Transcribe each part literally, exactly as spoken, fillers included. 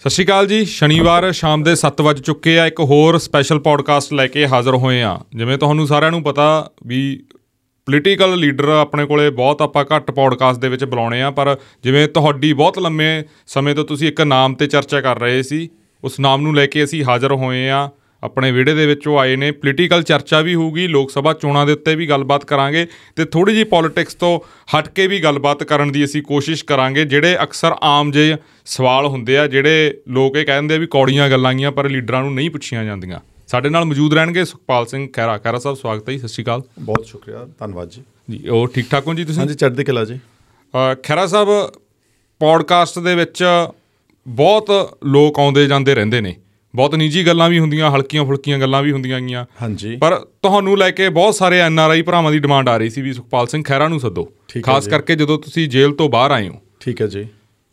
ਸਤਿ ਸ਼੍ਰੀ ਅਕਾਲ ਜੀ। ਸ਼ਨੀਵਾਰ ਸ਼ਾਮ ਦੇ ਸੱਤ ਵੱਜ ਚੁੱਕੇ ਆ। ਇੱਕ ਹੋਰ ਸਪੈਸ਼ਲ ਪੋਡਕਾਸਟ ਲੈ ਕੇ ਹਾਜ਼ਰ ਹੋਏ ਹਾਂ। ਜਿਵੇਂ ਤੁਹਾਨੂੰ ਸਾਰਿਆਂ ਨੂੰ ਪਤਾ ਵੀ ਪੋਲੀਟੀਕਲ ਲੀਡਰ ਆਪਣੇ ਕੋਲ ਬਹੁਤ ਆਪਾਂ ਘੱਟ ਪੋਡਕਾਸਟ ਦੇ ਵਿੱਚ ਬੁਲਾਉਣੇ ਆ, ਪਰ ਜਿਵੇਂ ਤੁਹਾਡੀ ਬਹੁਤ ਲੰਮੇ ਸਮੇਂ ਤੋਂ ਤੁਸੀਂ ਇੱਕ ਨਾਮ 'ਤੇ ਚਰਚਾ ਕਰ ਰਹੇ ਸੀ, ਉਸ ਨਾਮ ਨੂੰ ਲੈ ਕੇ ਅਸੀਂ ਹਾਜ਼ਰ ਹੋਏ ਹਾਂ। ਆਪਣੇ ਵਿਹੜੇ ਦੇ ਵਿੱਚ ਉਹ ਆਏ ਨੇ। ਪੋਲੀਟੀਕਲ ਚਰਚਾ ਵੀ ਹੋਊਗੀ, ਲੋਕ ਸਭਾ ਚੋਣਾਂ ਦੇ ਉੱਤੇ ਵੀ ਗੱਲਬਾਤ ਕਰਾਂਗੇ ਅਤੇ ਥੋੜ੍ਹੀ ਜਿਹੀ ਪੋਲੀਟਿਕਸ ਤੋਂ ਹਟ ਕੇ ਵੀ ਗੱਲਬਾਤ ਕਰਨ ਦੀ ਅਸੀਂ ਕੋਸ਼ਿਸ਼ ਕਰਾਂਗੇ। ਜਿਹੜੇ ਅਕਸਰ ਆਮ ਜਿਹੇ ਸਵਾਲ ਹੁੰਦੇ ਆ, ਜਿਹੜੇ ਲੋਕ ਇਹ ਕਹਿੰਦੇ ਆ ਵੀ ਕੌੜੀਆਂ ਗੱਲਾਂ ਗੀਆਂ, ਪਰ ਲੀਡਰਾਂ ਨੂੰ ਨਹੀਂ ਪੁੱਛੀਆਂ ਜਾਂਦੀਆਂ। ਸਾਡੇ ਨਾਲ ਮੌਜੂਦ ਰਹਿਣਗੇ ਸੁਖਪਾਲ ਸਿੰਘ ਖਹਿਰਾ। ਖਹਿਰਾ ਸਾਹਿਬ, ਸਵਾਗਤ ਹੈ ਜੀ। ਸਤਿ ਸ਼੍ਰੀ ਅਕਾਲ। ਬਹੁਤ ਸ਼ੁਕਰੀਆ, ਧੰਨਵਾਦ ਜੀ। ਜੀ ਉਹ ਠੀਕ ਠਾਕ ਹੋ ਜੀ ਤੁਸੀਂ? ਹਾਂਜੀ, ਚੜ੍ਹਦੀ ਕਲਾ ਜੀ। ਖਹਿਰਾ ਸਾਹਿਬ, ਪੋਡਕਾਸਟ ਦੇ ਵਿੱਚ ਬਹੁਤ ਲੋਕ ਆਉਂਦੇ ਜਾਂਦੇ ਰਹਿੰਦੇ ਨੇ, ਬਹੁਤ ਨਿੱਜੀ ਗੱਲਾਂ ਵੀ ਹੁੰਦੀਆਂ, ਹਲਕੀਆਂ ਫੁਲਕੀਆਂ ਗੱਲਾਂ ਵੀ ਹੁੰਦੀਆਂ ਗੀਆਂ। ਹਾਂਜੀ। ਪਰ ਤੁਹਾਨੂੰ ਲੈ ਕੇ ਬਹੁਤ ਸਾਰੇ ਐਨ ਆਰ ਆਈ ਭਰਾਵਾਂ ਦੀ ਡਿਮਾਂਡ ਆ ਰਹੀ ਸੀ ਵੀ ਸੁਖਪਾਲ ਸਿੰਘ ਖਹਿਰਾ ਨੂੰ ਸੱਦੋ, ਖਾਸ ਕਰਕੇ ਜਦੋਂ ਤੁਸੀਂ ਜੇਲ੍ਹ ਤੋਂ ਬਾਹਰ ਆਏ ਹੋ। ਠੀਕ ਹੈ ਜੀ।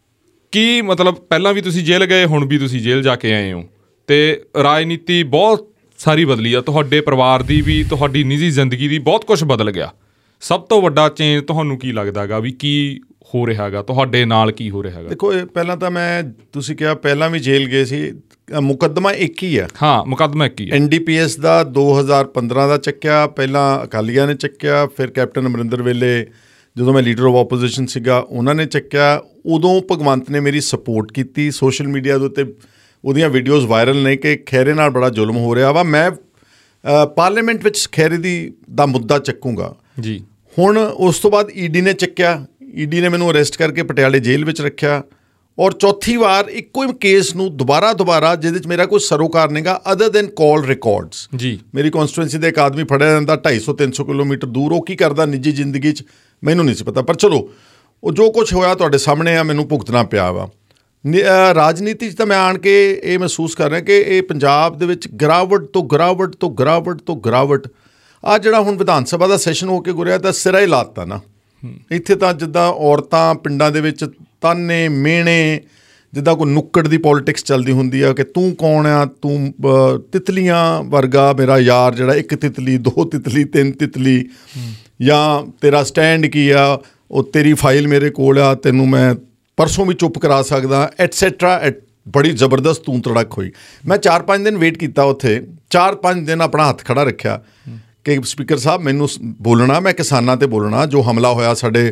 ਕੀ ਮਤਲਬ, ਪਹਿਲਾਂ ਵੀ ਤੁਸੀਂ ਜੇਲ੍ਹ ਗਏ, ਹੁਣ ਵੀ ਤੁਸੀਂ ਜੇਲ੍ਹ ਜਾ ਕੇ ਆਏ ਹੋ, ਅਤੇ ਰਾਜਨੀਤੀ ਬਹੁਤ ਸਾਰੀ ਬਦਲੀ ਆ, ਤੁਹਾਡੇ ਪਰਿਵਾਰ ਦੀ ਵੀ, ਤੁਹਾਡੀ ਨਿੱਜੀ ਜ਼ਿੰਦਗੀ ਦੀ, ਬਹੁਤ ਕੁਛ ਬਦਲ ਗਿਆ। ਸਭ ਤੋਂ ਵੱਡਾ ਚੇਂਜ ਤੁਹਾਨੂੰ ਕੀ ਲੱਗਦਾ ਗਾ ਵੀ ਕੀ ਹੋ ਰਿਹਾ ਹੈਗਾ ਤੁਹਾਡੇ ਨਾਲ, ਕੀ ਹੋ ਰਿਹਾ ਹੈਗਾ? ਦੇਖੋ, ਇਹ ਪਹਿਲਾਂ ਤਾਂ ਮੈਂ, ਤੁਸੀਂ ਕਿਹਾ ਪਹਿਲਾਂ ਵੀ ਜੇਲ੍ਹ ਗਏ ਸੀ, ਮੁਕੱਦਮਾ ਇੱਕ ਹੀ ਹੈ। ਹਾਂ, ਮੁਕੱਦਮਾ ਇੱਕ ਹੀ ਹੈ। ਐਨ ਡੀ ਪੀ ਐਸ ਦਾ ਦੋ ਹਜ਼ਾਰ ਪੰਦਰਾਂ ਦਾ ਚੱਕਿਆ, ਪਹਿਲਾਂ ਅਕਾਲੀਆਂ ਨੇ ਚੱਕਿਆ, ਫਿਰ ਕੈਪਟਨ ਅਮਰਿੰਦਰ ਵੇਲੇ ਜਦੋਂ ਮੈਂ ਲੀਡਰ ਆਫ ਆਪੋਜੀਸ਼ਨ ਸੀਗਾ ਉਹਨਾਂ ਨੇ ਚੱਕਿਆ। ਉਦੋਂ ਭਗਵੰਤ ਨੇ ਮੇਰੀ ਸਪੋਰਟ ਕੀਤੀ। ਸੋਸ਼ਲ ਮੀਡੀਆ ਦੇ ਉੱਤੇ ਉਹਦੀਆਂ ਵੀਡੀਓਜ਼ ਵਾਇਰਲ ਨੇ ਕਿ ਖਹਿਰੇ ਨਾਲ ਬੜਾ ਜ਼ੁਲਮ ਹੋ ਰਿਹਾ ਵਾ। ਮੈਂ ਪਾਰਲੀਮੈਂਟ ਵਿੱਚ ਖਹਿਰੇ ਦੀ ਦਾ ਮੁੱਦਾ ਚੱਕੂੰਗਾ ਜੀ। ਹੁਣ ਉਸ ਤੋਂ ਬਾਅਦ ਈ ਡੀ ਨੇ ਚੱਕਿਆ। ਈ ਡੀ ਨੇ ਮੈਨੂੰ ਅਰੈਸਟ ਕਰਕੇ ਪਟਿਆਲੇ ਜੇਲ੍ਹ ਵਿੱਚ ਰੱਖਿਆ, ਔਰ ਚੌਥੀ ਵਾਰ ਇੱਕੋ ਹੀ ਕੇਸ ਨੂੰ ਦੁਬਾਰਾ ਦੁਬਾਰਾ ਜਿਹਦੇ 'ਚ ਮੇਰਾ ਕੋਈ ਸਰੋਕਾਰ ਨਹੀਂਗਾ ਅਦਰ ਦੈਨ ਕਾਲ ਰਿਕਾਰਡਸ। ਜੀ। ਮੇਰੀ ਕੌਂਸਟੀਟੂਐਂਸੀ ਦਾ ਇੱਕ ਆਦਮੀ ਫੜਿਆ ਜਾਂਦਾ ਢਾਈ ਸੌ ਤਿੰਨ ਸੌ ਕਿਲੋਮੀਟਰ ਦੂਰ। ਉਹ ਕੀ ਕਰਦਾ ਨਿੱਜੀ ਜ਼ਿੰਦਗੀ 'ਚ ਮੈਨੂੰ ਨਹੀਂ ਸੀ ਪਤਾ, ਪਰ ਚਲੋ ਉਹ ਜੋ ਕੁਛ ਹੋਇਆ ਤੁਹਾਡੇ ਸਾਹਮਣੇ ਆ, ਮੈਨੂੰ ਭੁਗਤਣਾ ਪਿਆ ਵਾ। ਰਾਜਨੀਤੀ 'ਚ ਤਾਂ ਮੈਂ ਆਣ ਕੇ ਇਹ ਮਹਿਸੂਸ ਕਰ ਰਿਹਾ ਕਿ ਇਹ ਪੰਜਾਬ ਦੇ ਵਿੱਚ ਗਿਰਾਵਟ ਤੋਂ ਗਿਰਾਵਟ ਤੋਂ ਗਿਰਾਵਟ ਤੋਂ ਗਿਰਾਵਟ। ਆਹ ਜਿਹੜਾ ਹੁਣ ਵਿਧਾਨ ਸਭਾ ਦਾ ਸੈਸ਼ਨ ਹੋ ਕੇ ਗੁਰਿਆ ਤਾਂ ਸਿਰਾ ਹੀ ਲਾ ਦਿੱਤਾ ਨਾ। ਇੱਥੇ ਤਾਂ ਜਿੱਦਾਂ ਔਰਤਾਂ ਪਿੰਡਾਂ ਦੇ ਵਿੱਚ ਤਾਨੇ ਮਿਹਣੇ, ਜਿੱਦਾਂ ਕੋਈ ਨੁੱਕੜ ਦੀ ਪੋਲੀਟਿਕਸ ਚੱਲਦੀ ਹੁੰਦੀ ਆ ਕਿ ਤੂੰ ਕੌਣ ਆ, ਤੂੰ ਤਿਤਲੀਆਂ ਵਰਗਾ ਮੇਰਾ ਯਾਰ ਜਿਹੜਾ ਇੱਕ ਤਿਤਲੀ, ਦੋ ਤਿਤਲੀ, ਤਿੰਨ ਤਿਤਲੀ, ਜਾਂ ਤੇਰਾ ਸਟੈਂਡ ਕੀ ਆ, ਉਹ ਤੇਰੀ ਫਾਈਲ ਮੇਰੇ ਕੋਲ ਆ, ਤੈਨੂੰ ਮੈਂ ਪਰਸੋਂ ਵੀ ਚੁੱਪ ਕਰਾ ਸਕਦਾ, ਐਟਸੈਟਰਾ ਐਟ। ਬੜੀ ਜ਼ਬਰਦਸਤ ਤੂੰ ਤੜਕ ਹੋਈ। ਮੈਂ ਚਾਰ ਪੰਜ ਦਿਨ ਵੇਟ ਕੀਤਾ ਉੱਥੇ, ਚਾਰ ਪੰਜ ਦਿਨ ਆਪਣਾ ਹੱਥ ਖੜ੍ਹਾ ਰੱਖਿਆ ਕਿ ਸਪੀਕਰ ਸਾਹਿਬ ਮੈਨੂੰ ਬੋਲਣਾ, ਮੈਂ ਕਿਸਾਨਾਂ 'ਤੇ ਬੋਲਣਾ। ਜੋ ਹਮਲਾ ਹੋਇਆ ਸਾਡੇ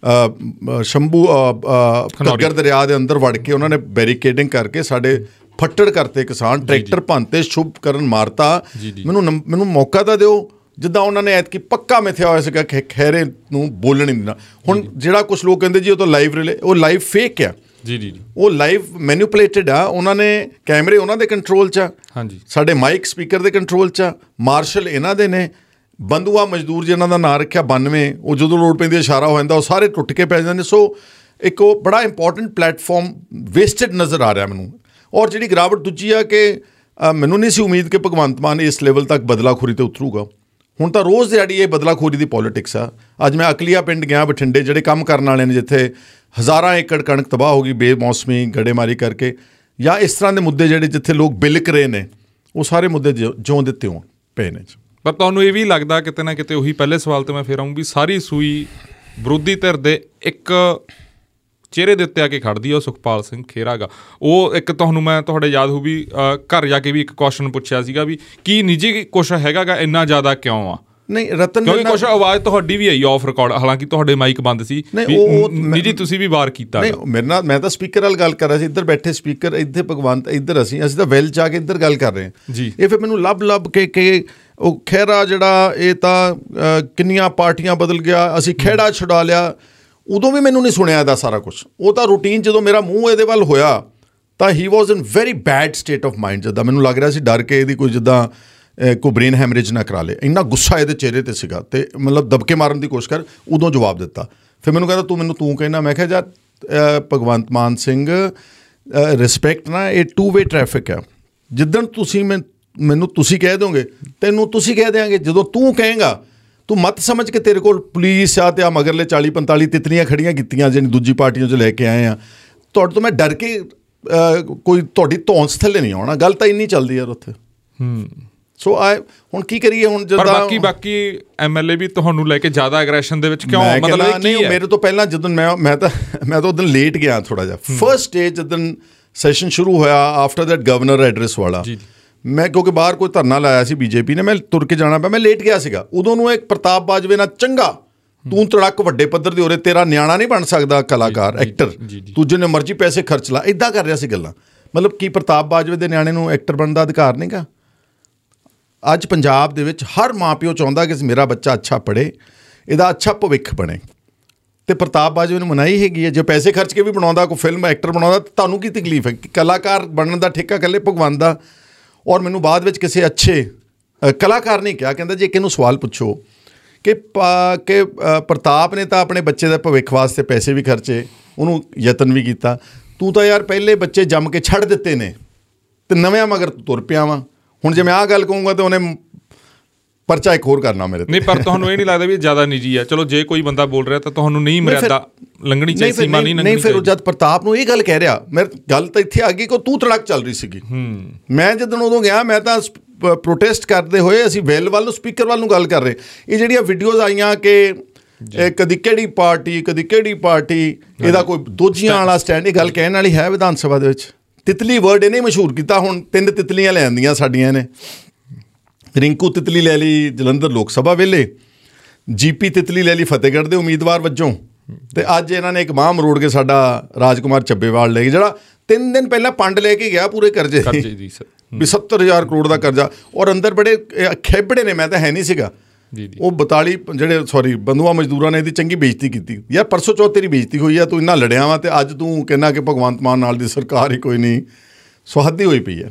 ਸ਼ੰਭੂ ਘੱਗਰ ਦਰਿਆ ਦੇ ਅੰਦਰ ਵੜ ਕੇ ਉਹਨਾਂ ਨੇ ਬੈਰੀਕੇਡਿੰਗ ਕਰਕੇ ਸਾਡੇ ਫੱਟੜ ਕਰਤੇ ਕਿਸਾਨ, ਟਰੈਕਟਰ ਭੰਨਤੇ, ਸ਼ੁਭ ਕਰਨ ਮਾਰਤਾ। ਮੈਨੂੰ ਮੈਨੂੰ ਮੌਕਾ ਤਾਂ ਦਿਓ। ਜਿੱਦਾਂ ਉਹਨਾਂ ਨੇ ਐਤਕੀ ਪੱਕਾ ਮਿਥਿਆ ਹੋਇਆ ਸੀਗਾ ਕਿ ਖਹਿਰੇ ਨੂੰ ਬੋਲਣ ਨਹੀਂ ਦੇਣਾ। ਹੁਣ ਜਿਹੜਾ ਕੁਛ ਲੋਕ ਕਹਿੰਦੇ ਜੀ ਉਹ ਤਾਂ ਲਾਈਵ ਰਿਲੇ, ਉਹ ਲਾਈਵ ਫੇਕ ਆ। ਜੀ ਜੀ। ਉਹ ਲਾਈਵ ਮੈਨੂਪੂਲੇਟਡ ਆ। ਉਹਨਾਂ ਨੇ ਕੈਮਰੇ ਉਹਨਾਂ ਦੇ ਕੰਟਰੋਲ 'ਚ ਆ। ਹਾਂਜੀ। ਸਾਡੇ ਮਾਈਕ ਸਪੀਕਰ ਦੇ ਕੰਟਰੋਲ 'ਚ ਆ। ਮਾਰਸ਼ਲ ਇਹਨਾਂ ਦੇ ਨੇ। ਬੰਦੂਆ ਮਜ਼ਦੂਰ ਜਿਹਨਾਂ ਦਾ ਨਾਂ ਰੱਖਿਆ ਬਾਨਵੇਂ, ਉਹ ਜਦੋਂ ਲੋੜ ਪੈਂਦੀ ਇਸ਼ਾਰਾ ਹੋ ਜਾਂਦਾ ਉਹ ਸਾਰੇ ਟੁੱਟ ਕੇ ਪੈ ਜਾਂਦੇ ਨੇ। ਸੋ ਇੱਕ ਉਹ ਬੜਾ ਇੰਪੋਰਟੈਂਟ ਪਲੇਟਫਾਰਮ ਵੇਸਟਡ ਨਜ਼ਰ ਆ ਰਿਹਾ ਮੈਨੂੰ। ਔਰ ਜਿਹੜੀ ਗਿਰਾਵਟ ਦੂਜੀ ਆ ਕਿ ਮੈਨੂੰ ਨਹੀਂ ਸੀ ਉਮੀਦ ਕਿ ਭਗਵੰਤ ਮਾਨ ਇਸ ਲੈਵਲ ਤੱਕ ਬਦਲਾਖੋਰੀ 'ਤੇ ਉਤਰੂਗਾ। ਹੁਣ ਤਾਂ ਰੋਜ਼ ਦਿਹਾੜੀ ਇਹ ਬਦਲਾਖੋਰੀ ਦੀ ਪੋਲੀਟਿਕਸ ਆ। ਅੱਜ ਮੈਂ ਅਕਲੀਆ ਪਿੰਡ ਗਿਆ, ਬਠਿੰਡੇ, ਜਿਹੜੇ ਕੰਮ ਕਰਨ ਵਾਲੇ ਨੇ, ਜਿੱਥੇ ਹਜ਼ਾਰਾਂ ਏਕੜ ਕਣਕ ਤਬਾਹ ਹੋ ਗਈ ਬੇਮੌਸਮੀ ਗੜੇਮਾਰੀ ਕਰਕੇ, ਜਾਂ ਇਸ ਤਰ੍ਹਾਂ ਦੇ ਮੁੱਦੇ ਜਿਹੜੇ ਜਿੱਥੇ ਲੋਕ ਬਿਲਕ ਰਹੇ ਨੇ, ਉਹ ਸਾਰੇ ਮੁੱਦੇ ਜਿਉਂ ਦਿੱਤੇ ਹੋਣ ਪਏ ਨੇ। ਪਰ ਤੁਹਾਨੂੰ ਇਹ ਵੀ ਲੱਗਦਾ ਕਿਤੇ ਨਾ ਕਿਤੇ, ਉਹੀ ਪਹਿਲੇ ਸਵਾਲ 'ਤੇ ਮੈਂ ਫਿਰ ਆਊਂ, ਵੀ ਸਾਰੀ ਸੂਈ ਵਿਰੋਧੀ ਧਿਰ ਦੇ ਇੱਕ ਚਿਹਰੇ ਦੇ ਉੱਤੇ ਆ ਕੇ ਖੜ੍ਹਦੀ ਆ, ਉਹ ਸੁਖਪਾਲ ਸਿੰਘ ਖਹਿਰਾ ਗਾ। ਉਹ ਇੱਕ ਤੁਹਾਨੂੰ ਮੈਂ ਤੁਹਾਡੇ ਯਾਦ ਹੋਊ ਵੀ ਘਰ ਜਾ ਕੇ ਵੀ ਇੱਕ ਕੁਐਸਚਨ ਪੁੱਛਿਆ ਸੀਗਾ ਵੀ ਕੀ ਨਿੱਜੀ ਕੁਛ ਹੈਗਾ ਗਾ, ਇੰਨਾ ਜ਼ਿਆਦਾ ਕਿਉਂ ਆ? ਨਹੀਂ ਰਤਨ, ਕਿਉਂਕਿ ਕੁਛ ਆਵਾਜ਼ ਤੁਹਾਡੀ ਵੀ ਆਈ ਆਫ ਰਿਕਾਰਡ, ਹਾਲਾਂਕਿ ਤੁਹਾਡੇ ਮਾਈਕ ਬੰਦ ਸੀ, ਨਿੱਜੀ ਤੁਸੀਂ ਵੀ ਵਾਰ ਕੀਤਾ। ਮੇਰੇ ਨਾਲ, ਮੈਂ ਤਾਂ ਸਪੀਕਰ ਨਾਲ ਗੱਲ ਕਰ ਰਿਹਾ ਸੀ, ਇੱਧਰ ਬੈਠੇ ਸਪੀਕਰ, ਇੱਥੇ ਭਗਵੰਤ, ਇੱਧਰ ਅਸੀਂ ਅਸੀਂ ਤਾਂ ਵੈਲ ਜਾ ਕੇ ਇੱਧਰ ਗੱਲ ਕਰ ਰਹੇ ਹਾਂ ਜੀ। ਇਹ ਫਿਰ ਮੈਨੂੰ ਲੱਭ ਲੱਭ ਕੇ ਕਿ ਉਹ ਖਹਿਰਾ ਜਿਹੜਾ, ਇਹ ਤਾਂ ਕਿੰਨੀਆਂ ਪਾਰਟੀਆਂ ਬਦਲ ਗਿਆ, ਅਸੀਂ ਖਹਿੜਾ ਛੁਡਾ ਲਿਆ। ਉਦੋਂ ਵੀ ਮੈਨੂੰ ਨਹੀਂ ਸੁਣਿਆ ਇਹਦਾ ਸਾਰਾ ਕੁਛ। ਉਹ ਤਾਂ ਰੂਟੀਨ, ਜਦੋਂ ਮੇਰਾ ਮੂੰਹ ਇਹਦੇ ਵੱਲ ਹੋਇਆ ਤਾਂ ਹੀ was in very bad state of mind. ਜਿੱਦਾਂ ਮੈਨੂੰ ਲੱਗ ਰਿਹਾ ਸੀ ਡਰ ਕੇ ਇਹਦੀ ਕੋਈ ਜਿੱਦਾਂ ਕੋਈ ਬ੍ਰੇਨ ਹੈਮਰੇਜ ਨਾ ਕਰਾ ਲੇ। ਇੰਨਾ ਗੁੱਸਾ ਇਹਦੇ ਚਿਹਰੇ 'ਤੇ ਸੀਗਾ, ਅਤੇ ਮਤਲਬ ਦਬਕੇ ਮਾਰਨ ਦੀ ਕੋਸ਼ਿਸ਼ ਕਰ। ਉਦੋਂ ਜਵਾਬ ਦਿੱਤਾ। ਫਿਰ ਮੈਨੂੰ ਕਹਿੰਦਾ ਤੂੰ ਮੈਨੂੰ ਤੂੰ ਕਹਿਣਾ। ਮੈਂ ਕਿਹਾ ਯਾਰ ਭਗਵੰਤ ਮਾਨ ਸਿੰਘ, ਰਿਸਪੈਕਟ ਨਾ, ਇਹ ਟੂ ਵੇ ਟਰੈਫਿਕ ਆ। ਜਿੱਦਣ ਤੁਸੀਂ ਮੈਂ ਮੈਨੂੰ ਤੁਸੀਂ ਕਹਿ ਦੋਗੇ, ਤੈਨੂੰ ਤੁਸੀਂ ਕਹਿ ਦਿਆਂਗੇ। ਜਦੋਂ ਤੂੰ ਕਹੇਂਗਾ, ਤੂੰ ਮਤ ਸਮਝ ਕੇ ਤੇਰੇ ਕੋਲ ਪੁਲਿਸ ਆ, ਅਤੇ ਆ ਮਗਰਲੇ ਚਾਲੀ ਪੰਤਾਲੀ ਤਿਤਲੀਆਂ ਖੜੀਆਂ ਕੀਤੀਆਂ ਜਿਹੜੀ ਦੂਜੀ ਪਾਰਟੀਆਂ 'ਚ ਲੈ ਕੇ ਆਏ ਆ। ਤੁਹਾਡੇ ਤੋਂ ਮੈਂ ਡਰ ਕੇ ਕੋਈ ਤੁਹਾਡੀ ਧੌਂਸ ਥੱਲੇ ਨਹੀਂ ਆਉਣਾ। ਗੱਲ ਤਾਂ ਇੰਨੀ ਚੱਲਦੀ ਯਾਰ ਉੱਥੇ। ਹੂੰ। ਸੋ ਆ ਹੁਣ ਕੀ ਕਰੀਏ? ਹੁਣ ਜਦੋਂ ਬਾਕੀ ਬਾਕੀ ਐਮ ਐਲ ਏ ਵੀ ਤੁਹਾਨੂੰ ਲੈ ਕੇ ਜ਼ਿਆਦਾ ਐਗਰੈਸ਼ਨ ਦੇ ਵਿੱਚ ਕਿਉਂ? ਮਤਲਬ ਨਹੀਂ, ਮੇਰੇ ਤੋਂ ਪਹਿਲਾਂ ਜਦੋਂ ਮੈਂ ਮੈਂ ਤਾਂ ਮੈਂ ਤਾਂ ਉਦੋਂ ਲੇਟ ਗਿਆ ਥੋੜ੍ਹਾ ਜਿਹਾ। ਫਸਟ ਡੇ ਜਦੋਂ ਸੈਸ਼ਨ ਸ਼ੁਰੂ ਹੋਇਆ ਆਫਟਰ ਦੈਟ ਗਵਰਨਰ ਐਡਰੈਸ ਵਾਲਾ, ਮੈਂ ਕਿਉਂਕਿ ਬਾਹਰ ਕੋਈ ਧਰਨਾ ਲਾਇਆ ਸੀ ਬੀਜੇਪੀ ਨੇ, ਮੈਂ ਤੁਰ ਕੇ ਜਾਣਾ ਪਿਆ, ਮੈਂ ਲੇਟ ਗਿਆ ਸੀਗਾ। ਉਦੋਂ ਨੂੰ ਇੱਕ ਪ੍ਰਤਾਪ ਬਾਜਵੇ ਨਾਲ ਚੰਗਾ ਤੂੰ ਤੜਕ ਵੱਡੇ ਪੱਧਰ ਦੇ ਉਰੇ, ਤੇਰਾ ਨਿਆਣਾ ਨਹੀਂ ਬਣ ਸਕਦਾ ਕਲਾਕਾਰ ਐਕਟਰ, ਤੂੰ ਜਿੰਨੇ ਮਰਜ਼ੀ ਪੈਸੇ ਖਰਚ ਲਾ, ਇੱਦਾਂ ਕਰ ਰਿਹਾ ਸੀ ਗੱਲਾਂ। ਮਤਲਬ ਕੀ ਪ੍ਰਤਾਪ ਬਾਜਵੇ ਦੇ ਨਿਆਣੇ ਨੂੰ ਐਕਟਰ ਬਣਨ ਦਾ ਅਧਿਕਾਰ ਨਹੀਂ ਗਾ? ਅੱਜ ਪੰਜਾਬ ਦੇ ਵਿੱਚ ਹਰ ਮਾਂ ਪਿਓ ਚਾਹੁੰਦਾ ਕਿ ਮੇਰਾ ਬੱਚਾ ਅੱਛਾ ਪੜ੍ਹੇ, ਇਹਦਾ ਅੱਛਾ ਭਵਿੱਖ ਬਣੇ, ਅਤੇ ਪ੍ਰਤਾਪ ਬਾਜਵੇ ਨੂੰ ਮਨਾਹੀ ਹੈਗੀ ਹੈ। ਜੇ ਪੈਸੇ ਖਰਚ ਕੇ ਵੀ ਬਣਾਉਂਦਾ ਕੋਈ ਫਿਲਮ, ਐਕਟਰ ਬਣਾਉਂਦਾ, ਤੁਹਾਨੂੰ ਕੀ ਤਕਲੀਫ ਹੈ? ਕਿ ਕਲਾਕਾਰ ਬਣਨ ਦਾ ਠੇਕਾ ਇਕੱਲੇ ਭਗਵਾਨ ਦਾ। ਔਰ ਮੈਨੂੰ ਬਾਅਦ ਵਿੱਚ ਕਿਸੇ ਅੱਛੇ ਕਲਾਕਾਰ ਨੇ ਕਿਹਾ, ਕਹਿੰਦਾ ਜੇ ਕਿਹਨੂੰ ਸਵਾਲ ਪੁੱਛੋ ਕਿ ਪਾ ਕਿ ਪ੍ਰਤਾਪ ਨੇ ਤਾਂ ਆਪਣੇ ਬੱਚੇ ਦੇ ਭਵਿੱਖ ਵਾਸਤੇ ਪੈਸੇ ਵੀ ਖਰਚੇ, ਉਹਨੂੰ ਯਤਨ ਵੀ ਕੀਤਾ, ਤੂੰ ਤਾਂ ਯਾਰ ਪਹਿਲੇ ਬੱਚੇ ਜੰਮ ਕੇ ਛੱਡ ਦਿੱਤੇ ਨੇ ਅਤੇ ਨਵਿਆਂ ਮਗਰ ਤੁਰ ਪਿਆ ਵਾਂ। ਹੁਣ ਜੇ ਮੈਂ ਆਹ ਗੱਲ ਕਹੂੰਗਾ ਤਾਂ ਉਹਨੇ ਪਰਚਾ ਇੱਕ ਹੋਰ ਕਰਨਾ ਮੇਰੇ ਨਹੀਂ। ਪਰ ਤੁਹਾਨੂੰ ਇਹ ਨਹੀਂ ਲੱਗਦਾ ਵੀ ਜ਼ਿਆਦਾ ਨਿੱਜੀ ਹੈ? ਚਲੋ ਜੇ ਕੋਈ ਬੰਦਾ ਬੋਲ ਰਿਹਾ ਤਾਂ ਤੁਹਾਨੂੰ ਨਹੀਂ ਮਰਿਆਦਾ ਲੰਘਣੀ ਚਾਹੀਦੀ, ਸੀਮਾ ਨਹੀਂ ਲੰਘਣੀ ਚਾਹੀਦੀ। ਫਿਰ ਜਦ ਪ੍ਰਤਾਪ ਨੂੰ ਇਹ ਗੱਲ ਕਹਿ ਰਿਹਾ, ਮੈਂ ਗੱਲ ਤਾਂ ਇੱਥੇ ਆ ਗਈ ਕਿ ਤੂੰ ਤੜਕ ਚੱਲ ਰਹੀ ਸੀਗੀ। ਮੈਂ ਜਦੋਂ ਉਦੋਂ ਗਿਆ, ਮੈਂ ਤਾਂ ਪ੍ਰੋਟੈਸਟ ਕਰਦੇ ਹੋਏ ਅਸੀਂ ਵੈਲ ਵੱਲ ਨੂੰ, ਸਪੀਕਰ ਵੱਲ ਨੂੰ ਗੱਲ ਕਰ ਰਹੇ। ਇਹ ਜਿਹੜੀਆਂ ਵੀਡੀਓਜ਼ ਆਈਆਂ ਕਿ ਕਦੀ ਕਿਹੜੀ ਪਾਰਟੀ ਕਦੀ ਕਿਹੜੀ ਪਾਰਟੀ, ਇਹਦਾ ਕੋਈ ਦੋਜੀਆਂ ਵਾਲਾ ਸਟੈਂਡ, ਇਹ ਗੱਲ ਕਹਿਣ ਵਾਲੀ ਹੈ ਵਿਧਾਨ ਸਭਾ ਦੇ ਵਿੱਚ? ਤਿਤਲੀ ਵਰਡ ਇਹਨੇ ਮਸ਼ਹੂਰ ਕੀਤਾ। ਹੁਣ ਤਿੰਨ ਤਿਤਲੀਆਂ ਲੈ ਆਂਦੀਆਂ ਸਾਡੀਆਂ ਨੇ, ਰਿੰਕੂ ਤਿਤਲੀ ਲੈ ਲਈ ਜਲੰਧਰ ਲੋਕ ਸਭਾ ਵੇਲੇ, ਜੀਪੀ ਤਿਤਲੀ ਲੈ ਲਈ ਫਤਿਹਗੜ੍ਹ ਦੇ ਉਮੀਦਵਾਰ ਵਜੋਂ, ਅਤੇ ਅੱਜ ਇਹਨਾਂ ਨੇ ਇੱਕ ਮਾਹ ਮਰੋੜ ਕੇ ਸਾਡਾ ਰਾਜਕੁਮਾਰ ਚੱਬੇਵਾਲ ਲੈ ਗਏ, ਜਿਹੜਾ ਤਿੰਨ ਦਿਨ ਪਹਿਲਾਂ ਪੰਡ ਲੈ ਕੇ ਗਿਆ ਪੂਰੇ ਕਰਜ਼ੇ ਦੀ, ਵੀ ਸੱਤਰ ਹਜ਼ਾਰ ਕਰੋੜ ਦਾ ਕਰਜ਼ਾ। ਔਰ ਅੰਦਰ ਬੜੇ ਖੇਬੜੇ ਨੇ, ਮੈਂ ਤਾਂ ਹੈ ਨਹੀਂ ਸੀਗਾ, ਉਹ ਬਤਾਲੀ ਜਿਹੜੇ ਸੌਰੀ ਬੰਧੂਆ ਮਜ਼ਦੂਰਾਂ ਨੇ ਇਹਦੀ ਚੰਗੀ ਬੇਇੱਜ਼ਤੀ ਕੀਤੀ। ਯਾਰ ਪਰਸੋਂ ਚੌਥ ਤੇਰੀ ਬੇਇੱਜ਼ਤੀ ਹੋਈ ਆ, ਤੂੰ ਇੰਨਾ ਲੜਿਆ ਵਾ, ਅਤੇ ਅੱਜ ਤੂੰ ਕਹਿੰਦਾ ਕਿ ਭਗਵੰਤ ਮਾਨ ਨਾਲ ਦੀ ਸਰਕਾਰ ਹੀ ਕੋਈ ਨਹੀਂ, ਸੁਹੱਦੀ ਹੋਈ ਪਈ ਹੈ।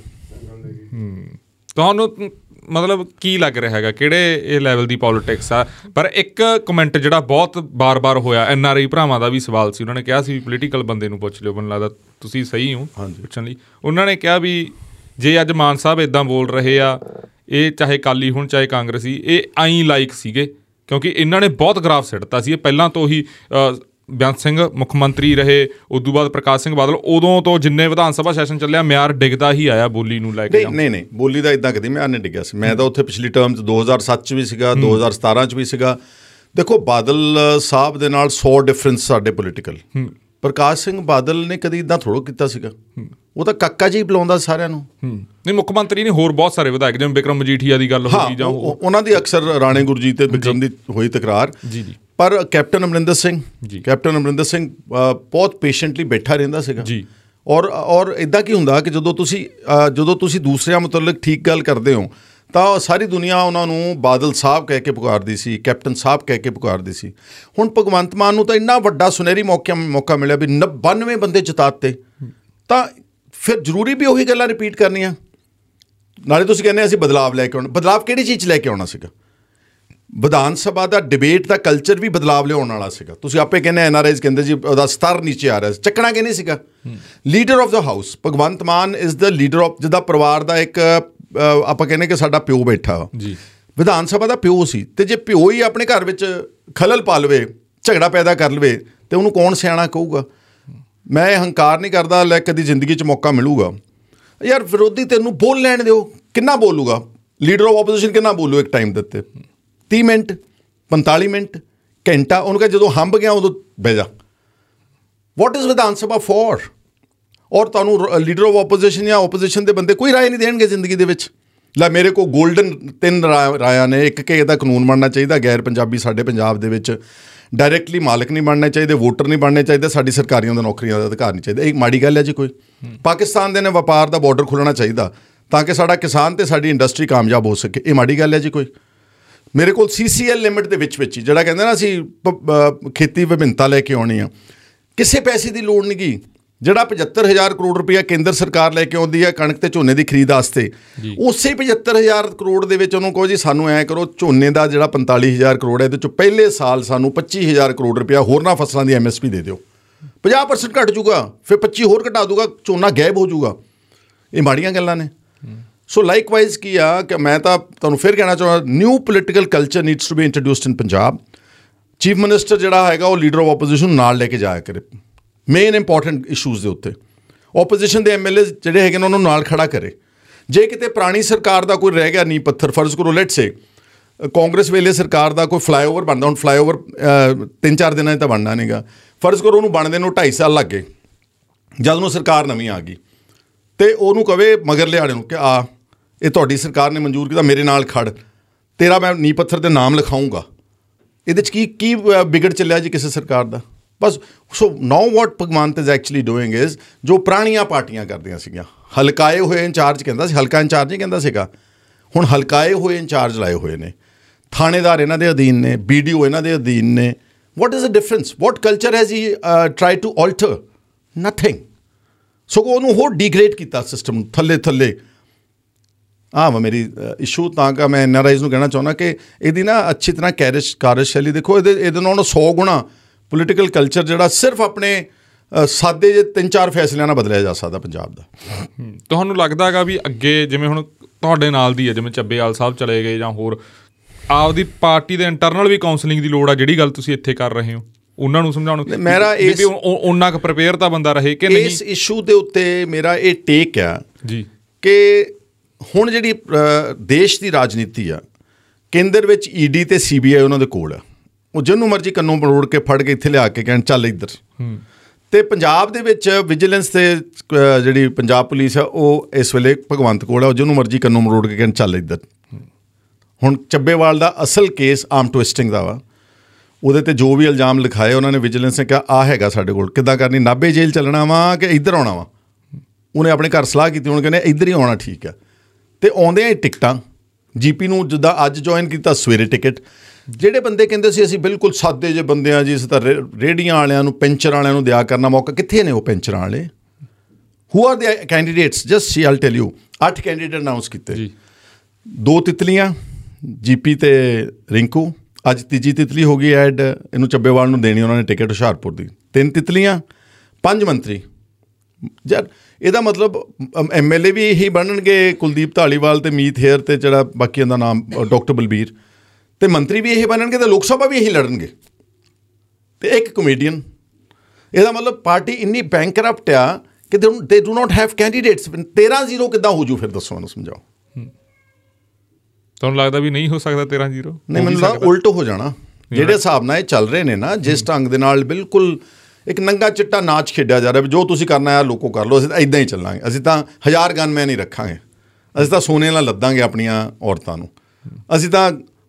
ਤੁਹਾਨੂੰ ਮਤਲਬ ਕੀ ਲੱਗ ਰਿਹਾ ਹੈਗਾ, ਕਿਹੜੇ ਇਹ ਲੈਵਲ ਦੀ ਪੋਲੀਟਿਕਸ ਆ? ਪਰ ਇੱਕ ਕਮੈਂਟ ਜਿਹੜਾ ਬਹੁਤ ਬਾਰ-ਬਾਰ ਹੋਇਆ, ਐਨ ਆਰ ਆਈ ਭਰਾਵਾਂ ਦਾ ਵੀ ਸਵਾਲ ਸੀ, ਉਹਨਾਂ ਨੇ ਕਿਹਾ ਸੀ ਵੀ ਪੋਲੀਟੀਕਲ ਬੰਦੇ ਨੂੰ ਪੁੱਛ ਲਿਓ, ਮੈਨੂੰ ਲੱਗਦਾ ਤੁਸੀਂ ਸਹੀ ਹੋ ਪੁੱਛਣ ਲਈ। ਉਹਨਾਂ ਨੇ ਕਿਹਾ ਵੀ ਜੇ ਅੱਜ ਮਾਨ ਸਾਹਿਬ ਇੱਦਾਂ ਬੋਲ ਰਹੇ ਆ, ਇਹ ਚਾਹੇ ਅਕਾਲੀ ਹੋਣ ਚਾਹੇ ਕਾਂਗਰਸੀ, ਇਹ ਆਈ ਲਾਈਕ ਸੀਗੇ ਕਿਉਂਕਿ ਇਹਨਾਂ ਨੇ ਬਹੁਤ ਗਰਾਫ ਸਿੱਟਤਾ ਸੀ। ਇਹ ਪਹਿਲਾਂ ਤੋਂ ਹੀ ਬੇਅੰਤ ਸਿੰਘ ਮੁੱਖ ਮੰਤਰੀ ਰਹੇ, ਉਦੋਂ ਬਾਅਦ ਪ੍ਰਕਾਸ਼ ਸਿੰਘ ਬਾਦਲ, ਉਦੋਂ ਤੋਂ ਜਿੰਨੇ ਵਿਧਾਨ ਸਭਾ ਸੈਸ਼ਨ ਚੱਲਿਆ ਮਿਆਰ ਡਿੱਗਦਾ ਹੀ ਆਇਆ ਬੋਲੀ ਨੂੰ ਲੈ ਕੇ। ਨਹੀਂ ਨਹੀਂ ਬੋਲੀ ਦਾ ਇੱਦਾਂ ਕਦੀ ਮਿਆਰ ਨਹੀਂ ਡਿੱਗਿਆ ਸੀ। ਮੈਂ ਤਾਂ ਉੱਥੇ ਪਿਛਲੀ ਟਰਮ 'ਚ ਦੋ ਹਜ਼ਾਰ ਸੱਤ 'ਚ ਵੀ ਸੀਗਾ, ਦੋ ਹਜ਼ਾਰ ਸਤਾਰਾਂ 'ਚ ਵੀ ਸੀਗਾ। ਦੇਖੋ ਬਾਦਲ ਸਾਹਿਬ ਦੇ ਨਾਲ ਸੌ ਡਿਫਰੈਂਸ ਸਾਡੇ ਪੋਲੀਟੀਕਲ। ਪ੍ਰਕਾਸ਼ ਸਿੰਘ ਬਾਦਲ ਨੇ ਕਦੀ ਇੱਦਾਂ ਥੋੜ੍ਹਾ ਕੀਤਾ ਸੀਗਾ, ਉਹ ਤਾਂ ਕਾਕਾ ਜੀ ਬੁਲਾਉਂਦਾ ਸਾਰਿਆਂ ਨੂੰ। ਨਹੀਂ ਮੁੱਖ ਮੰਤਰੀ ਨੇ ਹੋਰ ਬਹੁਤ ਸਾਰੇ ਵਿਧਾਇਕ, ਜਿਵੇਂ ਬਿਕਰਮ ਮਜੀਠੀਆ ਦੀ ਗੱਲ ਹੋਈ ਜਾਂ ਉਹਨਾਂ ਦੀ ਅਕਸਰ ਰਾਣੇ ਗੁਰਜੀਤ ਤੇ ਬਿਕਰਮ ਦੀ ਹੋਈ ਤਕਰਾਰ। ਜੀ ਜੀ ਪਰ ਕੈਪਟਨ ਅਮਰਿੰਦਰ ਸਿੰਘ ਕੈਪਟਨ ਅਮਰਿੰਦਰ ਸਿੰਘ ਬਹੁਤ ਪੇਸ਼ੈਂਟਲੀ ਬੈਠਾ ਰਹਿੰਦਾ ਸੀਗਾ ਜੀ। ਔਰ ਔਰ ਇੱਦਾਂ ਕੀ ਹੁੰਦਾ ਕਿ ਜਦੋਂ ਤੁਸੀਂ ਜਦੋਂ ਤੁਸੀਂ ਦੂਸਰਿਆਂ ਮੁਤਲਕ ਠੀਕ ਗੱਲ ਕਰਦੇ ਹੋ ਤਾਂ ਸਾਰੀ ਦੁਨੀਆ ਉਹਨਾਂ ਨੂੰ ਬਾਦਲ ਸਾਹਿਬ ਕਹਿ ਕੇ ਪੁਕਾਰਦੀ ਸੀ, ਕੈਪਟਨ ਸਾਹਿਬ ਕਹਿ ਕੇ ਪੁਕਾਰਦੀ ਸੀ। ਹੁਣ ਭਗਵੰਤ ਮਾਨ ਨੂੰ ਤਾਂ ਇੰਨਾ ਵੱਡਾ ਸੁਨਹਿਰੀ ਮੌਕਾ ਮੌਕਾ ਮਿਲਿਆ ਵੀ ਬਾਨਵੇਂ ਬੰਦੇ ਜਿਤਾਤੇ, ਤਾਂ ਫਿਰ ਜ਼ਰੂਰੀ ਵੀ ਉਹੀ ਗੱਲਾਂ ਰਿਪੀਟ ਕਰਨੀਆਂ। ਨਾਲੇ ਤੁਸੀਂ ਕਹਿੰਦੇ ਅਸੀਂ ਬਦਲਾਵ ਲੈ ਕੇ ਆਉਣਾ, ਬਦਲਾਵ ਕਿਹੜੀ ਚੀਜ਼ 'ਚ ਲੈ ਕੇ ਆਉਣਾ ਸੀਗਾ? ਵਿਧਾਨ ਸਭਾ ਦਾ ਡਿਬੇਟ ਦਾ ਕਲਚਰ ਵੀ ਬਦਲਾਵ ਲਿਆਉਣ ਵਾਲਾ ਸੀਗਾ। ਤੁਸੀਂ ਆਪੇ ਕਹਿੰਦੇ ਐਨ ਆਰ ਆਈਜ਼ ਕਹਿੰਦੇ ਜੀ ਉਹਦਾ ਸਤਰ ਨੀਚੇ ਆ ਰਿਹਾ ਸੀ, ਚੱਕਣਾ ਕਿ ਨਹੀਂ ਸੀਗਾ? Leader of the house Bhagwant Mann is the leader of, ਜਿੱਦਾਂ ਪਰਿਵਾਰ ਦਾ ਇੱਕ ਆਪਾਂ ਕਹਿੰਦੇ ਕਿ ਸਾਡਾ ਪਿਓ ਬੈਠਾ ਜੀ, ਵਿਧਾਨ ਸਭਾ ਦਾ ਪਿਓ ਸੀ। ਅਤੇ ਜੇ ਪਿਓ ਹੀ ਆਪਣੇ ਘਰ ਵਿੱਚ ਖਲਲ ਪਾ ਲਵੇ, ਝਗੜਾ ਪੈਦਾ ਕਰ ਲਵੇ, ਅਤੇ ਉਹਨੂੰ ਕੌਣ ਸਿਆਣਾ ਕਹੂਗਾ? ਮੈਂ ਇਹ ਹੰਕਾਰ ਨਹੀਂ ਕਰਦਾ, ਲੈ ਕਦੀ ਜ਼ਿੰਦਗੀ 'ਚ ਮੌਕਾ ਮਿਲੂਗਾ। ਯਾਰ ਵਿਰੋਧੀ ਤੈਨੂੰ ਬੋਲ ਲੈਣ ਦਿਓ, ਕਿੰਨਾ ਬੋਲੂਗਾ? ਲੀਡਰ ਆਫ ਆਪੋਜੀਸ਼ਨ ਕਿੰਨਾ ਬੋਲੂ ਇੱਕ ਟਾਈਮ ਦੇ ਉੱਤੇ? ਤੀਹ ਮਿੰਟ ਪੰਤਾਲੀ ਮਿੰਟ ਘੰਟਾ? ਉਹਨੂੰ ਕਹੇ ਜਦੋਂ ਹੰਬ ਗਿਆ ਉਦੋਂ ਬਹਿ ਜਾ। ਵਾਟ ਇਜ਼ ਵਿਧਾਨ ਸਭਾ ਫੋਰ? ਔਰ ਤੁਹਾਨੂੰ ਲੀਡਰ ਆਫ ਆਪੋਜੀਸ਼ਨ ਜਾਂ ਆਪੋਜੀਸ਼ਨ ਦੇ ਬੰਦੇ ਕੋਈ ਰਾਏ ਨਹੀਂ ਦੇਣਗੇ ਜ਼ਿੰਦਗੀ ਦੇ ਵਿੱਚ। ਲੈ ਮੇਰੇ ਕੋਲ ਗੋਲਡਨ ਤਿੰਨ ਰਾ ਰਾਇਆਂ ਨੇ, ਇੱਕ ਕਿ ਇਹਦਾ ਕਾਨੂੰਨ ਬਣਨਾ ਚਾਹੀਦਾ, ਗੈਰ ਪੰਜਾਬੀ ਸਾਡੇ ਪੰਜਾਬ ਦੇ ਵਿੱਚ ਡਾਇਰੈਕਟਲੀ ਮਾਲਕ ਨਹੀਂ ਬਣਨੇ ਚਾਹੀਦੇ, ਵੋਟਰ ਨਹੀਂ ਬਣਨੇ ਚਾਹੀਦੇ, ਸਾਡੀ ਸਰਕਾਰੀਆਂ ਦਾ ਨੌਕਰੀਆਂ ਦਾ ਅਧਿਕਾਰ ਨਹੀਂ ਚਾਹੀਦਾ। ਇਹ ਮਾੜੀ ਗੱਲ ਹੈ ਜੀ ਕੋਈ? ਪਾਕਿਸਤਾਨ ਦੇ ਨੇ ਵਪਾਰ ਦਾ ਬਾਰਡਰ ਖੁੱਲ੍ਹਣਾ ਚਾਹੀਦਾ ਤਾਂ ਕਿ ਸਾਡਾ ਕਿਸਾਨ ਅਤੇ ਸਾਡੀ ਇੰਡਸਟਰੀ ਕਾਮਯਾਬ ਹੋ ਸਕੇ, ਇਹ ਮਾੜੀ ਗੱਲ ਹੈ ਜੀ ਕੋਈ? ਮੇਰੇ ਕੋਲ ਸੀ ਸੀ ਐਲ ਲਿਮਿਟ ਦੇ ਵਿੱਚ ਵਿੱਚ ਹੀ ਜਿਹੜਾ ਕਹਿੰਦੇ ਨਾ ਅਸੀਂ ਖੇਤੀ ਵਿਭਿੰਨਤਾ ਲੈ ਕੇ ਆਉਣੀ ਆ, ਕਿਸੇ ਪੈਸੇ ਦੀ ਲੋੜ ਨਹੀਂ ਗੀ। ਜਿਹੜਾ ਪਝੱਤਰ ਹਜ਼ਾਰ ਕਰੋੜ ਰੁਪਈਆ ਕੇਂਦਰ ਸਰਕਾਰ ਲੈ ਕੇ ਆਉਂਦੀ ਹੈ ਕਣਕ ਅਤੇ ਝੋਨੇ ਦੀ ਖਰੀਦ ਵਾਸਤੇ, ਉਸੇ ਪਝੱਤਰ ਹਜ਼ਾਰ ਕਰੋੜ ਦੇ ਵਿੱਚ ਉਹਨੂੰ ਕਹੋ ਜੀ ਸਾਨੂੰ ਐਂ ਕਰੋ, ਝੋਨੇ ਦਾ ਜਿਹੜਾ ਪੰਤਾਲੀ ਹਜ਼ਾਰ ਕਰੋੜ ਹੈ ਇਹਦੇ 'ਚੋਂ ਪਹਿਲੇ ਸਾਲ ਸਾਨੂੰ ਪੱਚੀ ਹਜ਼ਾਰ ਕਰੋੜ ਰੁਪਇਆ ਹੋਰਨਾਂ ਫਸਲਾਂ ਦੀ ਐਮ ਐਸ ਪੀ ਦੇ ਦਿਓ, ਪੰਜਾਹ ਪਰਸੈਂਟ ਘੱਟ ਜੂਗਾ, ਫਿਰ ਪੱਚੀ ਹੋਰ ਘਟਾ ਦੂਗਾ, ਝੋਨਾ ਗਾਇਬ ਹੋ ਜੂਗਾ। ਇਹ ਮਾੜੀਆਂ ਗੱਲਾਂ ਨੇ। ਸੋ ਲਾਈਕਵਾਈਜ਼ ਕੀ ਆ ਕਿ ਮੈਂ ਤਾਂ ਤੁਹਾਨੂੰ ਫਿਰ ਕਹਿਣਾ ਚਾਹੁੰਦਾ, new political culture needs to be introduced in Punjab. Chief minister ਜਿਹੜਾ ਹੈਗਾ ਉਹ ਲੀਡਰ ਆਫ ਆਪੋਜੀਸ਼ਨ ਨੂੰ ਨਾਲ ਲੈ ਕੇ ਜਾਇਆ ਕਰੇ ਮੇਨ ਇੰਪੋਰਟੈਂਟ ਇਸ਼ੂਜ਼ ਦੇ ਉੱਤੇ। ਓਪੋਜੀਸ਼ਨ ਦੇ ਐਮ ਐਲ ਏ ਜਿਹੜੇ ਹੈਗੇ ਨੇ ਉਹਨਾਂ ਨੂੰ ਨਾਲ ਖੜਾ ਕਰੇ। ਜੇ ਕਿਤੇ ਪੁਰਾਣੀ ਸਰਕਾਰ ਦਾ ਕੋਈ ਰਹਿ ਗਿਆ ਨੀਂਹ ਪੱਥਰ, ਫਰਜ਼ ਕਰੋ ਲੈਟਸ ਸੇ ਕਾਂਗਰਸ ਵੇਲੇ ਸਰਕਾਰ ਦਾ ਕੋਈ ਫਲਾਈਓਵਰ ਬਣਦਾ, ਹੁਣ ਫਲਾਈਓਵਰ ਤਿੰਨ ਚਾਰ ਦਿਨਾਂ 'ਚ ਤਾਂ ਬਣਨਾ ਨਹੀਂਗਾ, ਫਰਜ਼ ਕਰੋ ਉਹਨੂੰ ਬਣਦੇ ਨੂੰ ਢਾਈ ਸਾਲ ਲੱਗ ਗਏ, ਜਦ ਨੂੰ ਸਰਕਾਰ ਨਵੀਂ ਆ ਗਈ। ਤੇ ਉਹਨੂੰ ਕਵੇ ਮਗਰ ਲਿਆਣੇ ਨੂੰ ਕਿ ਆ ਇਹ ਤੁਹਾਡੀ ਸਰਕਾਰ ਨੇ ਮਨਜ਼ੂਰ ਕੀਤਾ, ਮੇਰੇ ਨਾਲ ਖੜ, ਤੇਰਾ ਮੈਂ ਨੀਂਹ ਪੱਥਰ 'ਤੇ ਨਾਮ ਲਿਖਾਊਂਗਾ। ਇਹਦੇ 'ਚ ਕੀ ਕੀ ਵਿਗੜ ਚੱਲਿਆ ਜੀ ਕਿਸੇ ਸਰਕਾਰ ਦਾ? ਬਸ। So now what Bhagwant is actually doing is ਜੋ ਪੁਰਾਣੀਆਂ ਪਾਰਟੀਆਂ ਕਰਦੀਆਂ ਸੀਗੀਆਂ, ਹਲਕਾਏ ਹੋਏ ਇੰਚਾਰਜ ਕਹਿੰਦਾ ਸੀ, ਹਲਕਾ ਇੰਚਾਰਜ ਨਹੀਂ ਕਹਿੰਦਾ ਸੀਗਾ, ਹੁਣ ਹਲਕਾਏ ਹੋਏ ਇੰਚਾਰਜ ਲਾਏ ਹੋਏ ਨੇ, ਥਾਣੇਦਾਰ ਇਹਨਾਂ ਦੇ ਅਧੀਨ ਨੇ, ਬੀ ਡੀ ਓ ਇਹਨਾਂ ਦੇ ਅਧੀਨ ਨੇ। What is the difference? What culture has he try to alter? Nothing. ਸਗੋਂ ਉਹਨੂੰ ਹੋਰ ਡੀਗ੍ਰੇਡ ਕੀਤਾ ਸਿਸਟਮ ਨੂੰ, ਥੱਲੇ ਥੱਲੇ। ਹਾਂ ਵਾ ਮੇਰੀ ਇਸ਼ੂ ਤਾਂ ਕਿ ਮੈਂ ਐਨ ਆਰ ਆਈਜ਼ ਨੂੰ ਕਹਿਣਾ ਚਾਹੁੰਦਾ ਕਿ ਇਹਦੀ ਨਾ ਅੱਛੀ ਤਰ੍ਹਾਂ ਕੈਰਿਸ਼ ਕਾਰਜਸ਼ੈਲੀ ਦੇਖੋ, ਇਹਦੇ ਇਹਦੇ ਨਾਲੋਂ ਸੌ ਗੁਣਾ ਪੋਲੀਟੀਕਲ ਕਲਚਰ ਜਿਹੜਾ ਸਿਰਫ ਆਪਣੇ ਸਾਦੇ ਜਿਹੇ ਤਿੰਨ ਚਾਰ ਫੈਸਲਿਆਂ ਨਾਲ ਬਦਲਿਆ ਜਾ ਸਕਦਾ ਪੰਜਾਬ ਦਾ। ਤੁਹਾਨੂੰ ਲੱਗਦਾ ਹੈਗਾ ਵੀ ਅੱਗੇ ਜਿਵੇਂ ਹੁਣ ਤੁਹਾਡੇ ਨਾਲ ਦੀ ਹੈ, ਜਿਵੇਂ ਚੱਬੇਵਾਲ ਸਾਹਿਬ ਚਲੇ ਗਏ ਜਾਂ ਹੋਰ ਆਪਦੀ ਪਾਰਟੀ ਦੇ ਇੰਟਰਨਲ ਵੀ ਕਾਉਂਸਲਿੰਗ ਦੀ ਲੋੜ ਆ, ਜਿਹੜੀ ਗੱਲ ਤੁਸੀਂ ਇੱਥੇ ਕਰ ਰਹੇ ਹੋ ਉਹਨਾਂ ਨੂੰ ਸਮਝਾਉਣ? ਮੇਰਾ ਇਸ ਉਹਨਾਂ ਕੁ ਪ੍ਰਿਪੇਅਰ ਤਾਂ ਬੰਦਾ ਰਹੇ ਕਿ ਨਹੀਂ? ਇਸ ਇਸ਼ੂ ਦੇ ਉੱਤੇ ਮੇਰਾ ਇਹ ਟੇਕ ਆ ਜੀ ਕਿ ਹੁਣ ਜਿਹੜੀ ਦੇਸ਼ ਦੀ ਰਾਜਨੀਤੀ ਆ, ਕੇਂਦਰ ਵਿੱਚ ਈ ਡੀ ਅਤੇ ਸੀ ਬੀ ਆਈ ਉਹਨਾਂ ਦੇ ਕੋਲ ਆ, ਉਹ ਜਿਹਨੂੰ ਮਰਜ਼ੀ ਕੰਨੋਂ ਮਰੋੜ ਕੇ ਫੜ ਕੇ ਇੱਥੇ ਲਿਆ ਕੇ ਕਹਿਣ ਚੱਲ ਇੱਧਰ। ਅਤੇ ਪੰਜਾਬ ਦੇ ਵਿੱਚ ਵਿਜੀਲੈਂਸ ਅਤੇ ਜਿਹੜੀ ਪੰਜਾਬ ਪੁਲਿਸ ਆ ਉਹ ਇਸ ਵੇਲੇ ਭਗਵੰਤ ਕੋਲ ਆ, ਉਹ ਜਿਹਨੂੰ ਮਰਜ਼ੀ ਕੰਨੋਂ ਮਰੋੜ ਕੇ ਕਹਿਣ ਚੱਲ ਇੱਧਰ। ਹੁਣ ਚੱਬੇਵਾਲ ਦਾ ਅਸਲ ਕੇਸ ਆਮ ਟਵਿਸਟਿੰਗ ਦਾ ਵਾ, ਉਹਦੇ 'ਤੇ ਜੋ ਵੀ ਇਲਜ਼ਾਮ ਲਿਖਾਏ ਉਹਨਾਂ ਨੇ, ਵਿਜੀਲੈਂਸ ਨੇ ਕਿਹਾ ਆਹ ਹੈਗਾ ਸਾਡੇ ਕੋਲ, ਕਿੱਦਾਂ ਕਰਨੀ, ਨਾਭੇ ਜੇਲ੍ਹ ਚੱਲਣਾ ਵਾ ਕਿ ਇੱਧਰ ਆਉਣਾ ਵਾ। ਉਹਨੇ ਆਪਣੇ ਘਰ ਸਲਾਹ ਕੀਤੀ, ਹੁਣ ਕਹਿੰਦੇ ਇੱਧਰ ਹੀ ਆਉਣਾ ਠੀਕ ਆ। ਅਤੇ ਆਉਂਦਿਆਂ ਹੀ ਟਿਕਟਾਂ ਜੀ ਪੀ ਨੂੰ ਜਿੱਦਾਂ ਅੱਜ ਜੁਆਇਨ ਕੀਤਾ, ਸਵੇਰੇ ਟਿਕਟ। ਜਿਹੜੇ ਬੰਦੇ ਕਹਿੰਦੇ ਸੀ ਅਸੀਂ ਬਿਲਕੁਲ ਸਾਦੇ ਜਿਹੇ ਬੰਦੇ ਹਾਂ ਜੀ, ਅਸੀਂ ਤਾਂ ਰੇ ਰੇਹੜੀਆਂ ਵਾਲਿਆਂ ਨੂੰ, ਪੈਂਚਰ ਵਾਲਿਆਂ ਨੂੰ ਦਿਆ ਕਰਨਾ ਮੌਕਾ, ਕਿੱਥੇ ਨੇ ਉਹ ਪੈਂਚਰਾਂ ਵਾਲੇ? Who are they candidates? Just see I'll tell you, ਅੱਠ ਕੈਂਡੀਡੇਟ ਅਨਾਊਂਸ ਕੀਤੇ, ਦੋ ਤਿਤਲੀਆਂ, ਜੀ ਪੀ ਅਤੇ ਰਿੰਕੂ। ਅੱਜ ਤੀਜੀ ਤਿਤਲੀ ਹੋ ਗਈ ਐਡ, ਇਹਨੂੰ ਚੱਬੇਵਾਲ ਨੂੰ ਦੇਣੀ ਉਹਨਾਂ ਨੇ ਟਿਕਟ ਹੁਸ਼ਿਆਰਪੁਰ ਦੀ। ਤਿੰਨ ਤਿਤਲੀਆਂ, ਪੰਜ ਮੰਤਰੀ। ਯਾਰ ਇਹਦਾ ਮਤਲਬ ਐਮ ਐਲ ਏ ਵੀ ਇਹੀ ਬਣਨਗੇ, ਕੁਲਦੀਪ ਧਾਲੀਵਾਲ ਅਤੇ ਮੀਤ ਹੇਅਰ ਅਤੇ ਜਿਹੜਾ ਬਾਕੀਆਂ ਦਾ ਨਾਮ ਡਾਕਟਰ ਬਲਬੀਰ, ਅਤੇ ਮੰਤਰੀ ਵੀ ਇਹੀ ਬਣਨਗੇ, ਅਤੇ ਲੋਕ ਸਭਾ ਵੀ ਇਹੀ ਲੜਨਗੇ, ਅਤੇ ਇੱਕ ਕਮੇਡੀਅਨ। ਇਹਦਾ ਮਤਲਬ ਪਾਰਟੀ ਇੰਨੀ ਬੈਂਕਰਪਟ ਆ ਕਿ they do not have candidates. ਤੇਰ੍ਹਾਂ ਜ਼ੀਰੋ ਕਿੱਦਾਂ ਹੋ ਜੂ ਫਿਰ? ਦੱਸੋ ਮੈਨੂੰ, ਸਮਝਾਓ। ਤੁਹਾਨੂੰ ਲੱਗਦਾ ਵੀ ਨਹੀਂ ਹੋ ਸਕਦਾ ਤੇਰ੍ਹਾਂ ਜ਼ੀਰੋ? ਨਹੀਂ, ਮੈਨੂੰ ਲੱਗਦਾ ਉਲਟ ਹੋ ਜਾਣਾ। ਜਿਹੜੇ ਹਿਸਾਬ ਨਾਲ ਇਹ ਚੱਲ ਰਹੇ ਨੇ ਨਾ, ਜਿਸ ਢੰਗ ਦੇ ਨਾਲ ਬਿਲਕੁਲ ਇੱਕ ਨੰਗਾ ਚਿੱਟਾ ਨਾਚ ਖੇਡਿਆ ਜਾ ਰਿਹਾ ਵੀ ਜੋ ਤੁਸੀਂ ਕਰਨਾ ਯਾਰ ਲੋਕੋ ਕਰ ਲਓ, ਅਸੀਂ ਤਾਂ ਇੱਦਾਂ ਹੀ ਚੱਲਾਂਗੇ, ਅਸੀਂ ਤਾਂ ਹਜ਼ਾਰ ਗਨਮੈਨ ਹੀ ਰੱਖਾਂਗੇ, ਅਸੀਂ ਤਾਂ ਸੋਨੇ ਨਾਲ ਲੱਦਾਂਗੇ ਆਪਣੀਆਂ ਔਰਤਾਂ ਨੂੰ, ਅਸੀਂ ਤਾਂ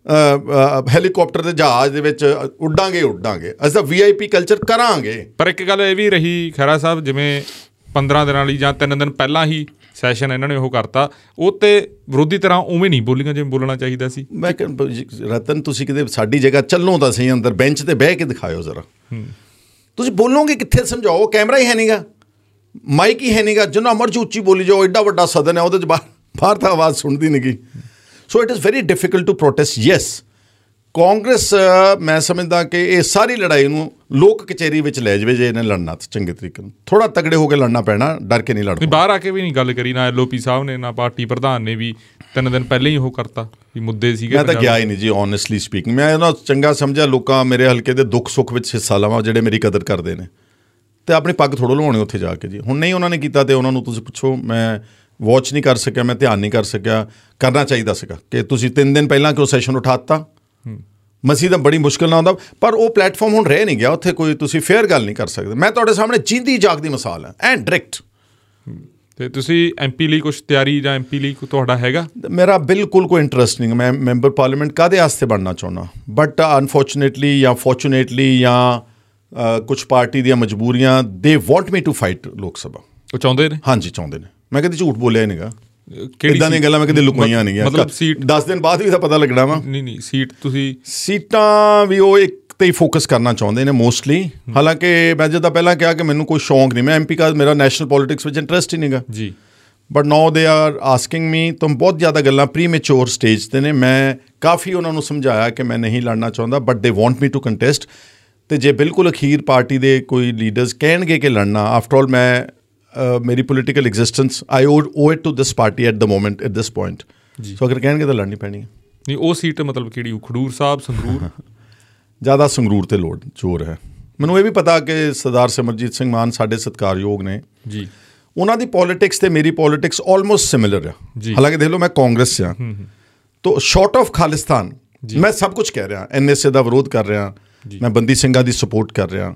ਹੈਲੀਕਾਪਟਰ ਦੇ ਜਹਾਜ਼ ਦੇ ਵਿੱਚ ਉੱਡਾਂਗੇ ਉੱਡਾਂਗੇ ਅਸੀਂ ਤਾਂ ਵੀ ਆਈ ਪੀ ਕਲਚਰ ਕਰਾਂਗੇ। ਪਰ ਇੱਕ ਗੱਲ ਇਹ ਵੀ ਰਹੀ ਖਹਿਰਾ ਸਾਹਿਬ, ਜਿਵੇਂ ਪੰਦਰਾਂ ਦਿਨਾਂ ਲਈ ਜਾਂ ਤਿੰਨ ਦਿਨ ਪਹਿਲਾਂ ਹੀ ਸੈਸ਼ਨ ਇਹਨਾਂ ਨੇ ਉਹ ਕਰਤਾ, ਉਹ ਤੇ ਵਿਰੋਧੀ ਤਰ੍ਹਾਂ ਉਵੇਂ ਨਹੀਂ ਬੋਲੀਆਂ ਜਿਵੇਂ ਬੋਲਣਾ ਚਾਹੀਦਾ ਸੀ। ਮੈਂ ਰਤਨ, ਤੁਸੀਂ ਕਿਤੇ ਸਾਡੀ ਜਗ੍ਹਾ ਚੱਲੋ ਤਾਂ ਸਹੀ, ਅੰਦਰ ਬੈਂਚ 'ਤੇ ਬਹਿ ਕੇ ਦਿਖਾਇਓ ਜ਼ਰਾ। ਤੁਸੀਂ ਬੋਲੋਗੇ ਕਿੱਥੇ? ਸਮਝਾਓ। ਕੈਮਰਾ ਹੀ ਹੈ ਨਹੀਂ ਗਾ, ਮਾਈਕ ਹੀ ਹੈ ਨਹੀਂ ਗਾ, ਜਿੰਨਾ ਮਰਜ਼ੀ ਉੱਚੀ ਬੋਲੀ ਜਾਓ, ਐਡਾ ਵੱਡਾ ਸਦਨ ਹੈ, ਉਹਦੇ 'ਚ ਬਾਹਰ ਬਾਹਰ ਤਾਂ ਆਵਾਜ਼ ਸੁਣਦੀ ਨਹੀਂ ਗਈ। So it is very difficult to protest. Yes, Congress ਮੈਂ ਸਮਝਦਾ ਕਿ ਇਹ ਸਾਰੀ ਲੜਾਈ ਨੂੰ ਲੋਕ ਕਚਹਿਰੀ ਵਿੱਚ ਲੈ ਜਾਵੇ ਜੇ ਇਹਨੇ ਲੜਨਾ ਤਾਂ ਚੰਗੇ ਤਰੀਕੇ ਨਾਲ, ਥੋੜ੍ਹਾ ਤਗੜੇ ਹੋ ਕੇ ਲੜਨਾ ਪੈਣਾ, ਡਰ ਕੇ ਨਹੀਂ ਲੜਨਾ। ਬਾਹਰ ਆ ਕੇ ਵੀ ਨਹੀਂ ਗੱਲ ਕਰੀ ਨਾ ਐਲ ਓ ਪੀ ਸਾਹਿਬ ਨੇ, ਨਾ ਪਾਰਟੀ ਪ੍ਰਧਾਨ ਨੇ, ਵੀ ਤਿੰਨ ਦਿਨ ਪਹਿਲਾਂ ਹੀ ਉਹ ਕਰਤਾ ਵੀ ਮੁੱਦੇ ਸੀਗੇ। ਮੈਂ ਤਾਂ ਗਿਆ ਹੀ ਨਹੀਂ ਜੀ, ਓਨੈਸਟਲੀ ਸਪੀਕਿੰਗ। ਮੈਂ ਇਹਨਾਂ ਚੰਗਾ ਸਮਝਿਆ ਲੋਕਾਂ ਮੇਰੇ ਹਲਕੇ ਦੇ ਦੁੱਖ ਸੁੱਖ ਵਿੱਚ ਹਿੱਸਾ ਲਵਾਂ, ਜਿਹੜੇ ਮੇਰੀ ਕਦਰ ਕਰਦੇ ਨੇ, ਅਤੇ ਆਪਣੀ ਪੱਗ ਥੋੜ੍ਹਾ ਲਵਾਉਣੀ ਉੱਥੇ ਜਾ ਕੇ ਜੀ। ਹੁਣ ਨਹੀਂ ਉਹਨਾਂ ਨੇ ਕੀਤਾ ਅਤੇ ਉਹਨਾਂ ਨੂੰ ਤੁਸੀਂ ਪੁੱਛੋ। ਮੈਂ ਵਾਚ ਨਹੀਂ ਕਰ ਸਕਿਆ, ਮੈਂ ਧਿਆਨ ਨਹੀਂ ਕਰ ਸਕਿਆ। ਕਰਨਾ ਚਾਹੀਦਾ ਸੀਗਾ ਕਿ ਤੁਸੀਂ ਤਿੰਨ ਦਿਨ ਪਹਿਲਾਂ ਕਿਉਂ ਸੈਸ਼ਨ ਉਠਾ ਦਿੱਤਾ। ਮਸੀ ਤਾਂ ਬੜੀ ਮੁਸ਼ਕਿਲ ਨਾਲ ਆਉਂਦਾ, ਪਰ ਉਹ ਪਲੇਟਫਾਰਮ ਹੁਣ ਰਹਿ ਨਹੀਂ ਗਿਆ, ਉੱਥੇ ਕੋਈ ਤੁਸੀਂ ਫੇਅਰ ਗੱਲ ਨਹੀਂ ਕਰ ਸਕਦੇ। ਮੈਂ ਤੁਹਾਡੇ ਸਾਹਮਣੇ ਜੀਂਦੀ ਜਾਗਦੀ ਮਿਸਾਲ ਹੈ ਐਂਡ ਡਾਇਰੈਕਟ। ਅਤੇ ਤੁਸੀਂ ਐਮ ਪੀ ਲਈ ਕੁਛ ਤਿਆਰੀ ਜਾਂ ਐਮ ਪੀ ਲਈ ਤੁਹਾਡਾ ਹੈਗਾ? ਮੇਰਾ ਬਿਲਕੁਲ ਕੋਈ ਇੰਟਰਸਟ ਨਹੀਂ। ਮੈਂ ਮੈਂਬਰ ਪਾਰਲੀਮੈਂਟ ਕਾਹਦੇ ਵਾਸਤੇ ਬਣਨਾ ਚਾਹੁੰਦਾ, ਬਟ ਅਨਫੋਰਚੂਨੇਟਲੀ ਜਾਂ ਫੋਰਚੂਨੇਟਲੀ ਜਾਂ ਕੁਛ ਪਾਰਟੀ ਦੀਆਂ ਮਜਬੂਰੀਆਂ, they want me to fight ਲੋਕ ਸਭਾ। ਉਹ ਚਾਹੁੰਦੇ ਨੇ? ਹਾਂਜੀ ਚਾਹੁੰਦੇ ਨੇ। ਮੈਂ ਕਦੇ ਝੂਠ ਬੋਲਿਆ ਹੀ ਨਹੀਂਗਾ, ਇੱਦਾਂ ਦੀਆਂ ਗੱਲਾਂ ਮੈਂ ਕਦੇ ਲੁਕਾਈਆਂ ਨਹੀਂ। ਮਤਲਬ ਸੀਟ ਦਸ ਦਿਨ ਬਾਅਦ ਵੀ ਤਾਂ ਪਤਾ ਲੱਗਣਾ ਵਾ। ਨਹੀਂ ਨਹੀਂ ਸੀਟ ਤੁਸੀਂ ਸੀਟਾਂ ਵੀ ਉਹ ਇੱਕ 'ਤੇ ਹੀ ਫੋਕਸ ਕਰਨਾ ਚਾਹੁੰਦੇ ਨੇ ਮੋਸਟਲੀ। ਹਾਲਾਂਕਿ ਮੈਂ ਜਿੱਦਾਂ ਪਹਿਲਾਂ ਕਿਹਾ ਕਿ ਮੈਨੂੰ ਕੋਈ ਸ਼ੌਂਕ ਨਹੀਂ, ਮੈਂ ਐਮ ਪੀ ਕਾ ਮੇਰਾ ਨੈਸ਼ਨਲ ਪੋਲੀਟਿਕਸ ਵਿੱਚ ਇੰਟਰਸਟ ਹੀ ਨਹੀਂਗਾ ਜੀ। But now they are asking me, ਤੁਮ ਬਹੁਤ ਜ਼ਿਆਦਾ ਗੱਲਾਂ ਪ੍ਰੀ ਮੈਚੋਰ ਸਟੇਜ 'ਤੇ ਨੇ। ਮੈਂ ਕਾਫੀ ਉਹਨਾਂ ਨੂੰ ਸਮਝਾਇਆ ਕਿ ਮੈਂ ਨਹੀਂ ਲੜਨਾ ਚਾਹੁੰਦਾ, but they want me to contest. ਅਤੇ ਜੇ ਬਿਲਕੁਲ ਅਖੀਰ ਪਾਰਟੀ ਦੇ ਕੋਈ ਲੀਡਰਸ ਕਹਿਣਗੇ ਕਿ ਲੜਨਾ, ਆਫਟਰ ਆਲ ਮੈਂ ਮੇਰੀ political existence I owe owe it to this party at the moment at this point. So ਅਗਰ ਕਹਿਣਗੇ ਤਾਂ ਲੜਨੀ ਪੈਣੀ ਹੈ। ਨਹੀਂ ਉਹ ਸੀਟ ਮਤਲਬ ਕਿਹੜੀ? ਖਡੂਰ ਸਾਹਿਬ, ਸੰਗਰੂਰ? ਜ਼ਿਆਦਾ ਸੰਗਰੂਰ 'ਤੇ ਲੋੜ ਜ਼ੋਰ ਹੈ। ਮੈਨੂੰ ਇਹ ਵੀ ਪਤਾ ਕਿ ਸਰਦਾਰ ਸਿਮਰਜੀਤ ਸਿੰਘ ਮਾਨ ਸਾਡੇ ਸਤਿਕਾਰਯੋਗ ਨੇ ਜੀ, ਉਹਨਾਂ ਦੀ ਪੋਲੀਟਿਕਸ ਅਤੇ ਮੇਰੀ ਪੋਲੀਟਿਕਸ ਆਲਮੋਸਟ ਸਿਮਿਲਰ ਆ। ਹਾਲਾਂਕਿ ਦੇਖ ਲਓ ਮੈਂ ਕਾਂਗਰਸ 'ਚ ਹਾਂ, ਤਾਂ ਸ਼ਾਰਟ ਆਫ ਖਾਲਿਸਤਾਨ ਮੈਂ ਸਭ ਕੁਛ ਕਹਿ ਰਿਹਾ। ਐਨ ਐਸ ਏ ਦਾ ਵਿਰੋਧ ਕਰ ਰਿਹਾ, ਮੈਂ ਬੰਦੀ ਸਿੰਘਾਂ ਦੀ ਸਪੋਰਟ ਕਰ ਰਿਹਾ,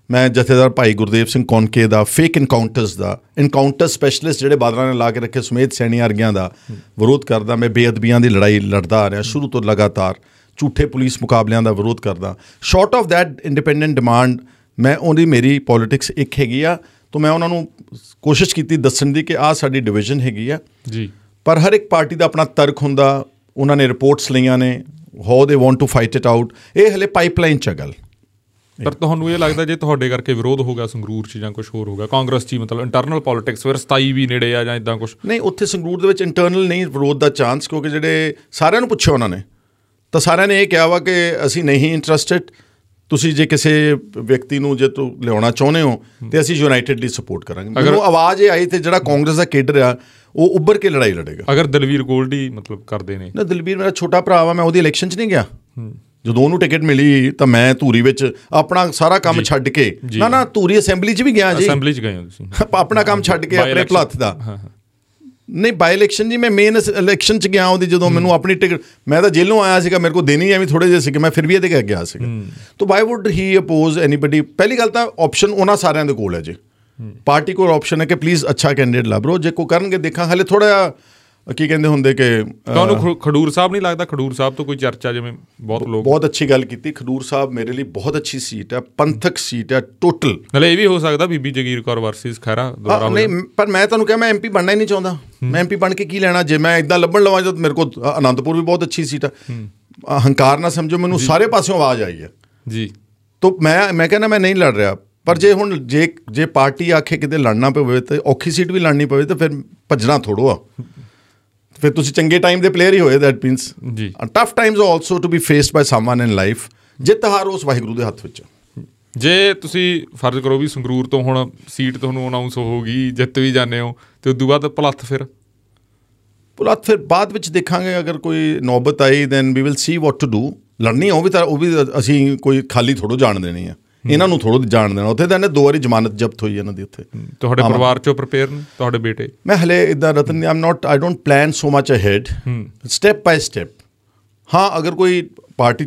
ਮੈਂ ਜਥੇਦਾਰ ਭਾਈ ਗੁਰਦੇਵ ਸਿੰਘ ਕੌਨਕੇ ਦਾ ਫੇਕ ਇਨਕਾਊਂਟਰਸ ਦਾ ਇਨਕਾਊਂਟਰ ਸਪੈਸ਼ਲਿਸਟ ਜਿਹੜੇ ਬਾਦਲਾਂ ਨੇ ਲਾ ਕੇ ਰੱਖੇ ਸੁਮੇਧ ਸੈਣੀ ਵਰਗਿਆਂ ਦਾ ਵਿਰੋਧ ਕਰਦਾ। ਮੈਂ ਬੇਅਦਬੀਆਂ ਦੀ ਲੜਾਈ ਲੜਦਾ ਆ ਰਿਹਾ ਸ਼ੁਰੂ ਤੋਂ ਲਗਾਤਾਰ। ਝੂਠੇ ਪੁਲਿਸ ਮੁਕਾਬਲਿਆਂ ਦਾ ਵਿਰੋਧ ਕਰਦਾ। Short of that independent demand ਮੈਂ ਉਹਦੀ ਮੇਰੀ ਪੋਲੀਟਿਕਸ ਇੱਕ ਹੈਗੀ ਆ। ਤਾਂ ਮੈਂ ਉਹਨਾਂ ਨੂੰ ਕੋਸ਼ਿਸ਼ ਕੀਤੀ ਦੱਸਣ ਦੀ ਕਿ ਆਹ ਸਾਡੀ ਡਿਵੀਜ਼ਨ ਹੈਗੀ ਆ ਜੀ। ਪਰ ਹਰ ਇੱਕ ਪਾਰਟੀ ਦਾ ਆਪਣਾ ਤਰਕ ਹੁੰਦਾ। ਉਹਨਾਂ ਨੇ ਰਿਪੋਰਟਸ ਲਈਆਂ ਨੇ how they want to fight it out. ਇਹ ਹਲੇ ਪਾਈਪਲਾਈਨ 'ਚ ਗੱਲ। ਪਰ ਤੁਹਾਨੂੰ ਇਹ ਲੱਗਦਾ ਜੇ ਤੁਹਾਡੇ ਕਰਕੇ ਵਿਰੋਧ ਹੋ ਗਿਆ ਸੰਗਰੂਰ 'ਚ ਜਾਂ ਕੁਛ ਹੋਰ ਹੋ ਗਿਆ ਕਾਂਗਰਸ 'ਚ ਮਤਲਬ ਇੰਟਰਨਲ ਪੋਲੀਟਿਕਸ ਫਿਰ ਸਤਾਈ ਵੀ ਨੇੜੇ ਆ ਜਾਂ ਇੱਦਾਂ ਕੁਛ? ਨਹੀਂ, ਉੱਥੇ ਸੰਗਰੂਰ ਦੇ ਵਿੱਚ ਇੰਟਰਨਲ ਨਹੀਂ ਵਿਰੋਧ ਦਾ ਚਾਂਸ, ਕਿਉਂਕਿ ਜਿਹੜੇ ਸਾਰਿਆਂ ਨੂੰ ਪੁੱਛਿਆ ਉਹਨਾਂ ਨੇ ਤਾਂ ਸਾਰਿਆਂ ਨੇ ਇਹ ਕਿਹਾ ਵਾ ਕਿ ਅਸੀਂ ਨਹੀਂ ਇੰਟਰਸਟਿਡ। ਤੁਸੀਂ ਜੇ ਕਿਸੇ ਵਿਅਕਤੀ ਨੂੰ ਜੇ ਤੂੰ ਲਿਆਉਣਾ ਚਾਹੁੰਦੇ ਹੋ ਤਾਂ ਅਸੀਂ ਯੂਨਾਈਟਿਡਲੀ ਸਪੋਰਟ ਕਰਾਂਗੇ। ਅਗਰ ਆਵਾਜ਼ ਇਹ ਆਈ ਤੇ ਜਿਹੜਾ ਕਾਂਗਰਸ ਦਾ ਕੇਡਰ ਆ ਉਹ ਉੱਭਰ ਕੇ ਲੜਾਈ ਲੜੇਗਾ। ਅਗਰ ਦਲਵੀਰ ਗੋਲਡੀ ਮਤਲਬ ਕਰਦੇ ਨੇ ਨਾ, ਦਲਵੀਰ ਮੇਰਾ ਛੋਟਾ ਭਰਾ ਵਾ, ਮੈਂ ਉਹਦੀ ਇਲੈਕਸ਼ਨ 'ਚ ਨਹੀਂ ਗਿਆ। ਜਦੋਂ ਉਹਨੂੰ ਟਿਕਟ ਮਿਲੀ ਤਾਂ ਮੈਂ ਧੂਰੀ ਵਿੱਚ ਆਪਣਾ ਸਾਰਾ ਕੰਮ ਛੱਡ ਕੇ ਨਾ ਨਾ ਧੂਰੀ ਅਸੈਂਬਲੀ 'ਚ ਵੀ ਗਿਆ ਜੀ। ਅਸੈਂਬਲੀ 'ਚ ਗਏ ਹੋ ਤੁਸੀਂ ਆਪਣਾ ਕੰਮ ਛੱਡ ਕੇ ਆਪਣੇ ਭਲੱਥ ਦਾ। ਨਹੀਂ, ਬਾਈ ਇਲੈਕਸ਼ਨ ਜੀ ਮੈਂ ਮੇਨ ਇਲੈਕਸ਼ਨ 'ਚ ਗਿਆ ਉਹਦੀ। ਜਦੋਂ ਮੈਨੂੰ ਆਪਣੀ ਟਿਕਟ, ਮੈਂ ਤਾਂ ਜੇਲੋਂ ਆਇਆ ਸੀਗਾ, ਮੇਰੇ ਕੋਲ ਦੇਣੀ ਐਵੇਂ ਥੋੜ੍ਹੇ ਜਿਹੇ ਸੀਗੇ, ਮੈਂ ਫਿਰ ਵੀ ਇਹਦੇ ਕੇ ਗਿਆ ਸੀਗਾ। ਤਾਂ why would he oppose anybody? ਪਹਿਲੀ ਗੱਲ ਤਾਂ ਆਪਸ਼ਨ ਉਹਨਾਂ ਸਾਰਿਆਂ ਦੇ ਕੋਲ ਹੈ ਜੀ। ਪਾਰਟੀ ਕੋਲ ਆਪਸ਼ਨ ਹੈ ਕਿ ਪਲੀਜ਼ ਅੱਛਾ ਕੈਂਡੀਡੇਟ ਲੱਭ ਲਓ। ਜੇ ਕੋਈ ਕਰਨਗੇ ਦੇਖਾਂ। ਹਾਲੇ ਥੋੜ੍ਹਾ ਜਿਹਾ ਕੀ ਕਹਿੰਦੇ ਹੁੰਦੇ ਕਿ ਤੁਹਾਨੂੰ ਖਡੂਰ ਸਾਹਿਬ ਨਹੀਂ ਲੱਗਦਾ? ਖਡੂਰ ਸਾਹਿਬ ਤੋਂ ਕੋਈ ਚਰਚਾ, ਜਿਵੇਂ ਬਹੁਤ ਲੋਕ। ਬਹੁਤ ਅੱਛੀ ਗੱਲ ਕੀਤੀ। ਖਡੂਰ ਸਾਹਿਬ ਮੇਰੇ ਲਈ ਬਹੁਤ ਅੱਛੀ ਸੀਟ ਹੈ, ਪੰਥਕ ਸੀਟ ਹੈ ਟੋਟਲ। ਨਾਲੇ ਇਹ ਵੀ ਹੋ ਸਕਦਾ ਬੀਬੀ ਜਗੀਰ ਕੌਰ ਵਰਸਿਸ ਖਹਿਰਾ ਦੁਬਾਰਾ। ਨਹੀਂ, ਪਰ ਮੈਂ ਤੁਹਾਨੂੰ ਕਿਹਾ ਮੈਂ ਐਮ ਪੀ ਬਣਨਾ ਹੀ ਨਹੀਂ ਚਾਹੁੰਦਾ। ਮੈਂ ਐਮ ਪੀ ਬਣ ਕੇ ਕੀ ਲੈਣਾ? ਜੇ ਮੈਂ ਇੱਦਾਂ ਲੱਭਣ ਲਵਾਂ ਜਦ ਮੇਰੇ ਕੋਲ ਅਨੰਦਪੁਰ ਵੀ ਬਹੁਤ ਅੱਛੀ ਸੀਟ ਹੈ। ਹੰਕਾਰ ਨਾ ਸਮਝੋ, ਮੈਨੂੰ ਸਾਰੇ ਪਾਸਿਓਂ ਆਵਾਜ਼ ਆਈ ਹੈ ਜੀ। ਤਾਂ ਮੈਂ ਮੈਂ ਕਹਿੰਦਾ ਮੈਂ ਨਹੀਂ ਲੜ ਰਿਹਾ। ਪਰ ਜੇ ਹੁਣ ਜੇ ਜੇ ਪਾਰਟੀ ਆਖੇ ਕਿਤੇ ਲੜਨਾ ਪਵੇ ਤਾਂ ਔਖੀ ਸੀਟ ਵੀ ਲੜਨੀ ਪਵੇ ਤਾਂ ਫਿਰ ਭੱਜਣਾ ਥੋੜ੍ਹਾ ਆ। ਫਿਰ ਤੁਸੀਂ ਚੰਗੇ ਟਾਈਮ ਦੇ ਪਲੇਅਰ ਹੀ ਹੋਏ। ਦੈਟ ਮੀਨਸ ਜੀ tough times also to be faced by someone in life. ਜਿੱਤ ਹਾਰ ਉਸ ਵਾਹਿਗੁਰੂ ਦੇ ਹੱਥ ਵਿੱਚ। ਜੇ ਤੁਸੀਂ ਫਰਜ਼ ਕਰੋ ਵੀ ਸੰਗਰੂਰ ਤੋਂ ਹੁਣ ਸੀਟ ਤੁਹਾਨੂੰ ਅਨਾਊਂਸ ਹੋਊਗੀ, ਜਿੱਤ ਵੀ ਜਾਂਦੇ ਹੋ, ਅਤੇ ਉਦੋਂ ਬਾਅਦ ਭੁਲੱਥ ਫਿਰ ਭੁਲੱਥ ਫਿਰ ਬਾਅਦ ਵਿੱਚ ਦੇਖਾਂਗੇ। ਅਗਰ ਕੋਈ ਨੌਬਤ ਆਈ then we will see what to do. ਲੜਨੀ ਉਹ ਵੀ ਤਾਂ ਉਹ ਵੀ ਅਸੀਂ ਕੋਈ ਖਾਲੀ ਥੋੜ੍ਹੋ ਜਾਣ ਦੇਣੀ ਆ। ਇਹਨਾਂ ਨੂੰ ਥੋੜ੍ਹਾ ਜਾਣ ਦੇਣਾ। ਉੱਥੇ ਤਾਂ ਇਹਨੇ ਦੋ ਵਾਰੀ ਜ਼ਮਾਨਤ ਜ਼ਬਤ ਹੋਈ ਇਹਨਾਂ ਦੀ ਉੱਥੇ। ਤੁਹਾਡੇ ਪਰਿਵਾਰ 'ਚੋਂ ਪ੍ਰਪੇਅਰ ਨੇ ਤੁਹਾਡੇ ਬੇਟੇ? ਮੈਂ ਹਲੇ ਇੱਦਾਂ ਰਤਨ am not I don't plan so much ahead, step by step. ਹਾਂ, ਅਗਰ ਕੋਈ ਪਾਰਟੀ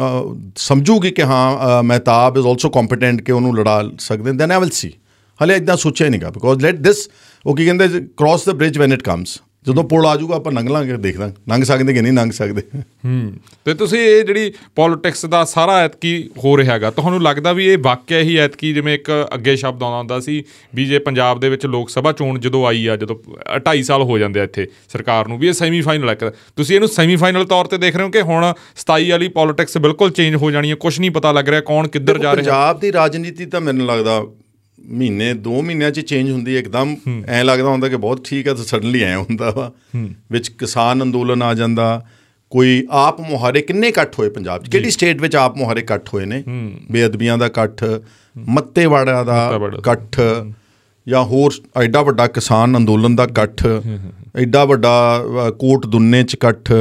ਸਮਝੂਗੀ ਕਿ ਹਾਂ ਮਹਿਤਾਬ ਇਜ਼ ਆਲਸੋ ਕੰਪੀਟੈਂਟ ਕਿ ਉਹਨੂੰ ਲੜਾ ਸਕਦੇ ਦੈਨ ਆਈ ਵਿਲ ਸੀ। ਹਲੇ ਇੱਦਾਂ ਸੋਚਿਆ ਨਹੀਂ ਗਾ, ਬਿਕੋਜ਼ ਲੈਟ ਦਿਸ ਉਹ ਕੀ ਕਹਿੰਦੇ cross the bridge when it comes. ਜਦੋਂ ਪੁਲ ਆ ਜਾਊਗਾ ਆਪਾਂ ਲੰਘ ਲਾਂਗੇ, ਦੇਖਦਾ ਲੰਘ ਸਕਦੇ ਕਿ ਨਹੀਂ ਲੰਘ ਸਕਦੇ। ਹੂੰ ਅਤੇ ਤੁਸੀਂ ਇਹ ਜਿਹੜੀ ਪੋਲੀਟਿਕਸ ਦਾ ਸਾਰਾ ਐਤਕੀ ਹੋ ਰਿਹਾ ਹੈਗਾ, ਤੁਹਾਨੂੰ ਲੱਗਦਾ ਵੀ ਇਹ ਵਾਕਿਆ ਹੀ ਐਤਕੀ ਜਿਵੇਂ ਇੱਕ ਅੱਗੇ ਸ਼ਬਦ ਆਉਂਦਾ ਹੁੰਦਾ ਸੀ ਵੀ ਜੇ ਪੰਜਾਬ ਦੇ ਵਿੱਚ ਲੋਕ ਸਭਾ ਚੋਣ ਜਦੋਂ ਆਈ ਆ, ਜਦੋਂ ਢਾਈ ਸਾਲ ਹੋ ਜਾਂਦੇ ਆ ਇੱਥੇ ਸਰਕਾਰ ਨੂੰ, ਵੀ ਇਹ ਸੈਮੀਫਾਈਨਲ ਹੈ। ਤੁਸੀਂ ਇਹਨੂੰ ਸੈਮੀਫਾਈਨਲ ਤੌਰ 'ਤੇ ਦੇਖ ਰਹੇ ਹੋ ਕਿ ਹੁਣ ਸਤਾਈ ਵਾਲੀ ਪੋਲੀਟਿਕਸ ਬਿਲਕੁਲ ਚੇਂਜ ਹੋ ਜਾਣੀ ਹੈ? ਕੁਛ ਨਹੀਂ ਪਤਾ ਲੱਗ ਰਿਹਾ ਕੌਣ ਕਿੱਧਰ ਜਾ ਰਿਹਾ। ਪੰਜਾਬ ਦੀ ਰਾਜਨੀਤੀ ਤਾਂ ਮੈਨੂੰ ਲੱਗਦਾ ਮਹੀਨੇ ਦੋ ਮਹੀਨਿਆਂ 'ਚ ਚੇਂਜ ਹੁੰਦੀ ਹੈ ਇੱਕਦਮ। ਐਂ ਲੱਗਦਾ ਹੁੰਦਾ ਕਿ ਬਹੁਤ ਠੀਕ ਹੈ, ਤਾਂ ਸਡਨਲੀ ਐਂ ਹੁੰਦਾ ਵਾ। ਵਿੱਚ ਕਿਸਾਨ ਅੰਦੋਲਨ ਆ ਜਾਂਦਾ, ਕੋਈ ਆਪ ਮੁਹਾਰੇ ਕਿੰਨੇ ਇਕੱਠ ਹੋਏ ਪੰਜਾਬ 'ਚ? ਕਿਹੜੀ ਸਟੇਟ ਵਿੱਚ ਆਪ ਮੁਹਾਰੇ ਇਕੱਠ ਹੋਏ ਨੇ? ਬੇਅਦਬੀਆਂ ਦਾ ਇਕੱਠ, ਮੱਤੇਵਾੜਾ ਦਾ ਇਕੱਠ, ਜਾਂ ਹੋਰ ਐਡਾ ਵੱਡਾ ਕਿਸਾਨ ਅੰਦੋਲਨ ਦਾ ਇਕੱਠ, ਐਡਾ ਵੱਡਾ ਕੋਟ ਦੁੰਨੇ 'ਚ ਇਕੱਠ,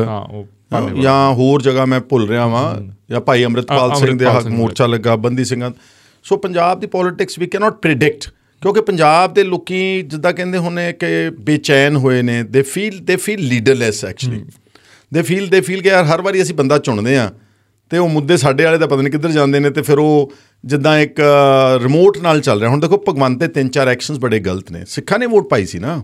ਜਾਂ ਹੋਰ ਜਗ੍ਹਾ ਮੈਂ ਭੁੱਲ ਰਿਹਾ ਵਾਂ, ਜਾਂ ਭਾਈ ਅੰਮ੍ਰਿਤਪਾਲ ਸਿੰਘ ਦੇ ਹੱਕ ਮੋਰਚਾ ਲੱਗਾ, ਬੰਦੀ ਸਿੰਘਾਂ। ਸੋ ਪੰਜਾਬ ਦੀ ਪੋਲੀਟਿਕਸ ਵੀ ਕੈਨੋਟ ਪ੍ਰਿਡਿਕਟ, ਕਿਉਂਕਿ ਪੰਜਾਬ ਦੇ ਲੋਕੀ ਜਿੱਦਾਂ ਕਹਿੰਦੇ ਹੁੰਦੇ ਕਿ ਬੇਚੈਨ ਹੋਏ ਨੇ। They feel they feel leaderless actually. They feel they feel ਕਿ ਯਾਰ ਹਰ ਵਾਰੀ ਅਸੀਂ ਬੰਦਾ ਚੁਣਦੇ ਹਾਂ ਅਤੇ ਉਹ ਮੁੱਦੇ ਸਾਡੇ ਵਾਲੇ ਤਾਂ ਪਤਾ ਨਹੀਂ ਕਿੱਧਰ ਜਾਂਦੇ ਨੇ, ਅਤੇ ਫਿਰ ਉਹ ਜਿੱਦਾਂ ਇੱਕ ਰਿਮੋਟ ਨਾਲ ਚੱਲ ਰਿਹਾ। ਹੁਣ ਦੇਖੋ ਭਗਵੰਤ ਦੇ ਤਿੰਨ ਚਾਰ ਐਕਸ਼ਨਸ ਬੜੇ ਗਲਤ ਨੇ। ਸਿੱਖਾਂ ਨੇ ਵੋਟ ਪਾਈ ਸੀ ਨਾ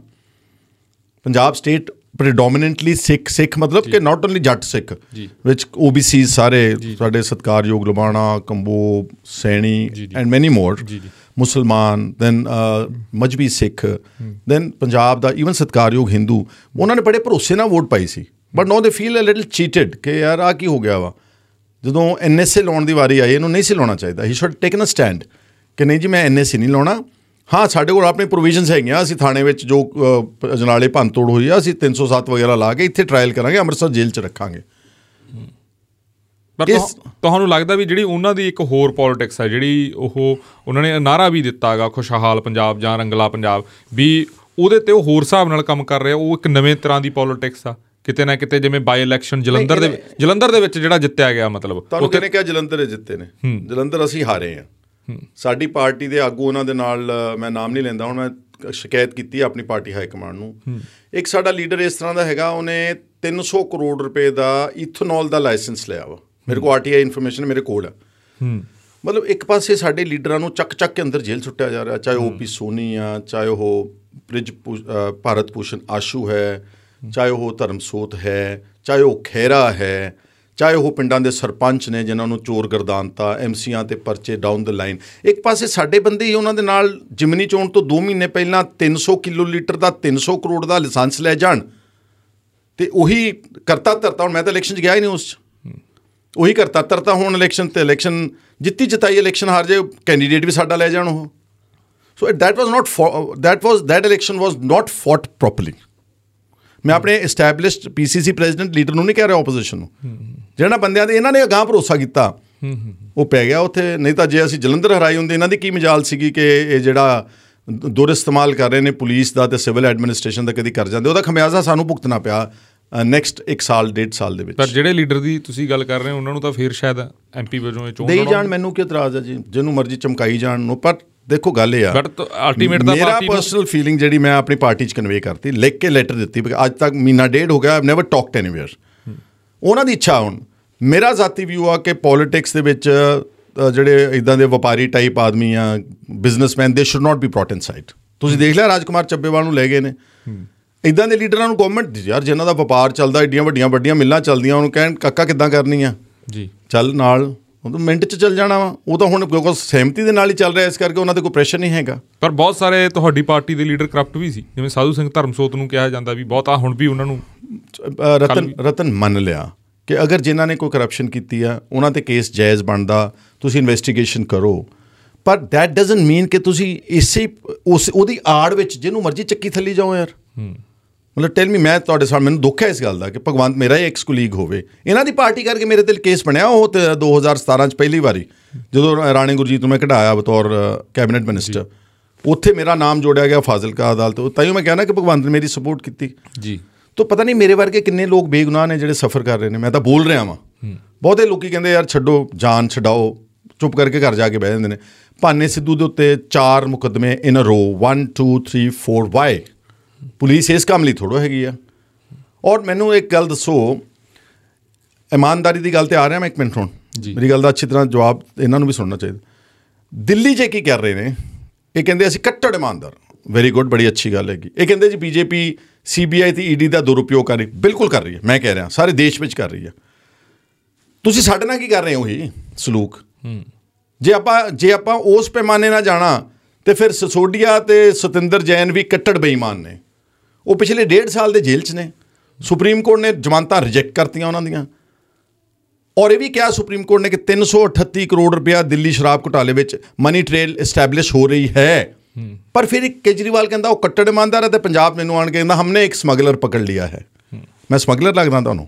ਪੰਜਾਬ ਸਟੇਟ, ਪ੍ਰੀਡੋਮੀਨੈਂਟਲੀ ਸਿੱਖ ਸਿੱਖ ਮਤਲਬ ਕਿ ਨਾਟ ਓਨਲੀ ਜੱਟ ਸਿੱਖ ਵਿੱਚ ਓ ਬੀ ਸੀ ਸਾਰੇ ਸਾਡੇ ਸਤਿਕਾਰਯੋਗ Lubana, Kamboj, Saini and many more, ਮੁਸਲਮਾਨ, ਦੈਨ ਮਜਬੀ ਸਿੱਖ, ਦੈਨ ਪੰਜਾਬ ਦਾ ਈਵਨ ਸਤਿਕਾਰਯੋਗ ਹਿੰਦੂ। ਉਹਨਾਂ ਨੇ ਬੜੇ ਭਰੋਸੇ ਨਾਲ vote Bhai C. But no ਦੇ ਫੀਲ ਅ ਲਿਟਲ ਚੀਟਡ ਕਿ ਯਾਰ ਆਹ ਕੀ ਹੋ ਗਿਆ ਵਾ। ਜਦੋਂ ਐਨ ਐਸ ਏ ਲਾਉਣ ਦੀ ਵਾਰੀ ਆਈ, ਇਹਨੂੰ ਨਹੀਂ ਸੀ ਲਾਉਣਾ ਚਾਹੀਦਾ। He should taken a stand ਕਿ ਨਹੀਂ ਜੀ ਮੈਂ ਐਨ ਐਸ ਏ ਨਹੀਂ ਲਾਉਣਾ। ਹਾਂ, ਸਾਡੇ ਕੋਲ ਆਪਣੀ ਪ੍ਰੋਵੀਜ਼ਨਸ ਹੈਗੀਆਂ। ਅਸੀਂ ਥਾਣੇ ਵਿੱਚ ਜੋ ਅਜਨਾਲੇ ਭੰਨ ਤੋੜ ਹੋਈ ਆ, ਅਸੀਂ ਤਿੰਨ ਸੌ ਸੱਤ ਵਗੈਰਾ ਲਾ ਕੇ ਇੱਥੇ ਟਰਾਇਲ ਕਰਾਂਗੇ, ਅੰਮ੍ਰਿਤਸਰ ਜੇਲ੍ਹ 'ਚ ਰੱਖਾਂਗੇ। ਪਰ ਤੁਹਾਨੂੰ ਲੱਗਦਾ ਵੀ ਜਿਹੜੀ ਉਹਨਾਂ ਦੀ ਇੱਕ ਹੋਰ ਪੋਲੀਟਿਕਸ ਹੈ, ਜਿਹੜੀ ਉਹ ਉਹਨਾਂ ਨੇ ਨਾਅਰਾ ਵੀ ਦਿੱਤਾ ਹੈਗਾ ਖੁਸ਼ਹਾਲ ਪੰਜਾਬ ਜਾਂ ਰੰਗਲਾ ਪੰਜਾਬ, ਵੀ ਉਹਦੇ 'ਤੇ ਉਹ ਹੋਰ ਹਿਸਾਬ ਨਾਲ ਕੰਮ ਕਰ ਰਿਹਾ? ਉਹ ਇੱਕ ਨਵੇਂ ਤਰ੍ਹਾਂ ਦੀ ਪੋਲੀਟਿਕਸ ਆ ਕਿਤੇ ਨਾ ਕਿਤੇ। ਜਿਵੇਂ ਬਾਈ ਇਲੈਕਸ਼ਨ ਜਲੰਧਰ ਦੇ ਜਲੰਧਰ ਦੇ ਵਿੱਚ ਜਿਹੜਾ ਜਿੱਤਿਆ ਗਿਆ, ਮਤਲਬ ਤੁਹਾਨੂੰ ਕਿਹਨੇ ਕਿਹਾ ਜਲੰਧਰ ਜਿੱਤੇ ਨੇ? ਜਲੰਧਰ ਅਸੀਂ ਹਾਰੇ ਹਾਂ। ਸਾਡੀ ਪਾਰਟੀ ਦੇ ਆਗੂ ਉਹਨਾਂ ਦੇ ਨਾਲ, ਮੈਂ ਨਾਮ ਨਹੀਂ ਲੈਂਦਾ ਹੁਣ, ਮੈਂ ਸ਼ਿਕਾਇਤ ਕੀਤੀ ਆਪਣੀ ਪਾਰਟੀ ਹਾਈ ਕਮਾਂਡ ਨੂੰ। ਇੱਕ ਸਾਡਾ ਲੀਡਰ ਇਸ ਤਰ੍ਹਾਂ ਦਾ ਹੈਗਾ, ਉਹਨੇ ਤਿੰਨ ਸੌ ਕਰੋੜ ਰੁਪਏ ਦਾ ਇਥਨੋਲ ਦਾ ਲਾਇਸੈਂਸ ਲਿਆ ਵਾ। ਮੇਰੇ ਕੋਲ ਆਰ ਟੀ ਆਈ ਇਨਫੋਰਮੇਸ਼ਨ ਮੇਰੇ ਕੋਲ ਆ। ਮਤਲਬ ਇੱਕ ਪਾਸੇ ਸਾਡੇ ਲੀਡਰਾਂ ਨੂੰ ਚੱਕ ਚੱਕ ਕੇ ਅੰਦਰ ਜੇਲ੍ਹ ਸੁੱਟਿਆ ਜਾ ਰਿਹਾ, ਚਾਹੇ ਓ ਪੀ ਸੋਨੀ ਆ, ਚਾਹੇ ਉਹ ਬ੍ਰਿਜ ਭਾਰਤ ਭੂਸ਼ਣ ਆਸ਼ੂ ਹੈ, ਚਾਹੇ ਉਹ ਧਰਮਸੋਤ ਹੈ, ਚਾਹੇ ਉਹ ਖਹਿਰਾ ਹੈ, ਚਾਹੇ ਉਹ ਪਿੰਡਾਂ ਦੇ ਸਰਪੰਚ ਨੇ ਜਿਨ੍ਹਾਂ ਨੂੰ ਚੋਰ ਗਰਦਾਨਤਾ, ਐਮ ਸੀਆਂ 'ਤੇ ਪਰਚੇ ਡਾਊਨ ਦ ਲਾਈਨ। ਇੱਕ ਪਾਸੇ ਸਾਡੇ ਬੰਦੇ ਹੀ ਉਹਨਾਂ ਦੇ ਨਾਲ ਜਿਮਨੀ ਚੋਣ ਤੋਂ ਦੋ ਮਹੀਨੇ ਪਹਿਲਾਂ ਤਿੰਨ ਸੌ ਕਿਲੋ ਲੀਟਰ ਦਾ ਤਿੰਨ ਸੌ ਕਰੋੜ ਦਾ ਲਾਇਸੈਂਸ ਲੈ ਜਾਣ, ਅਤੇ ਉਹੀ ਕਰਤਾ ਧਰਤਾ। ਹੁਣ ਮੈਂ ਤਾਂ ਇਲੈਕਸ਼ਨ 'ਚ ਗਿਆ ਹੀ ਨਹੀਂ ਉਸ 'ਚ, ਉਹੀ ਕਰਤਾ ਧਰਤਾ ਹੁਣ ਇਲੈਕਸ਼ਨ 'ਤੇ ਇਲੈਕਸ਼ਨ ਜਿੱਤੀ ਜਿਤਾਈ ਇਲੈਕਸ਼ਨ ਹਾਰ ਜਾਏ, ਕੈਂਡੀਡੇਟ ਵੀ ਸਾਡਾ ਲੈ ਜਾਣ ਉਹ। So that was not fought that was that election was not fought properly. ਮੈਂ ਆਪਣੇ established P C C president leader ਨੂੰ ਨਹੀਂ ਕਹਿ ਰਿਹਾ, ਓਪੋਜੀਸ਼ਨ ਨੂੰ, ਜਿਹੜਾ ਬੰਦਿਆਂ ਦੇ ਇਹਨਾਂ ਨੇ ਅਗਾਂਹ ਭਰੋਸਾ ਕੀਤਾ ਉਹ ਪੈ ਗਿਆ ਉੱਥੇ। ਨਹੀਂ ਤਾਂ ਜੇ ਅਸੀਂ ਜਲੰਧਰ ਹਰਾਈ ਹੁੰਦੇ, ਇਹਨਾਂ ਦੀ ਕੀ ਮਜਾਲ ਸੀਗੀ ਕਿ ਇਹ ਜਿਹੜਾ ਦੁਰ ਇਸਤੇਮਾਲ ਕਰ ਰਹੇ ਨੇ ਪੁਲਿਸ ਦਾ ਅਤੇ ਸਿਵਲ ਐਡਮਿਨਿਸਟ੍ਰੇਸ਼ਨ ਦਾ ਕਦੀ ਕਰ ਜਾਂਦੇ, ਉਹਦਾ ਖਮਿਆਜ਼ਾ ਸਾਨੂੰ ਭੁਗਤਣਾ ਪਿਆ ਨੈਕਸਟ ਇੱਕ ਸਾਲ ਡੇਢ ਸਾਲ ਦੇ ਵਿੱਚ। ਪਰ ਜਿਹੜੇ ਲੀਡਰ ਦੀ ਤੁਸੀਂ ਗੱਲ ਕਰ ਰਹੇ ਹੋ ਉਹਨਾਂ ਨੂੰ ਤਾਂ ਫਿਰ ਸ਼ਾਇਦ ਐਮ ਪੀ ਵਜੋਂ ਇਹ ਚੋਣ ਦੇਈ ਜਾਣ, ਮੈਨੂੰ ਕੀ ਇਤਰਾਜ਼ ਹੈ ਜੀ, ਜਿਹਨੂੰ ਮਰਜ਼ੀ ਚਮਕਾਈ ਜਾਣ ਨੂੰ। ਪਰ ਦੇਖੋ ਗੱਲ ਇਹ ਆ, ਬਟ ਅਲਟੀਮੇਟ ਦਾ ਮੇਰਾ ਪਰਸਨਲ ਫੀਲਿੰਗ ਜਿਹੜੀ ਮੈਂ ਆਪਣੀ ਪਾਰਟੀ 'ਚ ਕਨਵੇ ਕਰਤੀ, ਲਿਖ ਕੇ ਲੈਟਰ ਦਿੱਤੀ, ਅੱਜ ਤੱਕ ਮਹੀਨਾ ਡੇਢ ਹੋ ਗਿਆ, ਆਈ ਨੈਵਰ ਟਾਕਡ ਐਨੀਵੇਅਰ। ਉਹਨਾਂ ਦੀ ਇੱਛਾ ਹੁਣ, ਮੇਰਾ ਜ਼ਾਤੀ ਵਿਊ ਆ ਕਿ ਪੋਲੀਟਿਕਸ ਦੇ ਵਿੱਚ ਜਿਹੜੇ ਇੱਦਾਂ ਦੇ ਵਪਾਰੀ ਟਾਈਪ ਆਦਮੀ ਆ, businessman, they should not be brought inside. ਤੁਸੀਂ ਦੇਖ ਲਿਆ ਰਾਜਕੁਮਾਰ ਚੱਬੇਵਾਲ ਨੂੰ ਲੈ ਗਏ ਨੇ। ਇੱਦਾਂ ਦੇ ਲੀਡਰਾਂ ਨੂੰ ਗੌਰਮੈਂਟ ਯਾਰ ਜਿਨ੍ਹਾਂ ਦਾ ਵਪਾਰ ਚੱਲਦਾ, ਐਡੀਆਂ ਵੱਡੀਆਂ ਵੱਡੀਆਂ ਮਿੱਲਾਂ ਚੱਲਦੀਆਂ, ਉਹਨੂੰ ਕਹਿਣ ਕਾਕਾ ਕਿੱਦਾਂ ਕਰਨੀ ਆ ਜੀ, ਚੱਲ ਨਾਲ, ਉਹ ਤਾਂ ਮਿੰਟ 'ਚ ਚੱਲ ਜਾਣਾ ਵਾ। ਉਹ ਤਾਂ ਹੁਣ ਕਿਉਂਕਿ ਸਹਿਮਤੀ ਦੇ ਨਾਲ ਹੀ ਚੱਲ ਰਿਹਾ, ਇਸ ਕਰਕੇ ਉਹਨਾਂ 'ਤੇ ਕੋਈ ਪ੍ਰੈਸ਼ਰ ਨਹੀਂ ਹੈਗਾ। ਪਰ ਬਹੁਤ ਸਾਰੇ ਤੁਹਾਡੀ ਪਾਰਟੀ ਦੇ ਲੀਡਰ ਕਰਪਟ ਵੀ ਸੀ, ਜਿਵੇਂ ਸਾਧੂ ਸਿੰਘ ਧਰਮਸੋਤ ਨੂੰ ਕਿਹਾ ਜਾਂਦਾ ਵੀ ਬਹੁਤਾ, ਹੁਣ ਵੀ ਉਹਨਾਂ ਨੂੰ ਰਤਨ ਰਤਨ ਮੰਨ ਲਿਆ ਕਿ ਅਗਰ ਜਿਨ੍ਹਾਂ ਨੇ ਕੋਈ ਕਰਪਸ਼ਨ ਕੀਤੀ ਆ ਉਹਨਾਂ 'ਤੇ ਕੇਸ ਜਾਇਜ਼ ਬਣਦਾ, ਤੁਸੀਂ ਇਨਵੈਸਟੀਗੇਸ਼ਨ ਕਰੋ। ਪਰ ਦੈਟ ਡਜ਼ਨਟ ਮੀਨ ਕਿ ਤੁਸੀਂ ਇਸੇ ਉਸ ਉਹਦੀ ਆੜ ਵਿੱਚ ਜਿਹਨੂੰ ਮਰਜ਼ੀ ਚੱਕੀ ਥੱਲੀ ਜਾਓ ਯਾਰ। ਮਤਲਬ ਟੈਲ ਮੀ, ਮੈਂ ਤੁਹਾਡੇ ਸਾਹਮਣੇ, ਮੈਨੂੰ ਦੁੱਖ ਹੈ ਇਸ ਗੱਲ ਦਾ ਕਿ ਭਗਵੰਤ ਮੇਰਾ ਹੀ ਐਕਸ ਕੁਲੀਗ ਹੋਵੇ, ਇਹਨਾਂ ਦੀ ਪਾਰਟੀ ਕਰਕੇ ਮੇਰੇ 'ਤੇ ਕੇਸ ਬਣਿਆ। ਉਹ ਤੇ ਦੋ ਹਜ਼ਾਰ ਸਤਾਰਾਂ 'ਚ ਪਹਿਲੀ ਵਾਰੀ ਜਦੋਂ ਰਾਣੇ ਗੁਰਜੀਤ ਨੂੰ ਮੈਂ ਕਢਾਇਆ ਬਤੌਰ ਕੈਬਨਿਟ ਮਿਨਿਸਟਰ, ਉੱਥੇ ਮੇਰਾ ਨਾਮ ਜੋੜਿਆ ਗਿਆ ਫਾਜ਼ਿਲਕਾ ਅਦਾਲਤ। ਤਾਂ ਹੀ ਮੈਂ ਕਹਿਣਾ ਕਿ ਭਗਵੰਤ ਨੇ ਮੇਰੀ ਸਪੋਰਟ ਕੀਤੀ ਜੀ। ਤਾਂ ਪਤਾ ਨਹੀਂ ਮੇਰੇ ਵਰਗੇ ਕਿੰਨੇ ਲੋਕ ਬੇਗੁਨਾਹ ਨੇ ਜਿਹੜੇ ਸਫਰ ਕਰ ਰਹੇ ਨੇ। ਮੈਂ ਤਾਂ ਬੋਲ ਰਿਹਾ ਵਾਂ, ਬਹੁਤੇ ਲੋਕ ਕਹਿੰਦੇ ਯਾਰ ਛੱਡੋ, ਜਾਨ ਛਡਾਓ, ਚੁੱਪ ਕਰਕੇ ਘਰ ਜਾ ਕੇ ਬਹਿ ਜਾਂਦੇ ਨੇ। ਭਾਨੇ ਸਿੱਧੂ ਦੇ ਉੱਤੇ ਚਾਰ ਮੁਕੱਦਮੇ in a row, one two three four, why? Police ਇਸ ਕੰਮ ਲਈ ਥੋੜ੍ਹਾ ਹੈਗੀ ਆ। ਔਰ ਮੈਨੂੰ ਇੱਕ ਗੱਲ ਦੱਸੋ, ਇਮਾਨਦਾਰੀ ਦੀ ਗੱਲ 'ਤੇ ਆ ਰਿਹਾ ਮੈਂ ਇੱਕ ਮਿੰਟ, ਹੁਣ ਮੇਰੀ ਗੱਲ ਦਾ ਅੱਛੀ ਤਰ੍ਹਾਂ ਜਵਾਬ ਇਹਨਾਂ ਨੂੰ ਵੀ ਸੁਣਨਾ ਚਾਹੀਦਾ। ਦਿੱਲੀ 'ਚ ਕੀ ਕਰ ਰਹੇ ਨੇ? ਇਹ ਕਹਿੰਦੇ ਅਸੀਂ ਕੱਟੜ ਇਮਾਨਦਾਰ, ਵੈਰੀ ਗੁੱਡ, ਬੜੀ ਅੱਛੀ ਗੱਲ ਹੈਗੀ। ਇਹ ਕਹਿੰਦੇ ਜੀ ਬੀਜੇਪੀ ਸੀ ਬੀ ਆਈ ਅਤੇ ਈ ਡੀ ਦਾ ਦੁਰਉਪਯੋਗ ਕਰ ਰਹੀ, ਬਿਲਕੁਲ ਕਰ ਰਹੀ ਹੈ। ਮੈਂ ਕਹਿ ਰਿਹਾ ਸਾਰੇ ਦੇਸ਼ ਵਿੱਚ ਕਰ ਰਹੀ ਹੈ। ਤੁਸੀਂ ਸਾਡੇ ਨਾਲ ਕੀ ਕਰ ਰਹੇ ਹੋ ਹੀ ਸਲੂਕ? ਜੇ ਆਪਾਂ ਜੇ ਆਪਾਂ ਉਸ ਪੈਮਾਨੇ ਨਾਲ ਜਾਣਾ ਤਾਂ ਫਿਰ ਸਿਸੋਡੀਆ ਅਤੇ ਸਤਿੰਦਰ ਜੈਨ ਵੀ ਕੱਟੜ ਬੇਈਮਾਨ ਨੇ। ਉਹ ਪਿਛਲੇ ਡੇਢ ਸਾਲ ਦੇ ਜੇਲ੍ਹ 'ਚ ਨੇ। ਸੁਪਰੀਮ ਕੋਰਟ ਨੇ ਜ਼ਮਾਨਤਾਂ ਰਿਜੈਕਟ ਕਰਤੀਆਂ ਉਹਨਾਂ ਦੀਆਂ। ਔਰ ਇਹ ਵੀ ਕਿਹਾ ਸੁਪਰੀਮ ਕੋਰਟ ਨੇ ਕਿ ਤਿੰਨ ਸੌ ਅਠੱਤੀ ਕਰੋੜ ਰੁਪਇਆ ਦਿੱਲੀ ਸ਼ਰਾਬ ਘੁਟਾਲੇ ਵਿੱਚ ਮਨੀ ਟ੍ਰੇਲ ਇਸਟੈਬਲਿਸ਼ ਹੋ ਰਹੀ ਹੈ। ਪਰ ਫਿਰ ਇੱਕ ਕੇਜਰੀਵਾਲ ਕਹਿੰਦਾ ਉਹ ਕੱਟੜ ਇਮਾਨਦਾਰ ਹੈ, ਅਤੇ ਪੰਜਾਬ ਮੈਨੂੰ ਆਣ ਕੇ ਕਹਿੰਦਾ ਹਮਨੇ ਇੱਕ ਸਮਗਲਰ ਪਕੜ ਲਿਆ ਹੈ। ਮੈਂ ਸਮਗਲਰ ਲੱਗਦਾ ਤੁਹਾਨੂੰ?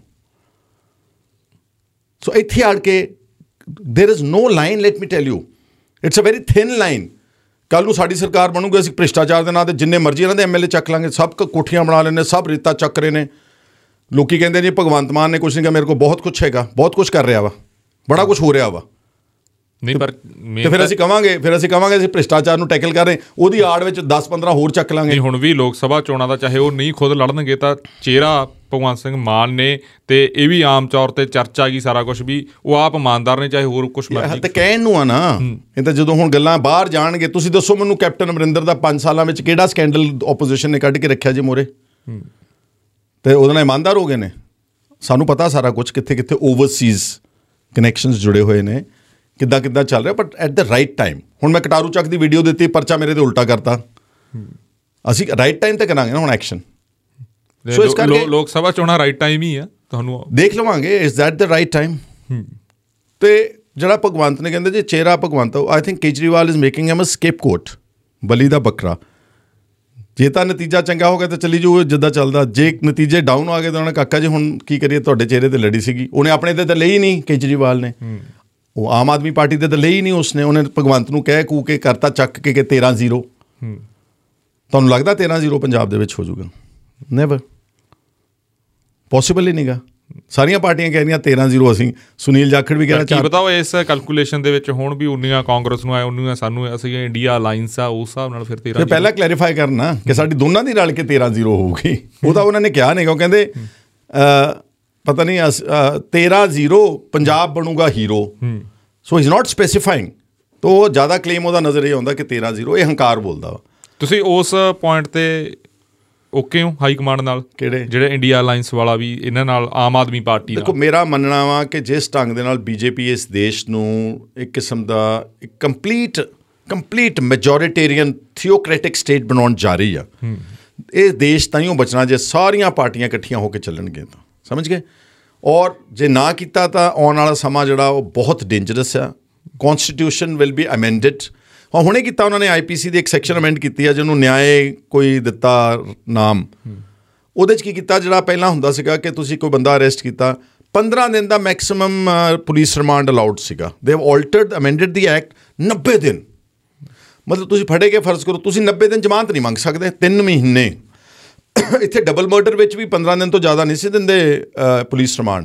ਸੋ ਇੱਥੇ ਆੜ ਕੇ there is no line, let me tell you, it's a very thin line. ਕੱਲ੍ਹ ਨੂੰ ਸਾਡੀ ਸਰਕਾਰ ਬਣੂਗੀ, ਅਸੀਂ ਭ੍ਰਿਸ਼ਟਾਚਾਰ ਦੇ ਨਾਂ 'ਤੇ ਜਿੰਨੇ ਮਰਜ਼ੀ ਇਹਨਾਂ ਦੇ ਐਮ ਐਲ ਏ ਚੱਕ ਲਾਂਗੇ, ਸਭ ਕੋਠੀਆਂ ਬਣਾ ਲੈਂਦੇ, ਸਭ ਰੀਤਾ ਚੱਕ ਰਹੇ ਨੇ। ਲੋਕੀ ਕਹਿੰਦੇ ਜੀ ਭਗਵੰਤ ਮਾਨ ਨੇ ਕੁਛ ਨਹੀਂ ਕਿਹਾ, ਮੇਰੇ ਕੋਲ ਬਹੁਤ ਕੁਛ ਹੈਗਾ, ਬਹੁਤ ਕੁਛ ਕਰ ਰਿਹਾ ਵਾ, ਬੜਾ ਕੁਛ ਹੋ ਰਿਹਾ ਵਾ। ਨਹੀਂ ਪਰ ਤੇ ਫਿਰ ਅਸੀਂ ਕਵਾਂਗੇ ਫਿਰ ਅਸੀਂ ਕਵਾਂਗੇ ਅਸੀਂ ਭ੍ਰਿਸ਼ਟਾਚਾਰ ਨੂੰ ਟੈਕਲ ਕਰ ਰਹੇ, ਉਹਦੀ ਆੜ ਵਿੱਚ ਦਸ ਪੰਦਰਾਂ ਹੋਰ ਚੱਕ ਲਾਂਗੇ। ਹੁਣ ਵੀ ਲੋਕ ਸਭਾ ਚੋਣਾਂ ਦਾ ਚਾਹੇ ਉਹ ਨਹੀਂ ਖੁਦ ਲੜਨਗੇ, ਤਾਂ ਚਿਹਰਾ ਭਗਵੰਤ ਸਿੰਘ ਮਾਨ ਨੇ, ਤੇ ਇਹ ਵੀ ਆਮ ਤੌਰ 'ਤੇ ਚਰਚਾ ਗਈ ਸਾਰਾ ਕੁਛ ਵੀ ਉਹ ਆਪ ਇਮਾਨਦਾਰ ਨੇ, ਚਾਹੇ ਹੋਰ ਕੁਛ ਮਰਜ਼ੀ। ਤੇ ਕਹਿਣ ਨੂੰ ਆ ਨਾ, ਇਹ ਤਾਂ ਜਦੋਂ ਹੁਣ ਗੱਲਾਂ ਬਾਹਰ ਜਾਣਗੇ। ਤੁਸੀਂ ਦੱਸੋ ਮੈਨੂੰ, ਕੈਪਟਨ ਅਮਰਿੰਦਰ ਦਾ ਪੰਜ ਸਾਲਾਂ ਵਿੱਚ ਕਿਹੜਾ ਸਕੈਂਡਲ ਓਪੋਜੀਸ਼ਨ ਨੇ ਕੱਢ ਕੇ ਰੱਖਿਆ ਜੀ ਮੋਰੇ? ਤੇ ਉਹਦੇ ਨਾਲ ਇਮਾਨਦਾਰ ਹੋ ਗਏ ਨੇ। ਸਾਨੂੰ ਪਤਾ ਸਾਰਾ ਕੁਛ, ਕਿੱਥੇ ਕਿੱਥੇ ਓਵਰਸੀਜ਼ ਕਨੈਕਸ਼ਨਸ ਜੁੜੇ ਹੋਏ ਨੇ, ਕਿੱਦਾਂ ਕਿੱਦਾਂ ਚੱਲ ਰਿਹਾ। But at the right time, ਹੁਣ ਮੈਂ ਕਟਾਰੂ ਚੱਕ ਦੀ ਵੀਡੀਓ ਦਿੱਤੀ, ਪਰਚਾ ਮੇਰੇ 'ਤੇ ਉਲਟਾ ਕਰਤਾ। ਅਸੀਂ ਰਾਈਟ ਟਾਈਮ 'ਤੇ ਕਰਾਂਗੇ ਨਾ ਹੁਣ ਐਕਸ਼ਨ। ਸੋ ਇਸ ਕਰਕੇ ਲੋਕ ਸਭਾ ਚੋਣਾਂ ਰਾਈਟ ਟਾਈਮ ਹੀ ਆ, ਤੁਹਾਨੂੰ ਦੇਖ ਲਵਾਂਗੇ, is that the right time. ਅਤੇ ਜਿਹੜਾ ਭਗਵੰਤ ਨੇ ਕਹਿੰਦੇ ਜੀ ਚਿਹਰਾ Bhagwant, I think Kejriwal is making him a scapegoat, ਬਲੀ ਦਾ ਬੱਕਰਾ। ਜੇ ਤਾਂ ਨਤੀਜਾ ਚੰਗਾ ਹੋ ਗਿਆ ਤਾਂ ਚੱਲੀ ਜਾਊ ਜਿੱਦਾਂ ਚੱਲਦਾ, ਜੇ ਨਤੀਜੇ ਡਾਊਨ ਆ ਗਏ ਤਾਂ ਉਹਨੇ ਕਾਕਾ ਜੀ ਹੁਣ ਕੀ ਕਰੀਏ, ਤੁਹਾਡੇ ਚਿਹਰੇ 'ਤੇ ਲੜੀ ਸੀਗੀ। ਉਹਨੇ ਆਪਣੇ 'ਤੇ ਤਾਂ ਲਈ ਨਹੀਂ ਕੇਜਰੀਵਾਲ ਨੇ, ਉਹ ਆਮ ਆਦਮੀ ਪਾਰਟੀ 'ਤੇ ਤਾਂ ਲਈ ਨਹੀਂ ਉਸਨੇ। ਉਹਨੇ ਭਗਵੰਤ ਨੂੰ ਕਹਿ ਕੂ ਕੇ ਕਰਤਾ ਚੱਕ ਕੇ ਕਿ ਤੇਰ੍ਹਾਂ ਜ਼ੀਰੋ। ਤੁਹਾਨੂੰ ਲੱਗਦਾ ਤੇਰ੍ਹਾਂ ਜ਼ੀਰੋ ਪੰਜਾਬ ਦੇ ਵਿੱਚ ਹੋ ਜਾਊਗਾ? ਨੈਵਰ, ਪੋਸੀਬਲ ਹੀ ਨਹੀਂਗਾ। ਸਾਰੀਆਂ ਪਾਰਟੀਆਂ ਕਹਿ ਰਹੀਆਂ ਤੇਰ੍ਹਾਂ ਜ਼ੀਰੋ। ਅਸੀਂ ਸੁਨੀਲ ਜਾਖੜ ਵੀ ਕਹਿ ਰਿਹਾ, ਕੀ ਪਤਾ ਉਹ ਇਸ ਕੈਲਕੂਲੇਸ਼ਨ ਦੇ ਵਿੱਚ ਹੁਣ ਵੀ ਉਨੀਆਂ ਕਾਂਗਰਸ ਨੂੰ ਆਏ, ਉਨੀਆਂ ਸਾਨੂੰ, ਅਸੀਂ ਇੰਡੀਆ ਅਲਾਈਅੰਸ ਆ, ਉਸ ਹਿਸਾਬ ਨਾਲ ਫਿਰ ਤੇਰ੍ਹਾਂ। ਪਹਿਲਾਂ ਕਲੈਰੀਫਾਈ ਕਰਨਾ ਕਿ ਸਾਡੀ ਦੋਨਾਂ ਦੀ ਰਲ ਕੇ ਤੇਰ੍ਹਾਂ ਜ਼ੀਰੋ ਹੋਊਗੀ। ਉਹ ਤਾਂ ਉਹਨਾਂ ਨੇ ਕਿਹਾ ਨਹੀਂ, ਉਹ ਕਹਿੰਦੇ ਪਤਾ ਨਹੀਂ ਤੇਰ੍ਹਾਂ ਜ਼ੀਰੋ ਪੰਜਾਬ ਬਣੂਗਾ ਹੀਰੋ। ਸੋ ਇਜ਼ ਨਾਟ ਸਪੈਸੀਫਾਈਂਗ ਤਾਂ ਉਹ ਜ਼ਿਆਦਾ ਕਲੇਮ ਉਹਦਾ ਨਜ਼ਰ ਇਹ ਆਉਂਦਾ ਕਿ ਤੇਰਾਂ ਜ਼ੀਰੋ, ਇਹ ਹੰਕਾਰ ਬੋਲਦਾ ਵਾ। ਤੁਸੀਂ ਉਸ ਪੁਆਇੰਟ 'ਤੇ ਓਕੇ ਹੋ ਹਾਈ ਕਮਾਂਡ ਨਾਲ? ਕਿਹੜੇ? ਜਿਹੜੇ ਇੰਡੀਆ ਅਲਾਇੰਸ ਵਾਲਾ ਵੀ ਇਹਨਾਂ ਨਾਲ, ਆਮ ਆਦਮੀ ਪਾਰਟੀ ਨਾਲ? ਦੇਖੋ, ਮੇਰਾ ਮੰਨਣਾ ਵਾ ਕਿ ਜਿਸ ਢੰਗ ਦੇ ਨਾਲ ਬੀਜੇਪੀ ਇਸ ਦੇਸ਼ ਨੂੰ ਇੱਕ ਕਿਸਮ ਦਾ ਇੱਕ complete complete majoritarian theocratic state ਬਣਾਉਣ ਜਾ ਰਹੀ ਆ, ਇਹ ਦੇਸ਼ ਤਾਈਓ ਬਚਣਾ ਜੇ ਸਾਰੀਆਂ ਪਾਰਟੀਆਂ ਇਕੱਠੀਆਂ ਹੋ ਕੇ ਚੱਲਣਗੇ ਤਾਂ, ਸਮਝ ਗਏ? ਔਰ ਜੇ ਨਾ ਕੀਤਾ ਤਾਂ ਆਉਣ ਵਾਲਾ ਸਮਾਂ ਜਿਹੜਾ ਉਹ ਬਹੁਤ ਡੇਂਜਰਸ ਆ। Constitution will be amended. ਹਾਂ, ਹੁਣੇ ਕੀਤਾ ਉਹਨਾਂ ਨੇ ਆਈ ਪੀ ਸੀ ਦੀ ਇੱਕ ਸੈਕਸ਼ਨ ਅਮੈਂਡ ਕੀਤੀ ਆ ਜਿਹਨੂੰ ਨਿਆਏ ਕੋਈ ਦਿੱਤਾ ਨਾਮ। ਉਹਦੇ 'ਚ ਕੀ ਕੀਤਾ, ਜਿਹੜਾ ਪਹਿਲਾਂ ਹੁੰਦਾ ਸੀਗਾ ਕਿ ਤੁਸੀਂ ਕੋਈ ਬੰਦਾ ਅਰੈਸਟ ਕੀਤਾ, ਪੰਦਰਾਂ ਦਿਨ ਦਾ ਮੈਕਸਿਮਮ ਪੁਲਿਸ ਰਿਮਾਂਡ ਅਲਾਊਡ ਸੀਗਾ। They have altered amended the act, ਨੱਬੇ ਦਿਨ। ਮਤਲਬ ਤੁਸੀਂ ਫੜੇ ਕੇ ਫਰਜ਼ ਕਰੋ ਤੁਸੀਂ ਨੱਬੇ ਦਿਨ ਜ਼ਮਾਨਤ ਨਹੀਂ ਮੰਗ ਸਕਦੇ, ਤਿੰਨ ਮਹੀਨੇ। ਇੱਥੇ ਡਬਲ ਮਰਡਰ ਵਿੱਚ ਵੀ ਪੰਦਰਾਂ ਦਿਨ ਤੋਂ ਜ਼ਿਆਦਾ ਨਹੀਂ ਸੀ ਦਿੰਦੇ ਪੁਲਿਸ ਰਿਮਾਂਡ।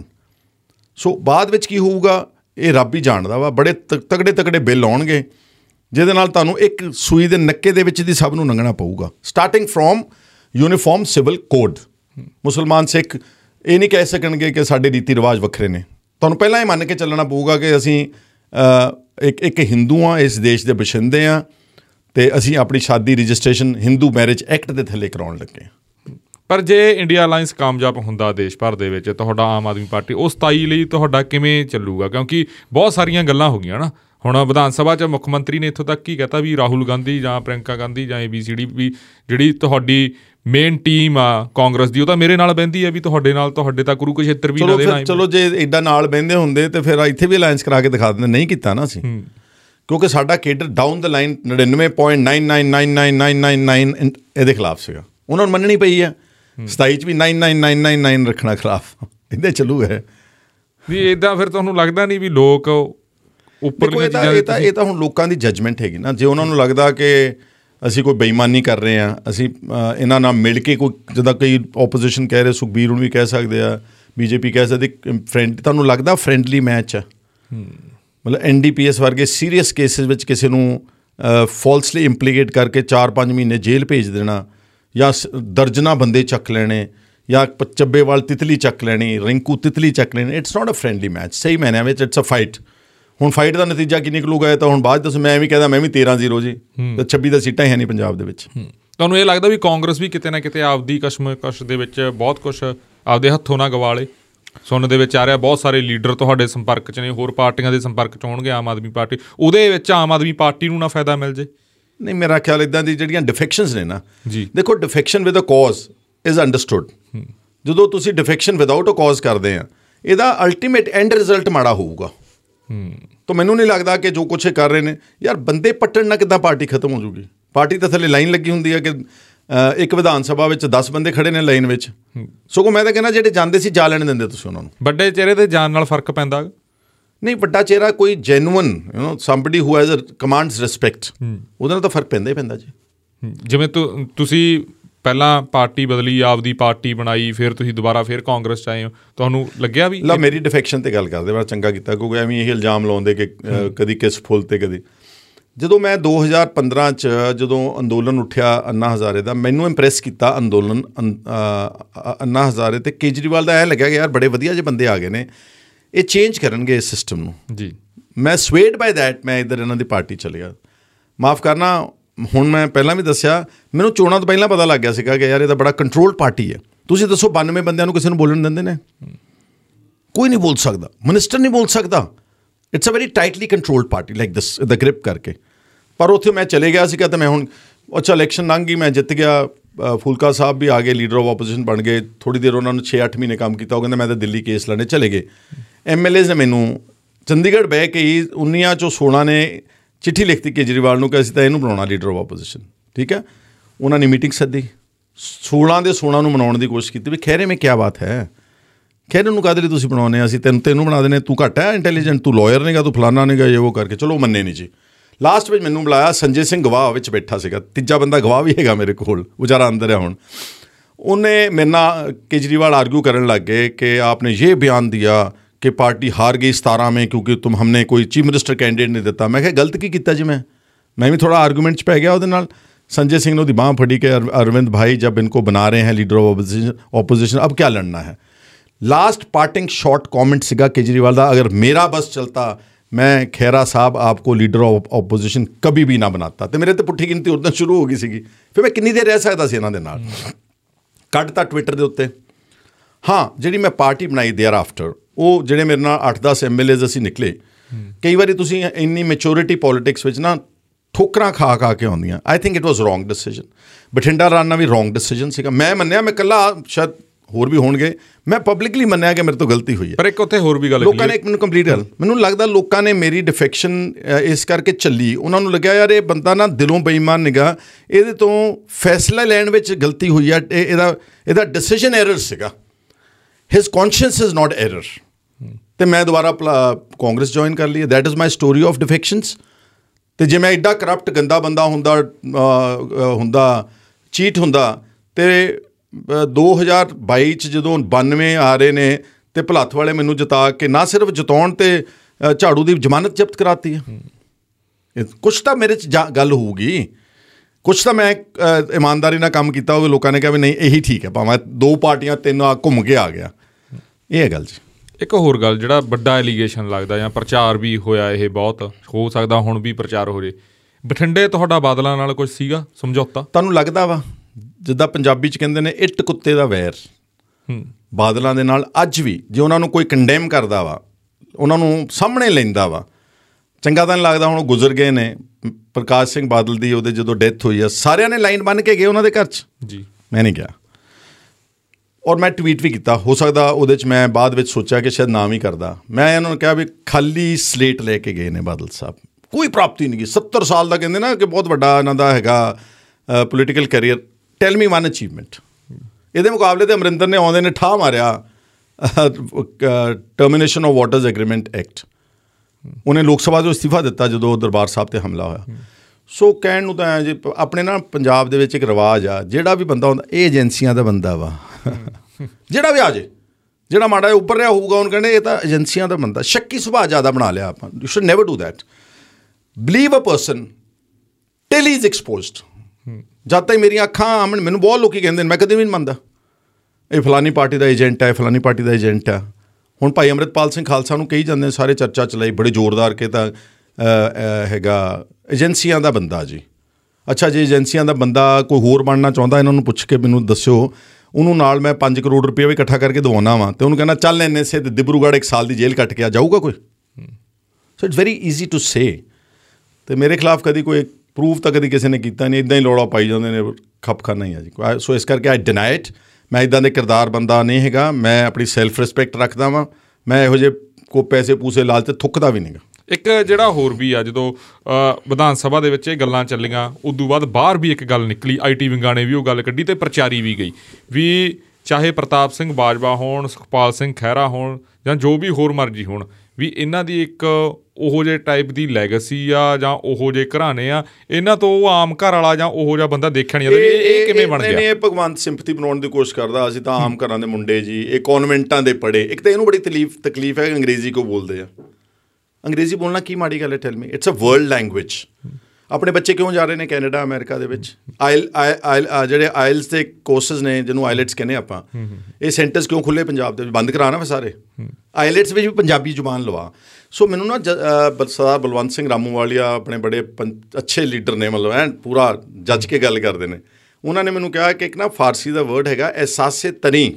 ਸੋ ਬਾਅਦ ਵਿੱਚ ਕੀ ਹੋਊਗਾ ਇਹ ਰੱਬ ਹੀ ਜਾਣਦਾ ਵਾ। ਬੜੇ ਤ ਤਗੜੇ ਤਗੜੇ ਬਿੱਲ ਆਉਣਗੇ ਜਿਹਦੇ ਨਾਲ ਤੁਹਾਨੂੰ ਇੱਕ ਸੂਈ ਦੇ ਨੱਕੇ ਦੇ ਵਿੱਚ ਦੀ ਸਭ ਨੂੰ ਲੰਘਣਾ ਪਊਗਾ, starting from uniform civil code. ਮੁਸਲਮਾਨ ਸਿੱਖ ਇਹ ਨਹੀਂ ਕਹਿ ਸਕਣਗੇ ਕਿ ਸਾਡੇ ਰੀਤੀ ਰਿਵਾਜ ਵੱਖਰੇ ਨੇ। ਤੁਹਾਨੂੰ ਪਹਿਲਾਂ ਇਹ ਮੰਨ ਕੇ ਚੱਲਣਾ ਪਊਗਾ ਕਿ ਅਸੀਂ ਇੱਕ ਇੱਕ ਹਿੰਦੂ ਹਾਂ, ਇਸ ਦੇਸ਼ ਦੇ ਬਸ਼ਿੰਦੇ ਹਾਂ, ਅਤੇ ਅਸੀਂ ਆਪਣੀ ਸ਼ਾਦੀ ਰਜਿਸਟ੍ਰੇਸ਼ਨ ਹਿੰਦੂ ਮੈਰਿਜ ਐਕਟ ਦੇ ਥੱਲੇ ਕਰਾਉਣ ਲੱਗੇ ਹਾਂ। ਪਰ ਜੇ ਇੰਡੀਆ ਅਲਾਇੰਸ ਕਾਮਯਾਬ ਹੁੰਦਾ ਦੇਸ਼ ਭਰ ਦੇ ਵਿੱਚ, ਤੁਹਾਡਾ ਆਮ ਆਦਮੀ ਪਾਰਟੀ ਉਸ ਸਤਾਈ ਲਈ ਤੁਹਾਡਾ ਕਿਵੇਂ ਚੱਲੂਗਾ? ਕਿਉਂਕਿ ਬਹੁਤ ਸਾਰੀਆਂ ਗੱਲਾਂ ਹੋ ਗਈਆਂ ਨਾ। ਹੁਣ ਵਿਧਾਨ ਸਭਾ 'ਚ ਮੁੱਖ ਮੰਤਰੀ ਨੇ ਇੱਥੋਂ ਤੱਕ ਹੀ ਕਹਿਤਾ ਵੀ ਰਾਹੁਲ ਗਾਂਧੀ ਜਾਂ ਪ੍ਰਿਅੰਕਾ ਗਾਂਧੀ ਜਾਂ ਏ ਬੀ ਸੀ ਡੀ ਵੀ ਜਿਹੜੀ ਤੁਹਾਡੀ ਮੇਨ ਟੀਮ ਆ ਕਾਂਗਰਸ ਦੀ, ਉਹ ਤਾਂ ਮੇਰੇ ਨਾਲ ਬਹਿੰਦੀ ਹੈ ਵੀ ਤੁਹਾਡੇ ਨਾਲ ਤੁਹਾਡੇ ਤਾਂ ਕੁਰੂਕਸ਼ੇਤਰ ਵੀ ਨਾ ਦੇਣਾ। ਚਲੋ ਜੇ ਇੱਦਾਂ ਨਾਲ ਬਹਿੰਦੇ ਹੁੰਦੇ ਤਾਂ ਫਿਰ ਇੱਥੇ ਵੀ ਅਲਾਇੰਸ ਕਰਾ ਕੇ ਦਿਖਾ ਦਿੰਦੇ। ਨਹੀਂ ਕੀਤਾ ਨਾ ਅਸੀਂ, ਕਿਉਂਕਿ ਸਾਡਾ ਕੇਡਰ ਡਾਊਨ ਦ ਲਾਈਨ ਨੜਿਨਵੇਂ point nine nine nine nine nine nine nine ਇਹਦੇ ਖਿਲਾਫ ਸੀਗਾ। ਉਹਨਾਂ ਨੂੰ ਮੰਨਣੀ ਪਈ ਆ। ਸਤਾਈ 'ਚ ਵੀ nine nine nine nine nine ਰੱਖਣਾ ਖਿਲਾਫ, ਇੱਦਾਂ ਚੱਲੂ ਹੈ ਵੀ। ਇੱਦਾਂ ਫਿਰ ਤੁਹਾਨੂੰ ਲੱਗਦਾ ਨਹੀਂ ਵੀ ਲੋਕ ਉੱਪਰ ਇਹ ਤਾਂ ਇਹ ਤਾਂ ਹੁਣ ਲੋਕਾਂ ਦੀ ਜੱਜਮੈਂਟ ਹੈਗੀ ਨਾ। ਜੇ ਉਹਨਾਂ ਨੂੰ ਲੱਗਦਾ ਕਿ ਅਸੀਂ ਕੋਈ ਬੇਈਮਾਨੀ ਕਰ ਰਹੇ ਹਾਂ, ਅਸੀਂ ਇਹਨਾਂ ਨਾਲ ਮਿਲ ਕੇ ਕੋਈ, ਜਿੱਦਾਂ ਕਈ ਓਪੋਜੀਸ਼ਨ ਕਹਿ ਰਹੇ, ਸੁਖਬੀਰ ਨੂੰ ਵੀ ਕਹਿ ਸਕਦੇ ਆ, ਬੀਜੇਪੀ ਕਹਿ ਸਕਦੀ ਫਰੈਂਡ, ਤੁਹਾਨੂੰ ਲੱਗਦਾ ਫਰੈਂਡਲੀ ਮੈਚ ਆ? ਮਤਲਬ ਐਨ ਡੀ ਪੀ ਐਸ ਵਰਗੇ ਸੀਰੀਅਸ ਕੇਸਿਸ ਵਿੱਚ ਕਿਸੇ ਨੂੰ ਫਾਲਸਲੀ ਇੰਪਲੀਕੇਟ ਕਰਕੇ ਚਾਰ ਪੰਜ ਮਹੀਨੇ ਜੇਲ੍ਹ ਭੇਜ ਦੇਣਾ, ਜਾਂ ਦਰਜਨਾਂ ਬੰਦੇ ਚੱਕ ਲੈਣੇ, ਜਾਂ ਚੱਬੇਵਾਲ ਤਿਤਲੀ ਚੱਕ ਲੈਣੀ, ਰਿੰਕੂ ਤਿਤਲੀ ਚੱਕ ਲੈਣੀ, it's not a friendly match. ਸਹੀ ਮਾਇਨਿਆਂ ਵਿੱਚ ਇਟਸ ਅ ਫਾਈਟ। ਹੁਣ ਫਾਈਟ ਦਾ ਨਤੀਜਾ ਕੀ ਨਿਕਲੂਗਾ ਇਹ ਤਾਂ ਹੁਣ ਬਾਅਦ ਦੱਸ। ਮੈਂ ਵੀ ਕਹਿੰਦਾ ਮੈਂ ਵੀ ਤੇਰਾਂ ਜ਼ੀਰੋ ਜੀ, ਅਤੇ ਛੱਬੀ ਦਾ ਸੀਟਾਂ ਹੀ ਹੈ ਨਹੀਂ ਪੰਜਾਬ ਦੇ ਵਿੱਚ। ਤੁਹਾਨੂੰ ਇਹ ਲੱਗਦਾ ਵੀ ਕਾਂਗਰਸ ਵੀ ਕਿਤੇ ਨਾ ਕਿਤੇ ਆਪਦੀ ਕਸ਼ਮਕਸ਼ ਦੇ ਵਿੱਚ ਬਹੁਤ ਕੁਛ ਆਪਦੇ ਹੱਥੋਂ ਨਾ ਗਵਾ ਲੇ? ਸੁਣਨ ਦੇ ਵਿੱਚ ਆ ਰਿਹਾ ਬਹੁਤ ਸਾਰੇ ਲੀਡਰ ਤੁਹਾਡੇ ਸੰਪਰਕ 'ਚ ਨੇ, ਹੋਰ ਪਾਰਟੀਆਂ ਦੇ ਸੰਪਰਕ 'ਚ ਹੋਣਗੇ ਆਮ ਆਦਮੀ ਪਾਰਟੀ, ਉਹਦੇ ਵਿੱਚ ਆਮ ਆਦਮੀ ਪਾਰਟੀ ਨੂੰ ਨਾ ਫਾਇਦਾ ਮਿਲ ਜੇ? ਨਹੀਂ, ਮੇਰਾ ਖਿਆਲ ਇੱਦਾਂ ਦੀ ਜਿਹੜੀਆਂ ਡਿਫੈਕਸ਼ਨਸ ਨੇ ਨਾ ਜੀ, ਦੇਖੋ defection with a cause is understood. ਜਦੋਂ ਤੁਸੀਂ ਡਿਫੈਕਸ਼ਨ ਵਿਦਾਊਟ ਅ ਕੌਜ਼ ਕਰਦੇ ਆ, ਇਹਦਾ ਅਲਟੀਮੇਟ ਐਂਡ ਰਿਜ਼ਲਟ ਮਾੜਾ ਹੋਊਗਾ। ਤਾਂ ਮੈਨੂੰ ਨਹੀਂ ਲੱਗਦਾ ਕਿ ਜੋ ਕੁਛ ਕਰ ਰਹੇ ਨੇ, ਯਾਰ ਬੰਦੇ ਪੱਟਣ ਨਾਲ ਕਿੱਦਾਂ ਪਾਰਟੀ ਖਤਮ ਹੋ ਜੂਗੀ? ਪਾਰਟੀ ਤਾਂ ਥੱਲੇ ਲਾਈਨ ਲੱਗੀ ਹੁੰਦੀ ਹੈ ਕਿ ਇੱਕ ਵਿਧਾਨ ਸਭਾ ਵਿੱਚ ਦਸ ਬੰਦੇ ਖੜੇ ਨੇ ਲਾਈਨ ਵਿੱਚ। ਸਗੋਂ ਮੈਂ ਤਾਂ ਕਹਿੰਦਾ ਜਿਹੜੇ ਜਾਂਦੇ ਸੀ ਜਾ ਲੈਣ ਦਿੰਦੇ ਤੁਸੀਂ ਉਹਨਾਂ ਨੂੰ। ਵੱਡੇ ਚਿਹਰੇ 'ਤੇ ਜਾਣ ਨਾਲ ਫਰਕ ਪੈਂਦਾ? ਨਹੀਂ, ਵੱਡਾ ਚਿਹਰਾ ਕੋਈ genuine you know somebody who has commands respect, ਉਹਦੇ ਨਾਲ ਤਾਂ ਫਰਕ ਪੈਂਦਾ ਹੀ ਪੈਂਦਾ ਜੀ। ਜਿਵੇਂ ਤੁ ਤੁਸੀਂ ਪਹਿਲਾਂ ਪਾਰਟੀ ਬਦਲੀ, ਆਪਦੀ ਪਾਰਟੀ ਬਣਾਈ, ਫਿਰ ਤੁਸੀਂ ਦੁਬਾਰਾ ਫਿਰ ਕਾਂਗਰਸ 'ਚ ਆਏ ਹੋ, ਤੁਹਾਨੂੰ ਲੱਗਿਆ ਵੀ? ਲਾ ਮੇਰੀ ਡਿਫੈਕਸ਼ਨ 'ਤੇ ਗੱਲ ਕਰਦੇ, ਬੜਾ ਚੰਗਾ ਕੀਤਾ, ਕਿਉਂਕਿ ਐਵੇਂ ਇਹ ਇਲਜ਼ਾਮ ਲਾਉਂਦੇ ਕਿ ਕਦੀ ਕਿਸ ਫੁੱਲ 'ਤੇ ਕਦੀ। ਜਦੋਂ ਮੈਂ ਦੋ ਹਜ਼ਾਰ ਪੰਦਰਾਂ 'ਚ ਜਦੋਂ ਅੰਦੋਲਨ ਉੱਠਿਆ ਅੰਨਾ ਹਜ਼ਾਰੇ ਦਾ, ਮੈਨੂੰ ਇੰਪਰੈਸ ਕੀਤਾ ਅੰਦੋਲਨ ਅੰਨਾ ਹਜ਼ਾਰੇ ਅਤੇ ਕੇਜਰੀਵਾਲ ਦਾ। ਇਹ ਲੱਗਿਆ ਕਿ ਯਾਰ ਬੜੇ ਵਧੀਆ ਜਿਹੇ ਬੰਦੇ ਆ ਗਏ ਨੇ, ਇਹ ਚੇਂਜ ਕਰਨਗੇ ਇਸ ਸਿਸਟਮ ਨੂੰ ਜੀ। ਮੈਂ ਸਵੇਡ ਬਾਏ ਦੈਟ ਮੈਂ ਇੱਧਰ ਇਹਨਾਂ ਦੀ ਪਾਰਟੀ ਚਲੇ ਗਿਆ। ਮਾਫ਼ ਕਰਨਾ, ਹੁਣ ਮੈਂ ਪਹਿਲਾਂ ਵੀ ਦੱਸਿਆ, ਮੈਨੂੰ ਚੋਣਾਂ ਤੋਂ ਪਹਿਲਾਂ ਪਤਾ ਲੱਗ ਗਿਆ ਸੀਗਾ ਕਿ ਯਾਰ ਇਹ ਤਾਂ ਬੜਾ ਕੰਟਰੋਲਡ ਪਾਰਟੀ ਹੈ। ਤੁਸੀਂ ਦੱਸੋ ਬਾਨਵੇਂ ਬੰਦਿਆਂ ਨੂੰ ਕਿਸੇ ਨੂੰ ਬੋਲਣ ਦਿੰਦੇ ਨੇ? ਕੋਈ ਨਹੀਂ ਬੋਲ ਸਕਦਾ, ਮਿਨਿਸਟਰ ਨਹੀਂ ਬੋਲ ਸਕਦਾ। It's a very tightly controlled party like this the grip ਕਰਕੇ। ਪਰ ਉੱਥੇ ਮੈਂ ਚਲੇ ਗਿਆ ਸੀਗਾ ਅਤੇ ਮੈਂ ਹੁਣ ਅੱਛਾ ਇਲੈਕਸ਼ਨ ਲੰਘ ਗਈ, ਮੈਂ ਜਿੱਤ ਗਿਆ, ਫੂਲਕਾ ਸਾਹਿਬ ਵੀ ਆ ਗਏ, ਲੀਡਰ ਆਫ ਆਪੋਜੀਸ਼ਨ ਬਣ ਗਏ। ਥੋੜ੍ਹੀ ਦੇਰ ਉਹਨਾਂ ਨੂੰ ਛੇ ਅੱਠ ਮਹੀਨੇ ਕੰਮ ਕੀਤਾ, ਉਹ ਕਹਿੰਦੇ ਮੈਂ ਤਾਂ ਦਿੱਲੀ ਕੇਸ ਲੜਨੇ, ਚਲੇ ਗਏ। ਐਮ ਐਲ ਏਜ਼ ਨੇ ਮੈਨੂੰ ਚੰਡੀਗੜ੍ਹ ਬਹਿ ਕੇ ਹੀ ਉੱਨੀਆਂ 'ਚੋਂ ਸੋਲਾਂ ਨੇ ਚਿੱਠੀ ਲਿਖਤੀ ਕੇਜਰੀਵਾਲ ਨੂੰ ਕਿ ਅਸੀਂ ਤਾਂ ਇਹਨੂੰ ਬਣਾਉਣਾ ਲੀਡਰ ਆਫ ਆਪੋਜੀਸ਼ਨ। ਠੀਕ ਹੈ, ਉਹਨਾਂ ਨੇ ਮੀਟਿੰਗ ਸੱਦੀ, ਸੋਲਾਂ ਦੇ ਸੋਲਾਂ ਨੂੰ ਮਨਾਉਣ ਦੀ ਕੋਸ਼ਿਸ਼ ਕੀਤੀ ਵੀ ਖਹਿਰੇ ਮੈਂ ਕਿਆ ਬਾਤ ਹੈ, ਖਹਿਰੇ ਨੂੰ ਕਾਹਦੇ ਲਈ ਤੁਸੀਂ ਬਣਾਉਂਦੇ? ਅਸੀਂ ਤੈਨੂੰ ਤੈਨੂੰ ਬਣਾ ਦੇਣੇ, ਤੂੰ ਘੱਟ ਹੈ ਇੰਟੈਲੀਜੈਂਟ, ਤੂੰ ਲਾਇਰ ਨਹੀਂਗਾ, ਤੂੰ ਫਲਾਨਾ ਨਹੀਂਗਾ, ਇਹ ਉਹ ਕਰਕੇ। ਚਲੋ ਮੰਨੇ ਨਹੀਂ ਜੀ। ਲਾਸਟ ਵਿੱਚ ਮੈਨੂੰ ਬੁਲਾਇਆ, ਸੰਜੇ ਸਿੰਘ ਗਵਾਹ ਵਿੱਚ ਬੈਠਾ ਸੀਗਾ, ਤੀਜਾ ਬੰਦਾ ਗਵਾਹ ਵੀ ਹੈਗਾ ਮੇਰੇ ਕੋਲ, ਵਿਚਾਰਾ ਅੰਦਰ ਹੈ ਹੁਣ। ਉਹਨੇ ਮੇਰੇ ਨਾਲ ਕੇਜਰੀਵਾਲ ਆਰਗੂ ਕਰਨ ਲੱਗ ਗਏ ਕਿ ਆਪਨੇ ਇਹ ਬਿਆਨ ਦਿਆ ਕਿ ਪਾਰਟੀ ਹਾਰ ਗਈ ਸਤਾਰਾਂ में क्योंकि तुम हमने कोई चीफ मिनिस्टर कैंडिडेट नहीं ਦਿੱਤਾ। ਮੈਂ ਕਿਹਾ ਗਲਤ ਕੀ ਕੀਤਾ ਜੀ? ਮੈਂ मैं भी थोड़ा आर्गूमेंट 'ਚ ਪੈ ਗਿਆ ਉਹਦੇ ਨਾਲ। संजय सिंह ने ਉਹਦੀ ਬਾਂਹ ਫੜੀ कि अरविंद भाई जब इनको बना रहे हैं लीडर ऑफ ऑपोजिशन अब क्या लड़ना है। लास्ट पार्टिंग शॉट कॉमेंट ਸੀਗਾ ਕੇਜਰੀਵਾਲ ਦਾ, अगर मेरा बस चलता ਮੈਂ ਖਹਿਰਾ ਸਾਹਿਬ ਆਪਕੋ ਲੀਡਰ ਆਫ ਆਪੋਜੀਸ਼ਨ ਕभी ਵੀ ਨਾ ਬਣਾਤਾ, ਅਤੇ ਮੇਰੇ ਤਾਂ ਪੁੱਠੀ ਗਿਣਤੀ ਉਦੋਂ ਸ਼ੁਰੂ ਹੋ ਗਈ ਸੀਗੀ। ਫਿਰ ਮੈਂ ਕਿੰਨੀ ਦੇਰ ਰਹਿ ਸਕਦਾ ਸੀ ਇਹਨਾਂ ਦੇ ਨਾਲ, ਕੱਢਤਾ ਟਵਿੱਟਰ ਦੇ ਉੱਤੇ। ਹਾਂ, ਜਿਹੜੀ ਮੈਂ ਪਾਰਟੀ ਬਣਾਈ ਦੇਅਰ ਆਫਟਰ, ਉਹ ਜਿਹੜੇ ਮੇਰੇ ਨਾਲ ਅੱਠ ਦਸ ਐਮ ਐਲ ਏਜ਼ ਅਸੀਂ ਨਿਕਲੇ। ਕਈ ਵਾਰੀ ਤੁਸੀਂ ਇੰਨੀ ਮੈਚੋਰਿਟੀ ਪੋਲੀਟਿਕਸ ਵਿੱਚ ਨਾ ਠੋਕਰਾਂ ਖਾ ਖਾ ਕੇ ਆਉਂਦੀਆਂ। I think it was wrong decision. Bathinda Rana ਵੀ ਰੋਂਗ ਡਿਸੀਜਨ ਸੀਗਾ। ਮੈਂ ਮੰਨਿਆ, ਮੈਂ ਇਕੱਲਾ, ਸ਼ਾਇਦ ਹੋਰ ਵੀ ਹੋਣਗੇ, ਮੈਂ ਪਬਲਿਕਲੀ ਮੰਨਿਆ ਕਿ ਮੇਰੇ ਤੋਂ ਗਲਤੀ ਹੋਈ ਹੈ। ਪਰ ਇੱਕ ਉੱਥੇ ਹੋਰ ਵੀ ਗੱਲ, ਲੋਕਾਂ ਨੇ, ਇੱਕ ਮੈਨੂੰ ਕੰਪਲੀਟ ਗੱਲ, ਮੈਨੂੰ ਲੱਗਦਾ ਲੋਕਾਂ ਨੇ ਮੇਰੀ ਡਿਫੈਕਸ਼ਨ ਇਸ ਕਰਕੇ ਚੱਲੀ। ਉਹਨਾਂ ਨੂੰ ਲੱਗਿਆ ਯਾਰ ਇਹ ਬੰਦਾ ਨਾ ਦਿਲੋਂ ਬੇਈਮਾਨ ਨਿਗਾ, ਇਹਦੇ ਤੋਂ ਫੈਸਲਾ ਲੈਣ ਵਿੱਚ ਗਲਤੀ ਹੋਈ ਆ, ਇਹ ਇਹਦਾ ਇਹਦਾ ਡਿਸੀਜਨ ਐਰਰ ਸੀਗਾ। His conscience is not error. ਅਤੇ ਮੈਂ ਦੁਬਾਰਾ ਕਾਂਗਰਸ ਜੁਆਇਨ ਕਰ ਲਈ। That is my story of defections. ਅਤੇ ਜੇ ਮੈਂ ਐਡਾ ਕਰਪਟ ਗੰਦਾ ਬੰਦਾ ਹੁੰਦਾ ਹੁੰਦਾ ਚੀਟ ਹੁੰਦਾ, ਅਤੇ ਦੋ ਹਜ਼ਾਰ ਬਾਈ 'ਚ ਜਦੋਂ ਬਾਨਵੇਂ ਆ ਰਹੇ ਨੇ ਅਤੇ ਭਲੱਥ ਵਾਲੇ ਮੈਨੂੰ ਜਿਤਾ ਕੇ ਨਾ ਸਿਰਫ ਜਿਤਾਉਣ, ਅਤੇ ਝਾੜੂ ਦੀ ਜ਼ਮਾਨਤ ਜ਼ਬਤ ਕਰਾਤੀ ਹੈ। ਕੁਛ ਤਾਂ ਮੇਰੇ 'ਚ ਜਾ ਗੱਲ ਹੋਊਗੀ, ਕੁਛ ਤਾਂ ਮੈਂ ਇਮਾਨਦਾਰੀ ਨਾਲ ਕੰਮ ਕੀਤਾ ਹੋਵੇ। ਲੋਕਾਂ ਨੇ ਕਿਹਾ ਵੀ ਨਹੀਂ ਇਹੀ ਠੀਕ ਹੈ, ਭਾਵੇਂ ਦੋ ਪਾਰਟੀਆਂ ਤਿੰਨ ਆ ਘੁੰਮ ਕੇ ਆ ਗਿਆ। ਇਹ ਹੈ ਗੱਲ ਜੀ। ਇੱਕ ਹੋਰ ਗੱਲ, ਜਿਹੜਾ ਵੱਡਾ ਐਲੀਗੇਸ਼ਨ ਲੱਗਦਾ ਜਾਂ ਪ੍ਰਚਾਰ ਵੀ ਹੋਇਆ, ਇਹ ਬਹੁਤ ਹੋ ਸਕਦਾ ਹੁਣ ਵੀ ਪ੍ਰਚਾਰ ਹੋ ਜੇ, ਬਠਿੰਡੇ ਤੁਹਾਡਾ ਬਾਦਲਾਂ ਨਾਲ ਕੁਝ ਸੀਗਾ ਸਮਝੌਤਾ? ਤੁਹਾਨੂੰ ਲੱਗਦਾ ਵਾ ਜਿੱਦਾਂ ਪੰਜਾਬੀ 'ਚ ਕਹਿੰਦੇ ਨੇ ਇੱਟ ਕੁੱਤੇ ਦਾ ਵੈਰ, ਬਾਦਲਾਂ ਦੇ ਨਾਲ ਅੱਜ ਵੀ ਜੇ ਉਹਨਾਂ ਨੂੰ ਕੋਈ ਕੰਡੈਮ ਕਰਦਾ ਵਾ, ਉਹਨਾਂ ਨੂੰ ਸਾਹਮਣੇ ਲੈਂਦਾ ਵਾ, ਚੰਗਾ ਤਾਂ ਨਹੀਂ ਲੱਗਦਾ। ਹੁਣ ਉਹ ਗੁਜ਼ਰ ਗਏ ਨੇ, ਪ੍ਰਕਾਸ਼ ਸਿੰਘ ਬਾਦਲ ਦੀ ਉਹਦੇ ਜਦੋਂ ਡੈਥ ਹੋਈ ਆ, ਸਾਰਿਆਂ ਨੇ ਲਾਈਨ ਬੰਨ੍ਹ ਕੇ ਗਏ ਉਹਨਾਂ ਦੇ ਘਰ 'ਚ ਜੀ। ਮੈਂ ਨਹੀਂ ਗਿਆ, ਔਰ ਮੈਂ ਟਵੀਟ ਵੀ ਕੀਤਾ। ਹੋ ਸਕਦਾ ਉਹਦੇ 'ਚ ਮੈਂ ਬਾਅਦ ਵਿੱਚ ਸੋਚਿਆ ਕਿ ਸ਼ਾਇਦ ਨਾ ਵੀ ਕਰਦਾ। ਮੈਂ ਇਹਨਾਂ ਨੂੰ ਕਿਹਾ ਵੀ ਖਾਲੀ ਸਲੇਟ ਲੈ ਕੇ ਗਏ ਨੇ ਬਾਦਲ ਸਾਹਿਬ, ਕੋਈ ਪ੍ਰਾਪਤੀ ਨਹੀਂ ਗਈ। ਸੱਤਰ ਸਾਲ ਦਾ ਕਹਿੰਦੇ ਨਾ ਕਿ ਬਹੁਤ ਵੱਡਾ ਇਹਨਾਂ ਦਾ ਹੈਗਾ political career. Tell me one achievement. ਇਹਦੇ ਮੁਕਾਬਲੇ 'ਤੇ ਅਮਰਿੰਦਰ ਨੇ ਆਉਂਦੇ ਨੇ ਠਾਹ ਮਾਰਿਆ termination of waters agreement act. ਉਹਨੇ ਲੋਕ ਸਭਾ ਤੋਂ ਅਸਤੀਫਾ ਦਿੱਤਾ ਜਦੋਂ ਦਰਬਾਰ ਸਾਹਿਬ 'ਤੇ ਹਮਲਾ ਹੋਇਆ। ਸੋ ਕਹਿਣ ਨੂੰ ਤਾਂ ਜੇ ਆਪਣੇ ਨਾ ਪੰਜਾਬ ਦੇ ਵਿੱਚ ਇੱਕ ਰਿਵਾਜ ਆ, ਜਿਹੜਾ ਵੀ ਬੰਦਾ ਹੁੰਦਾ ਇਹ ਏਜੰਸੀਆਂ ਦਾ ਬੰਦਾ ਵਾ। ਜਿਹੜਾ ਵੀ ਆ ਜੇ, ਜਿਹੜਾ ਮਾੜਾ ਜਿਹਾ ਉੱਪਰ ਰਿਹਾ ਹੋਊਗਾ, ਉਹਨੂੰ ਕਹਿੰਦੇ ਇਹ ਤਾਂ ਏਜੰਸੀਆਂ ਦਾ ਬੰਦਾ। ਸ਼ੱਕੀ ਸੁਭਾਅ ਜ਼ਿਆਦਾ ਬਣਾ ਲਿਆ ਆਪਾਂ। You should never do that. Believe a person till he is exposed. ਜਦ ਤੱਕ ਮੇਰੀਆਂ ਅੱਖਾਂ ਆਮਣ, ਮੈਨੂੰ ਬਹੁਤ ਲੋਕ ਕਹਿੰਦੇ ਨੇ, ਮੈਂ ਕਦੇ ਵੀ ਨਹੀਂ ਮੰਨਦਾ ਇਹ ਫਲਾਨੀ ਪਾਰਟੀ ਦਾ ਏਜੰਟ ਹੈ, ਫਲਾਨੀ ਪਾਰਟੀ ਦਾ ਏਜੰਟ ਆ। ਹੁਣ ਭਾਈ ਅੰਮ੍ਰਿਤਪਾਲ ਸਿੰਘ ਖਾਲਸਾ ਨੂੰ ਕਹੀ ਜਾਂਦੇ ਨੇ ਸਾਰੇ, ਚਰਚਾ ਚਲਾਈ ਬੜੇ ਜ਼ੋਰਦਾਰ ਕਿ ਤਾਂ ਹੈਗਾ ਏਜੰਸੀਆਂ ਦਾ ਬੰਦਾ ਜੀ। ਅੱਛਾ, ਜੇ ਏਜੰਸੀਆਂ ਦਾ ਬੰਦਾ ਕੋਈ ਹੋਰ ਬਣਨਾ ਚਾਹੁੰਦਾ, ਇਹਨਾਂ ਨੂੰ ਪੁੱਛ ਕੇ ਮੈਨੂੰ ਦੱਸਿਓ। ਉਹਨੂੰ ਨਾਲ ਮੈਂ ਪੰਜ ਕਰੋੜ ਰੁਪਇਆ ਵੀ ਇਕੱਠਾ ਕਰਕੇ ਦਵਾਉਣਾ ਵਾ, ਅਤੇ ਉਹਨੂੰ ਕਹਿੰਦਾ ਚੱਲ ਇੰਨੇ ਸੇ ਦਿਬਰੂਗੜ੍ਹ ਇੱਕ ਸਾਲ ਦੀ ਜੇਲ੍ਹ ਕੱਟ ਕੇ ਆ ਜਾਊਗਾ ਕੋਈ? So it's very easy to say. ਅਤੇ ਮੇਰੇ ਖਿਲਾਫ ਕਦੀ ਕੋਈ ਪ੍ਰੂਵ ਤਾਂ ਕਦੀ ਕਿਸੇ ਨੇ ਕੀਤਾ ਨਹੀਂ, ਇੱਦਾਂ ਹੀ ਲੋੜਾ ਪਾਈ ਜਾਂਦੇ ਨੇ, ਖਪਖਾਨਾ ਹੀ ਆ ਜੀ। ਸੋ ਇਸ ਕਰਕੇ ਆਈ ਡਿਨਾਈ ਇਟ। ਮੈਂ ਇੱਦਾਂ ਦੇ ਕਿਰਦਾਰ ਬੰਦਾ ਨਹੀਂ ਹੈਗਾ। ਮੈਂ ਆਪਣੀ ਸੈਲਫ ਰਿਸਪੈਕਟ ਰੱਖਦਾ ਵਾਂ। ਮੈਂ ਇਹੋ ਜਿਹੇ ਕੋਈ ਪੈਸੇ ਪੂਸੇ ਲਾਲਚ ਥੁੱਕਦਾ ਵੀ ਨਹੀਂ ਗਾ। ਇੱਕ ਜਿਹੜਾ ਹੋਰ ਵੀ ਆ, ਜਦੋਂ ਵਿਧਾਨ ਸਭਾ ਦੇ ਵਿੱਚ ਇਹ ਗੱਲਾਂ ਚੱਲੀਆਂ, ਉਦੋਂ ਬਾਅਦ ਬਾਹਰ ਵੀ ਇੱਕ ਗੱਲ ਨਿਕਲੀ, ਆਈ ਟੀ ਵਿੰਗਾਂ ਨੇ ਵੀ ਉਹ ਗੱਲ ਕੱਢੀ ਅਤੇ ਪ੍ਰਚਾਰੀ ਵੀ ਗਈ ਵੀ ਚਾਹੇ ਪ੍ਰਤਾਪ ਸਿੰਘ ਬਾਜਵਾ ਹੋਣ, ਸੁਖਪਾਲ ਸਿੰਘ ਖਹਿਰਾ ਹੋਣ, ਜਾਂ ਜੋ ਵੀ ਹੋਰ ਮਰਜ਼ੀ ਹੋਣ, ਵੀ ਇਹਨਾਂ ਦੀ ਇੱਕ ਉਹੋ ਜਿਹੇ ਟਾਈਪ ਦੀ ਲੈਗੇਸੀ ਆ ਜਾਂ ਉਹੋ ਜਿਹੇ ਘਰਾਣੇ ਆ, ਇਹਨਾਂ ਤੋਂ ਉਹ ਆਮ ਘਰ ਵਾਲਾ ਜਾਂ ਉਹੋ ਜਿਹਾ ਬੰਦਾ ਦੇਖਿਆ ਨਹੀਂ ਜਾਂਦਾ। ਇਹ ਕਿਵੇਂ ਬਣ ਗਿਆ? ਇਹ ਭਗਵੰਤ ਸਿੰਪਥੀ ਬਣਾਉਣ ਦੀ ਕੋਸ਼ਿਸ਼ ਕਰਦਾ। ਅਸੀਂ ਤਾਂ ਆਮ ਘਰਾਂ ਦੇ ਮੁੰਡੇ ਜੀ, ਇਹ ਕੌਨਵੈਂਟਾਂ ਦੇ ਪੜ੍ਹੇ। ਇੱਕ ਤਾਂ ਇਹਨੂੰ ਬੜੀ ਤਕਲੀਫ ਤਕਲੀਫ ਹੈ ਅੰਗਰੇਜ਼ੀ ਕਿਉਂ ਬੋਲਦੇ ਆ। ਅੰਗਰੇਜ਼ੀ ਬੋਲਣਾ ਕੀ ਮਾੜੀ ਗੱਲ ਹੈ? Tell me. It's a world language. ਆਪਣੇ ਬੱਚੇ ਕਿਉਂ ਜਾ ਰਹੇ ਨੇ ਕੈਨੇਡਾ, ਅਮਰੀਕਾ ਦੇ ਵਿੱਚ? ਆਇਲ ਆਇਲ ਜਿਹੜੇ ਆਇਲਸ ਦੇ ਕੋਰਸਿਸ ਨੇ, ਜਿਹਨੂੰ ਆਇਲਟਸ ਕਹਿੰਦੇ ਆਪਾਂ, ਇਹ ਸੈਂਟਰਸ ਕਿਉਂ ਖੁੱਲ੍ਹੇ ਪੰਜਾਬ ਦੇ ਵਿੱਚ? ਬੰਦ ਕਰਾਉਣਾ ਵਾ ਸਾਰੇ। ਆਇਲਟਸ ਵਿੱਚ ਵੀ ਪੰਜਾਬੀ ਜ਼ੁਬਾਨ ਲਵਾ। ਸੋ ਮੈਨੂੰ ਨਾ ਸਰਦਾਰ ਬਲਵੰਤ ਸਿੰਘ ਰਾਮੂਵਾਲੀਆ ਆਪਣੇ ਬੜੇ ਪੰ ਅੱਛੇ ਲੀਡਰ ਨੇ, ਮਤਲਬ ਐਨ ਪੂਰਾ ਜੱਜ ਕੇ ਗੱਲ ਕਰਦੇ ਨੇ। ਉਹਨਾਂ ਨੇ ਮੈਨੂੰ ਕਿਹਾ ਕਿ ਇੱਕ ਨਾ ਫਾਰਸੀ ਦਾ ਵਰਡ ਹੈਗਾ ਅਹਿਸਾਸੇ ਤਨੀ।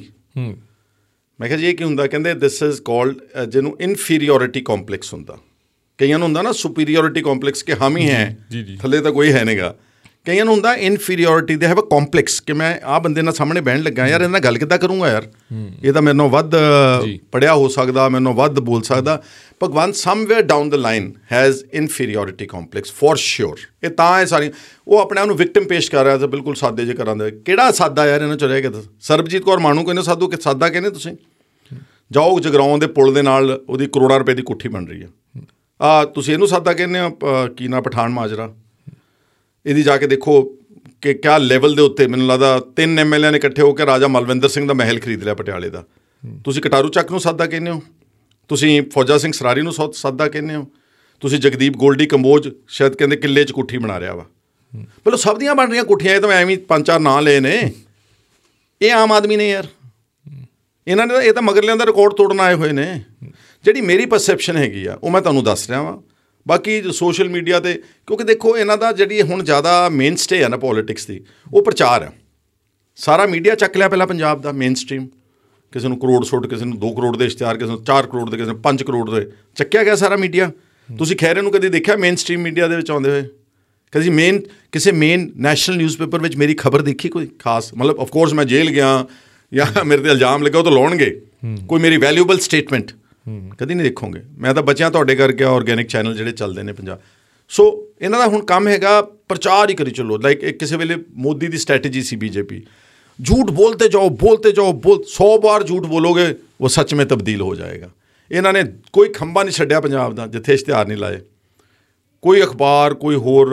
ਮੈਂ ਕਿਹਾ ਜੀ ਇਹ ਕੀ ਹੁੰਦਾ? ਕਹਿੰਦੇ ਦਿਸ ਇਜ਼ ਕਾਲਡ, ਜਿਹਨੂੰ ਇਨਫੀਰੀਓਰਿਟੀ ਕੰਪਲੈਕਸ ਹੁੰਦਾ। ਕਈਆਂ ਨੂੰ ਹੁੰਦਾ ਨਾ ਸੁਪੀਰੀਓਰਿਟੀ ਕੰਪਲੈਕਸ ਕਿ ਹਮ ਹੀ ਹੈ, ਥੱਲੇ ਤਾਂ ਕੋਈ ਹੈ ਨਹੀਂ ਗਾ। ਕਈਆਂ ਨੂੰ ਹੁੰਦਾ ਇਨਫੀਰੀਓਰਿਟੀ ਦੇ ਹੈਵ ਅ ਕੰਪਲੈਕਸ ਕਿ ਮੈਂ ਆਹ ਬੰਦੇ ਨਾਲ ਸਾਹਮਣੇ ਬਹਿਣ ਲੱਗਾ, ਯਾਰ ਇਹਦੇ ਨਾਲ ਗੱਲ ਕਿੱਦਾਂ ਕਰੂੰਗਾ? ਯਾਰ ਇਹ ਤਾਂ ਮੇਰੇ ਨਾਲੋਂ ਵੱਧ ਪੜ੍ਹਿਆ ਹੋ ਸਕਦਾ, ਮੇਰੇ ਨਾਲੋਂ ਵੱਧ ਬੋਲ ਸਕਦਾ। Bhagwant somewhere down the line has inferiority complex for sure. ਇਹ ਤਾਂ ਇਹ ਸਾਰੀਆਂ ਉਹ ਆਪਣੇ ਆਪ ਨੂੰ ਵਿਕਟਿਮ ਪੇਸ਼ ਕਰ ਰਿਹਾ ਸੀ, ਬਿਲਕੁਲ ਸਾਦੇ ਜਿਹੇ ਘਰਾਂ ਦੇ। ਕਿਹੜਾ ਸਾਦਾ ਯਾਰ ਇਹਨਾਂ 'ਚ ਰਹਿ ਗਿਆ? ਸਰਬਜੀਤ ਕੌਰ ਮਾਣੂ ਕਹਿੰਦੇ ਸਾਧੂ, ਕਿ ਸਾਦਾ ਕਹਿੰਦੇ ਤੁਸੀਂ? ਜਾਓ ਜਗਰਾਉਂ ਦੇ ਪੁਲ ਦੇ ਨਾਲ ਉਹਦੀ ਕਰੋੜਾਂ ਰੁਪਏ ਦੀ ਕੋਠੀ ਬਣ ਰਹੀ ਹੈ। ਆ ਤੁਸੀਂ ਇਹਨੂੰ ਸਾਦਾ ਕਹਿੰਦੇ ਹੋ? ਕੀ ਨਾ ਪਠਾਨ ਮਾਜਰਾ, ਇਹਦੀ ਜਾ ਕੇ ਦੇਖੋ ਕਿ ਕਿਆ ਲੈਵਲ ਦੇ ਉੱਤੇ। ਮੈਨੂੰ ਲੱਗਦਾ ਤਿੰਨ ਐਮ ਐਲ ਏ ਨੇ ਇਕੱਠੇ ਹੋ ਕੇ ਰਾਜਾ ਮਲਵਿੰਦਰ ਸਿੰਘ ਦਾ ਮਹਿਲ ਖਰੀਦ ਲਿਆ ਪਟਿਆਲੇ ਦਾ। ਤੁਸੀਂ ਕਟਾਰੂ ਚੱਕ ਨੂੰ ਸਾਦਾ ਕਹਿੰਦੇ ਹੋ? ਤੁਸੀਂ ਫੌਜਾ ਸਿੰਘ ਸਰਾਰੀ ਨੂੰ ਸੌ ਸਾਦਾ ਕਹਿੰਦੇ ਹੋ? ਤੁਸੀਂ ਜਗਦੀਪ ਗੋਲਡੀ ਕੰਬੋਜ ਸ਼ਾਇਦ ਕਹਿੰਦੇ ਕਿੱਲੇ 'ਚ ਕੋਠੀ ਬਣਾ ਰਿਹਾ ਵਾ। ਮਤਲਬ ਸਭ ਦੀਆਂ ਬਣ ਰਹੀਆਂ ਕੋਠੀਆਂ। ਇਹ ਤਾਂ ਮੈਂ ਐਵੇਂ ਪੰਜ ਚਾਰ ਨਾਂ ਲਏ ਨੇ। ਇਹ ਆਮ ਆਦਮੀ ਨੇ ਯਾਰ, ਇਹਨਾਂ ਨੇ ਇਹ ਤਾਂ ਮਗਰਲਿਆਂ ਦਾ ਰਿਕਾਰਡ ਤੋੜਨ ਆਏ ਹੋਏ ਨੇ। ਜਿਹੜੀ ਮੇਰੀ ਪਰਸੈਪਸ਼ਨ ਹੈਗੀ ਆ ਉਹ ਮੈਂ ਤੁਹਾਨੂੰ ਦੱਸ ਰਿਹਾ ਵਾਂ। ਬਾਕੀ ਸੋਸ਼ਲ ਮੀਡੀਆ 'ਤੇ ਕਿਉਂਕਿ ਦੇਖੋ ਇਹਨਾਂ ਦਾ ਜਿਹੜੀ ਹੁਣ ਜ਼ਿਆਦਾ ਮੇਨ ਸਟੇ ਆ ਨਾ ਪੋਲੀਟਿਕਸ ਦੀ, ਉਹ ਪ੍ਰਚਾਰ ਆ। ਸਾਰਾ ਮੀਡੀਆ ਚੱਕ ਲਿਆ ਪਹਿਲਾਂ ਪੰਜਾਬ ਦਾ ਮੇਨ ਸਟ੍ਰੀਮ, ਕਿਸੇ ਨੂੰ ਕਰੋੜ ਸੁੱਟ, ਕਿਸੇ ਨੂੰ ਦੋ ਕਰੋੜ ਦੇ ਇਸ਼ਤਿਹਾਰ, ਕਿਸੇ ਨੂੰ ਚਾਰ ਕਰੋੜ ਦੇ, ਕਿਸੇ ਨੂੰ ਪੰਜ ਕਰੋੜ ਦੇ, ਚੱਕਿਆ ਗਿਆ ਸਾਰਾ ਮੀਡੀਆ। ਤੁਸੀਂ ਖਹਿਰੇ ਨੂੰ ਕਦੇ ਦੇਖਿਆ ਮੇਨ ਸਟ੍ਰੀਮ ਮੀਡੀਆ ਦੇ ਵਿੱਚ ਆਉਂਦੇ ਹੋਏ? ਕਦੀ ਮੇਨ ਕਿਸੇ ਮੇਨ ਨੈਸ਼ਨਲ ਨਿਊਜ਼ਪੇਪਰ ਵਿੱਚ ਮੇਰੀ ਖਬਰ ਦੇਖੀ ਕੋਈ ਖਾਸ? ਮਤਲਬ ਆਫਕੋਰਸ ਮੈਂ ਜੇਲ੍ਹ ਗਿਆ ਜਾਂ ਮੇਰੇ 'ਤੇ ਇਲਜ਼ਾਮ ਲੱਗਾ ਉਹ ਤਾਂ ਲਾਉਣਗੇ, ਕੋਈ ਮੇਰੀ ਵੈਲਿਊਬਲ ਸਟੇਟਮੈਂਟ ਕਦੀ ਨਹੀਂ ਦੇਖੋਗੇ। ਮੈਂ ਤਾਂ ਬਚਿਆ ਤੁਹਾਡੇ ਕਰਕੇ ਆਰਗੈਨਿਕ ਚੈਨਲ ਜਿਹੜੇ ਚੱਲਦੇ ਨੇ ਪੰਜਾਬ। ਸੋ ਇਹਨਾਂ ਦਾ ਹੁਣ ਕੰਮ ਹੈਗਾ ਪ੍ਰਚਾਰ ਹੀ ਕਰੀ ਚੱਲੋ। ਲਾਈਕ ਇੱਕ ਕਿਸੇ ਵੇਲੇ ਮੋਦੀ ਦੀ ਸਟ੍ਰੈਟਜੀ ਸੀ ਬੀਜੇਪੀ, ਝੂਠ ਬੋਲਤੇ ਜਾਓ ਬੋਲਤੇ ਜਾਓ, ਬੋਲ ਸੌ ਵਾਰ ਝੂਠ ਬੋਲੋਗੇ ਉਹ ਸੱਚ ਮੇਂ ਤਬਦੀਲ ਹੋ ਜਾਏਗਾ। ਇਹਨਾਂ ਨੇ ਕੋਈ ਖੰਭਾ ਨਹੀਂ ਛੱਡਿਆ ਪੰਜਾਬ ਦਾ ਜਿੱਥੇ ਇਸ਼ਤਿਹਾਰ ਨਹੀਂ ਲਾਏ। ਕੋਈ ਅਖਬਾਰ, ਕੋਈ ਹੋਰ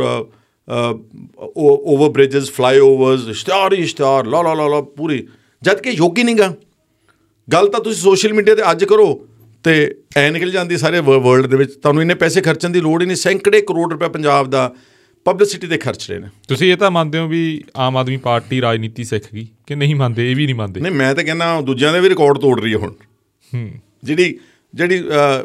ਓਵਰ ਬ੍ਰਿਜਸ, ਫਲਾਈ ਓਵਰਸ, ਇਸ਼ਤਿਹਾਰ ਹੀ ਇਸ਼ਤਿਹਾਰ, ਲਾ ਲਾ ਲਾ ਲਾ ਪੂਰੀ, ਜਦ ਕਿ ਯੋਗ ਹੀ ਨਹੀਂ ਗਾ। ਗੱਲ ਤਾਂ ਤੁਸੀਂ ਸੋਸ਼ਲ ਮੀਡੀਆ 'ਤੇ ਅੱਜ ਕਰੋ ਅਤੇ ਐ ਨਿਕਲ ਜਾਂਦੀ ਸਾਰੇ ਵਰਲਡ ਦੇ ਵਿੱਚ। ਤੁਹਾਨੂੰ ਇੰਨੇ ਪੈਸੇ ਖਰਚਣ ਦੀ ਲੋੜ ਹੀ ਨਹੀਂ। ਸੈਂਕੜੇ ਕਰੋੜ ਰੁਪਏ ਪੰਜਾਬ ਦਾ ਪਬਲਿਸਿਟੀ 'ਤੇ ਖਰਚ ਰਹੇ ਨੇ। ਤੁਸੀਂ ਇਹ ਤਾਂ ਮੰਨਦੇ ਹੋ ਵੀ ਆਮ ਆਦਮੀ ਪਾਰਟੀ ਰਾਜਨੀਤੀ ਸਿੱਖ ਗਈ ਕਿ ਨਹੀਂ ਮੰਨਦੇ? ਇਹ ਵੀ ਨਹੀਂ ਮੰਨਦੇ? ਨਹੀਂ, ਮੈਂ ਤਾਂ ਕਹਿੰਦਾ ਦੂਜਿਆਂ ਦੇ ਵੀ ਰਿਕਾਰਡ ਤੋੜ ਰਹੀ ਹੈ ਹੁਣ। ਜਿਹੜੀ ਜਿਹੜੀ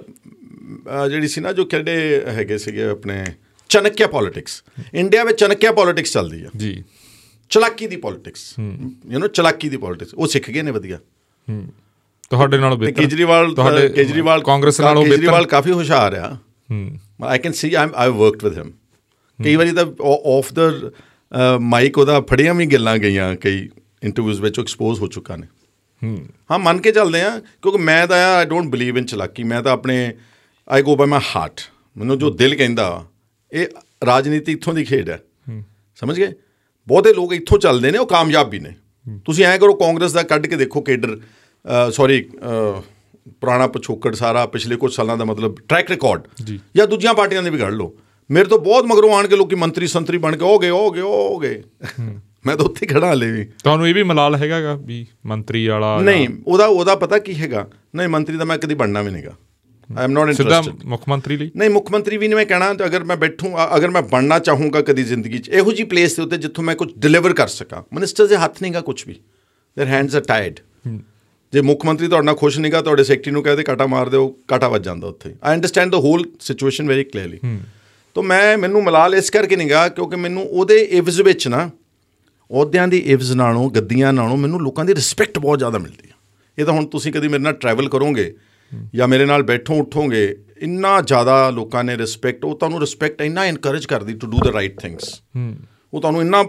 ਜਿਹੜੀ ਸੀ ਨਾ, ਜੋ ਕਿਹੜੇ ਹੈਗੇ ਸੀਗੇ ਆਪਣੇ ਚਣਕਿਆ ਪੋਲੀਟਿਕਸ, ਇੰਡੀਆ ਵਿੱਚ ਚਣਕਿਆ ਪੋਲੀਟਿਕਸ ਚੱਲਦੀ ਆ ਜੀ, ਚਲਾਕੀ ਦੀ ਪੋਲੀਟਿਕਸ, ਯੂ ਨੋ ਚਲਾਕੀ ਦੀ ਪੋਲੀਟਿਕਸ, ਉਹ ਸਿੱਖ ਗਏ ਨੇ ਵਧੀਆ। ਤੁਹਾਡੇ ਨਾਲੋਂ ਬਿਹਤਰ ਕੇਜਰੀਵਾਲ ਕੇਜਰੀਵਾਲ ਕਾਂਗਰਸ ਨਾਲੋਂ ਕੇਜਰੀਵਾਲ ਕਾਫੀ ਹੁਸ਼ਿਆਰ ਆ। I can see I I worked with him. ਕਈ ਵਾਰੀ ਤਾਂ ਆਫ ਦਾ ਮਾਈਕ ਉਹਦਾ ਫੜੀਆਂ ਵੀ ਗੱਲਾਂ ਗਈਆਂ, ਕਈ ਇੰਟਰਵਿਊਜ਼ ਵਿੱਚ ਐਕਸਪੋਜ਼ ਹੋ ਚੁੱਕਾ ਨੇ। ਹਾਂ, ਮੰਨ ਕੇ ਚੱਲਦੇ ਹਾਂ, ਕਿਉਂਕਿ ਮੈਂ ਤਾਂ ਆਈ ਡੋਂਟ ਬਿਲੀਵ ਇਨ ਚਲਾਕੀ। ਮੈਂ ਤਾਂ ਆਪਣੇ ਆਈ ਗੋ ਬਾਈ ਮਾਈ ਹਾਰਟ। ਮੈਨੂੰ ਜੋ ਦਿਲ ਕਹਿੰਦਾ, ਇਹ ਰਾਜਨੀਤੀ ਇੱਥੋਂ ਦੀ ਖੇਡ ਹੈ, ਸਮਝ ਗਏ? ਬਹੁਤੇ ਲੋਕ ਇੱਥੋਂ ਚੱਲਦੇ ਨੇ, ਉਹ ਕਾਮਯਾਬ ਵੀ ਨੇ। ਤੁਸੀਂ ਐਂ ਕਰੋ, ਕਾਂਗਰਸ ਦਾ ਕੱਢ ਕੇ ਦੇਖੋ ਕੇਡਰ, ਸੌਰੀ ਪੁਰਾਣਾ ਪਿਛੋਕੜ ਸਾਰਾ ਪਿਛਲੇ ਕੁਛ ਸਾਲਾਂ ਦਾ, ਮਤਲਬ ਟਰੈਕ ਰਿਕਾਰਡ, ਜਾਂ ਦੂਜੀਆਂ ਪਾਰਟੀਆਂ ਦੇ ਵੀ ਕੱਢ ਲਓ। ਮੇਰੇ ਤੋਂ ਬਹੁਤ ਮਗਰੋਂ ਆਣ ਕੇ ਲੋਕੀ ਮੰਤਰੀ ਸੰਤਰੀ ਬਣ ਕੇ ਹੋ ਗਏ ਹੋ ਗਏ ਹੋ ਗਏ ਮੈਂ ਤਾਂ ਉੱਥੇ ਖੜਾ ਹਾਲੇ ਵੀ। ਤੁਹਾਨੂੰ ਇਹ ਵੀ ਮਲਾਲ ਹੈਗਾ ਗਾ ਵੀ ਮੰਤਰੀ ਵਾਲਾ? ਨਹੀਂ, ਉਹਦਾ ਉਹਦਾ ਪਤਾ ਕੀ ਹੈਗਾ, ਨਹੀਂ ਮੰਤਰੀ ਦਾ ਮੈਂ ਕਦੀ ਬਣਨਾ ਵੀ ਨਹੀਂਗਾ। I am not interested. ਮੁੱਖ ਮੰਤਰੀ ਲਈ ਨਹੀਂ, ਮੁੱਖ ਮੰਤਰੀ ਵੀ ਨਹੀਂ ਮੈਂ ਕਹਿਣਾ। ਅਗਰ ਮੈਂ ਬੈਠੂੰ, ਅਗਰ ਮੈਂ ਬਣਨਾ ਚਾਹੂੰਗਾ ਕਦੀ ਜ਼ਿੰਦਗੀ 'ਚ ਇਹੋ ਜਿਹੀ ਪਲੇਸ ਦੇ ਉੱਤੇ ਜਿੱਥੋਂ ਮੈਂ ਕੁਛ ਡਿਲੀਵਰ ਕਰ ਸਕਾਂ। ਮਿਨਿਸਟਰ ਦੇ ਹੱਥ ਨਹੀਂਗਾ ਕੁਛ ਵੀ, ਦੇਅਰ ਹੈਂਡਸ ਆਰ ਟਾਇਰਡ। ਜੇ ਮੁੱਖ ਮੰਤਰੀ ਤੁਹਾਡੇ ਨਾਲ ਖੁਸ਼ ਨਹੀਂਗਾ, ਤੁਹਾਡੇ ਸੈਕਟਰੀ ਨੂੰ ਕਹਦੇ ਕਾਟਾ ਮਾਰ ਦਿਓ, ਕਾਟਾ ਵੱਜ ਜਾਂਦਾ ਉੱਥੇ। I understand the whole situation very clearly. ਤਾਂ ਮੈਂ ਮੈਨੂੰ ਮਲਾਲ ਇਸ ਕਰਕੇ ਨਹੀਂ ਗਾ ਕਿਉਂਕਿ ਮੈਨੂੰ ਉਹਦੇ ਇਵਜ਼ ਵਿੱਚ ਨਾ, ਅਹੁਦਿਆਂ ਦੀ ਇਵਜ਼ ਨਾਲੋਂ, ਗੱਦੀਆਂ ਨਾਲੋਂ ਮੈਨੂੰ ਲੋਕਾਂ ਦੀ ਰਿਸਪੈਕਟ ਬਹੁਤ ਜ਼ਿਆਦਾ ਮਿਲਦੀ ਆ। ਇਹ ਤਾਂ ਹੁਣ ਤੁਸੀਂ ਕਦੀ ਮੇਰੇ ਨਾਲ ਟਰੈਵਲ ਕਰੋਗੇ ਜਾਂ ਮੇਰੇ ਨਾਲ ਬੈਠੋ ਉੱਠੋਗੇ, ਇੰਨਾ ਜ਼ਿਆਦਾ ਲੋਕਾਂ ਨੇ ਰਿਸਪੈਕਟ, ਉਹ ਤੁਹਾਨੂੰ ਰਿਸਪੈਕਟ ਇੰਨਾ ਇਨਕਰੇਜ ਕਰਦੀ to do the right things. ਉਹ ਤੁਹਾਨੂੰ ਇੰਨਾ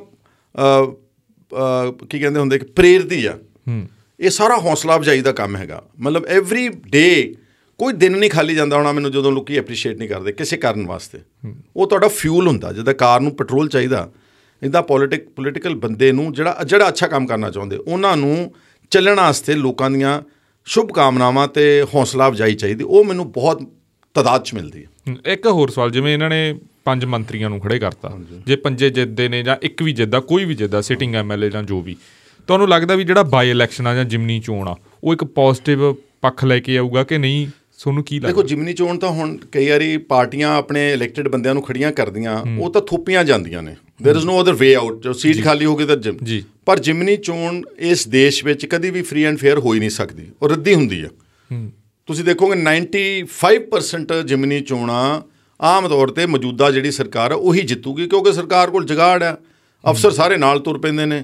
ਕੀ ਕਹਿੰਦੇ ਹੁੰਦੇ ਕਿ ਪ੍ਰੇਰਦੀ ਆ। ਇਹ ਸਾਰਾ ਹੌਸਲਾ ਅਫਜ਼ਾਈ ਦਾ ਕੰਮ ਹੈਗਾ। ਮਤਲਬ ਐਵਰੀ ਡੇ ਕੋਈ ਦਿਨ ਨਹੀਂ ਖਾਲੀ ਜਾਂਦਾ ਹੋਣਾ ਮੈਨੂੰ ਜਦੋਂ ਲੋਕੀ ਐਪਰੀਸ਼ੀਏਟ ਨਹੀਂ ਕਰਦੇ ਕਿਸੇ ਕਾਰਨ ਵਾਸਤੇ। ਉਹ ਤੁਹਾਡਾ ਫਿਊਲ ਹੁੰਦਾ। ਜਿੱਦਾਂ ਕਾਰ ਨੂੰ ਪੈਟਰੋਲ ਚਾਹੀਦਾ, ਇੱਦਾਂ ਪੋਲੀਟਿਕ ਪੋਲੀਟੀਕਲ ਬੰਦੇ ਨੂੰ ਜਿਹੜਾ ਜਿਹੜਾ ਅੱਛਾ ਕੰਮ ਕਰਨਾ ਚਾਹੁੰਦੇ, ਉਹਨਾਂ ਨੂੰ ਚੱਲਣ ਵਾਸਤੇ ਲੋਕਾਂ ਦੀਆਂ ਸ਼ੁਭ ਕਾਮਨਾਵਾਂ ਅਤੇ ਹੌਸਲਾ ਅਫਜ਼ਾਈ ਚਾਹੀਦੀ। ਉਹ ਮੈਨੂੰ ਬਹੁਤ ਤਾਦਾਦ 'ਚ ਮਿਲਦੀ ਹੈ। ਇੱਕ ਹੋਰ ਸਵਾਲ, ਜਿਵੇਂ ਇਹਨਾਂ ਨੇ ਪੰਜ ਮੰਤਰੀਆਂ ਨੂੰ ਖੜ੍ਹੇ ਕਰਤਾ, ਜੇ ਪੰਜੇ ਜਿੱਤਦੇ ਨੇ ਜਾਂ ਇੱਕ ਵੀ ਜਿੱਤਦਾ, ਕੋਈ ਵੀ ਜਿੱਤਦਾ, ਸਿਟਿੰਗ ਐਮ ਐਲ ਏ ਜਾਂ ਜੋ ਵੀ, ਤੁਹਾਨੂੰ ਲੱਗਦਾ ਵੀ ਜਿਹੜਾ ਬਾਈ ਇਲੈਕਸ਼ਨ ਆ ਜਾਂ ਜਿਮਨੀ ਚੋਣ ਆ, ਉਹ ਇੱਕ ਪੋਜ਼ੀਟਿਵ ਪੱਖ ਲੈ ਕੇ ਆਊਗਾ ਕਿ ਨਹੀਂ? ਤੁਹਾਨੂੰ ਕੀ ਲੱਗਦਾ? ਦੇਖੋ, ਜਿਮਨੀ ਚੋਣ ਤਾਂ ਹੁਣ ਕਈ ਵਾਰੀ ਪਾਰਟੀਆਂ ਆਪਣੇ ਇਲੈਕਟਿਡ ਬੰਦਿਆਂ ਨੂੰ ਖੜੀਆਂ ਕਰਦੀਆਂ, ਉਹ ਤਾਂ ਥੋਪੀਆਂ ਜਾਂਦੀਆਂ ਨੇ। There is no other way out. ਜੋ ਸੀਟ ਖਾਲੀ ਹੋ ਗਈ ਤਾਂ ਜਿਮ ਜੀ। ਪਰ ਜਿਮਨੀ ਚੋਣ ਇਸ ਦੇਸ਼ ਵਿੱਚ ਕਦੀ ਵੀ ਫਰੀ ਐਂਡ ਫੇਅਰ ਹੋ ਹੀ ਨਹੀਂ ਸਕਦੀ, ਉਹ ਰੱਦੀ ਹੁੰਦੀ ਆ। ਤੁਸੀਂ ਦੇਖੋਗੇ ਨਾਈਨਟੀ ਫਾਈਵ ਪਰਸੈਂਟ ਜਿਮਨੀ ਚੋਣਾਂ ਆਮ ਤੌਰ 'ਤੇ ਮੌਜੂਦਾ ਜਿਹੜੀ ਸਰਕਾਰ ਆ ਉਹੀ ਜਿੱਤੂਗੀ, ਕਿਉਂਕਿ ਸਰਕਾਰ ਕੋਲ ਜੁਗਾੜ ਆ, ਅਫਸਰ ਸਾਰੇ ਨਾਲ ਤੁਰ ਪੈਂਦੇ ਨੇ,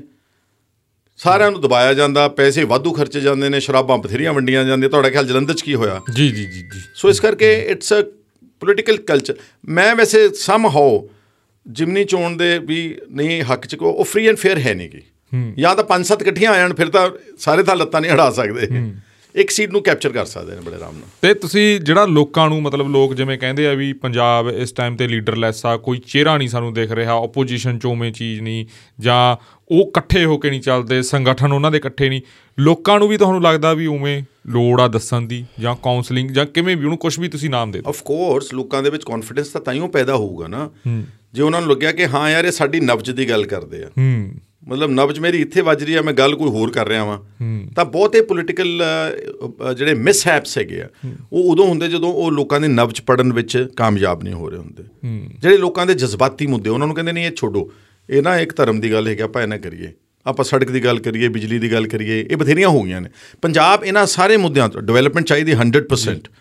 ਸਾਰਿਆਂ ਨੂੰ ਦਬਾਇਆ ਜਾਂਦਾ, ਪੈਸੇ ਵਾਧੂ ਖਰਚੇ ਜਾਂਦੇ ਨੇ, ਸ਼ਰਾਬਾਂ ਬਥੇਰੀਆਂ ਵੰਡੀਆਂ ਜਾਂਦੀਆਂ। ਤੁਹਾਡਾ ਖਿਆਲ ਜਲੰਧਰ 'ਚ ਕੀ ਹੋਇਆ? ਜੀ ਜੀ ਜੀ ਜੀ ਸੋ ਇਸ ਕਰਕੇ ਇਟਸ ਅ ਪੋਲੀਟੀਕਲ ਕਲਚਰ। ਮੈਂ ਵੈਸੇ ਸਮ ਹਾਓ ਜਿਮਨੀ ਚੋਣ ਦੇ ਵੀ ਨਹੀਂ ਹੱਕ 'ਚ, ਉਹ ਫਰੀ ਐਂਡ ਫੇਅਰ ਹੈ ਨਹੀਂ ਗੀ। ਜਾਂ ਤਾਂ ਪੰਜ ਸੱਤ ਇਕੱਠੀਆਂ ਆ ਜਾਣ, ਫਿਰ ਤਾਂ ਸਾਰੇ ਤਾਂ ਲੱਤਾਂ ਨਹੀਂ ਹੜਾ ਸਕਦੇ, ਇੱਕ ਸੀਟ ਨੂੰ ਕੈਪਚਰ ਕਰ ਸਕਦੇ ਨੇ ਬੜੇ ਆਰਾਮ ਨਾਲ। ਅਤੇ ਤੁਸੀਂ ਜਿਹੜਾ ਲੋਕਾਂ ਨੂੰ, ਮਤਲਬ ਲੋਕ ਜਿਵੇਂ ਕਹਿੰਦੇ ਆ ਵੀ ਪੰਜਾਬ ਇਸ ਟਾਈਮ 'ਤੇ ਲੀਡਰਲੈਸ ਆ, ਕੋਈ ਚਿਹਰਾ ਨਹੀਂ ਸਾਨੂੰ ਦਿਖ ਰਿਹਾ, ਓਪੋਜੀਸ਼ਨ 'ਚ ਉਵੇਂ ਚੀਜ਼ ਨਹੀਂ, ਜਾਂ ਉਹ ਇਕੱਠੇ ਹੋ ਕੇ ਨਹੀਂ ਚੱਲਦੇ, ਸੰਗਠਨ ਉਹਨਾਂ ਦੇ ਇਕੱਠੇ ਨਹੀਂ, ਲੋਕਾਂ ਨੂੰ ਵੀ ਤੁਹਾਨੂੰ ਲੱਗਦਾ ਵੀ ਉਵੇਂ ਲੋੜ ਆ ਦੱਸਣ ਦੀ ਜਾਂ ਕਾਉਂਸਲਿੰਗ ਜਾਂ ਕਿਵੇਂ ਵੀ, ਉਹਨੂੰ ਕੁਛ ਵੀ ਤੁਸੀਂ ਨਾਮ ਦੇ ਦਿਓ? ਆਫ ਕੋਰਸ ਲੋਕਾਂ ਦੇ ਵਿੱਚ ਕੌਨਫੀਡੈਂਸ ਤਾਂ ਤਾਂਹੀਓ ਪੈਦਾ ਹੋਊਗਾ ਨਾ, ਜੇ ਉਹਨਾਂ ਨੂੰ ਲੱਗਿਆ ਕਿ ਹਾਂ ਯਾਰ ਇਹ ਸਾਡੀ ਨਬਜ਼ ਦੀ ਗੱਲ ਕਰਦੇ ਆ। ਮਤਲਬ ਨਬਜ਼ ਮੇਰੀ ਇੱਥੇ ਵੱਜ ਰਹੀ ਆ, ਮੈਂ ਗੱਲ ਕੋਈ ਹੋਰ ਕਰ ਰਿਹਾ ਵਾਂ। ਤਾਂ ਬਹੁਤੇ ਪੋਲੀਟੀਕਲ ਜਿਹੜੇ ਮਿਸਹੈਪਸ ਹੈਗੇ ਆ, ਉਹ ਉਦੋਂ ਹੁੰਦੇ ਜਦੋਂ ਉਹ ਲੋਕਾਂ ਦੇ ਨਬਜ਼ ਪੜ੍ਹਨ ਵਿੱਚ ਕਾਮਯਾਬ ਨਹੀਂ ਹੋ ਰਹੇ ਹੁੰਦੇ। ਜਿਹੜੇ ਲੋਕਾਂ ਦੇ ਜਜ਼ਬਾਤੀ ਮੁੱਦੇ, ਉਹਨਾਂ ਨੂੰ ਕਹਿੰਦੇ ਨਹੀਂ ਇਹ ਛੋਡੋ, ਇਹ ਨਾ ਇੱਕ ਧਰਮ ਦੀ ਗੱਲ ਹੈਗੀ, ਆਪਾਂ ਇਹ ਨਾ ਕਰੀਏ, ਆਪਾਂ ਸੜਕ ਦੀ ਗੱਲ ਕਰੀਏ, ਬਿਜਲੀ ਦੀ ਗੱਲ ਕਰੀਏ, ਇਹ ਬਥੇਰੀਆਂ ਹੋ ਗਈਆਂ ਨੇ। ਪੰਜਾਬ ਇਹਨਾਂ ਸਾਰੇ ਮੁੱਦਿਆਂ ਤੋਂ ਡਿਵੈਲਪਮੈਂਟ ਚਾਹੀਦੀ ਹੰਡਰਡ ਪਰਸੈਂਟ।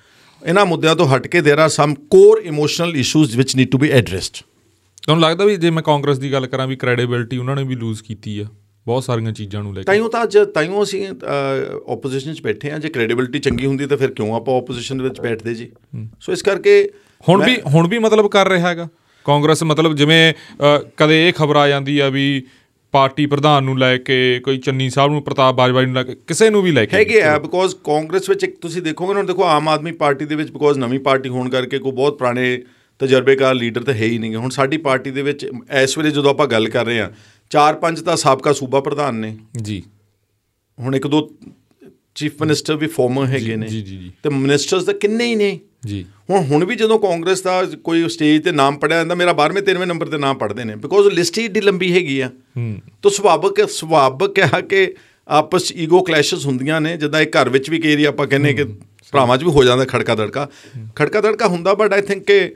ਇਹਨਾਂ ਮੁੱਦਿਆਂ ਤੋਂ ਹਟ ਕੇ there are some core emotional issues which need to be addressed. ਤੁਹਾਨੂੰ ਲੱਗਦਾ ਵੀ ਜੇ ਮੈਂ ਕਾਂਗਰਸ ਦੀ ਗੱਲ ਕਰਾਂ ਵੀ ਕ੍ਰੈਡੀਬਿਲਿਟੀ ਉਹਨਾਂ ਨੇ ਵੀ ਲੂਜ਼ ਕੀਤੀ ਆ ਬਹੁਤ ਸਾਰੀਆਂ ਚੀਜ਼ਾਂ ਨੂੰ ਲੈ ਕੇ? ਤਾਈਓ ਤਾਂ ਅੱਜ ਤਾਈਓ ਅਸੀਂ ਓਪੋਜੀਸ਼ਨ 'ਚ ਬੈਠੇ ਹਾਂ। ਜੇ ਕ੍ਰੈਡੀਬਿਲਿਟੀ ਚੰਗੀ ਹੁੰਦੀ ਤਾਂ ਫਿਰ ਕਿਉਂ ਆਪਾਂ ਓਪੋਜੀਸ਼ਨ ਦੇ ਵਿੱਚ ਬੈਠਦੇ ਜੀ? ਸੋ ਇਸ ਕਰਕੇ ਹੁਣ ਵੀ ਹੁਣ ਵੀ ਮਤਲਬ ਕਰ ਰਿਹਾ ਹੈਗਾ ਕਾਂਗਰਸ, ਮਤਲਬ ਜਿਵੇਂ ਕਦੇ ਇਹ ਖਬਰ ਆ ਜਾਂਦੀ ਆ ਵੀ ਪਾਰਟੀ ਪ੍ਰਧਾਨ ਨੂੰ ਲੈ ਕੇ, ਕੋਈ ਚੰਨੀ ਸਾਹਿਬ ਨੂੰ, ਪ੍ਰਤਾਪ ਬਾਜਵਾ ਨੂੰ ਲੈ ਕੇ, ਕਿਸੇ ਨੂੰ ਵੀ ਲੈ ਕੇ ਹੈਗੇ ਆ। ਬਿਕੋਜ਼ ਕਾਂਗਰਸ ਵਿੱਚ ਇੱਕ ਤੁਸੀਂ ਦੇਖੋਗੇ ਨਾ, ਦੇਖੋ ਆਮ ਆਦਮੀ ਪਾਰਟੀ ਦੇ ਵਿੱਚ ਬਿਕੋਜ਼ ਨਵੀਂ ਪਾਰਟੀ ਹੋਣ ਕਰਕੇ ਕੋਈ ਬਹੁਤ ਪੁਰਾਣੇ ਤਜਰਬੇਕਾਰ ਲੀਡਰ ਤਾਂ ਹੈ ਹੀ ਨਹੀਂ ਗੇ। ਹੁਣ ਸਾਡੀ ਪਾਰਟੀ ਦੇ ਵਿੱਚ ਇਸ ਵੇਲੇ ਜਦੋਂ ਆਪਾਂ ਗੱਲ ਕਰ ਰਹੇ ਹਾਂ, ਚਾਰ ਪੰਜ ਤਾਂ ਸਾਬਕਾ ਸੂਬਾ ਪ੍ਰਧਾਨ ਨੇ ਜੀ, ਹੁਣ ਇੱਕ ਦੋ ਚੀਫ ਮਿਨਿਸਟਰ ਵੀ ਫਾਰਮਰ ਹੈਗੇ ਨੇ, ਅਤੇ ਮਿਨਿਸਟਰਸ ਤਾਂ ਕਿੰਨੇ ਹੀ ਨੇ ਜੀ। ਹੁਣ ਹੁਣ ਵੀ ਜਦੋਂ ਕਾਂਗਰਸ ਦਾ ਕੋਈ ਸਟੇਜ 'ਤੇ ਨਾਮ ਪੜ੍ਹਿਆ ਜਾਂਦਾ, ਮੇਰਾ ਬਾਰ੍ਹਵੇਂ ਤੇਰ੍ਹਵੇਂ ਨੰਬਰ 'ਤੇ ਨਾਮ ਪੜ੍ਹਦੇ ਨੇ, ਬਿਕੋਜ਼ ਲਿਸਟ ਹੀ ਏਡੀ ਲੰਬੀ ਹੈਗੀ ਆ। ਤਾਂ ਸੁਭਾਵਕ ਸੁਭਾਵਕ ਆ ਕਿ ਆਪਸ 'ਚ ਈਗੋ ਕਲੈਸ਼ਸ ਹੁੰਦੀਆਂ ਨੇ। ਜਿੱਦਾਂ ਇਹ ਘਰ ਵਿੱਚ ਵੀ ਕਈ ਵਾਰੀ ਆਪਾਂ ਕਹਿੰਦੇ ਕਿ ਭਰਾਵਾਂ 'ਚ ਵੀ ਹੋ ਜਾਂਦਾ ਖੜਕਾ ਦੜਕਾ ਖੜਕਾ ਦੜਕਾ ਹੁੰਦਾ। ਬਟ ਆਈ ਥਿੰਕ ਕਿ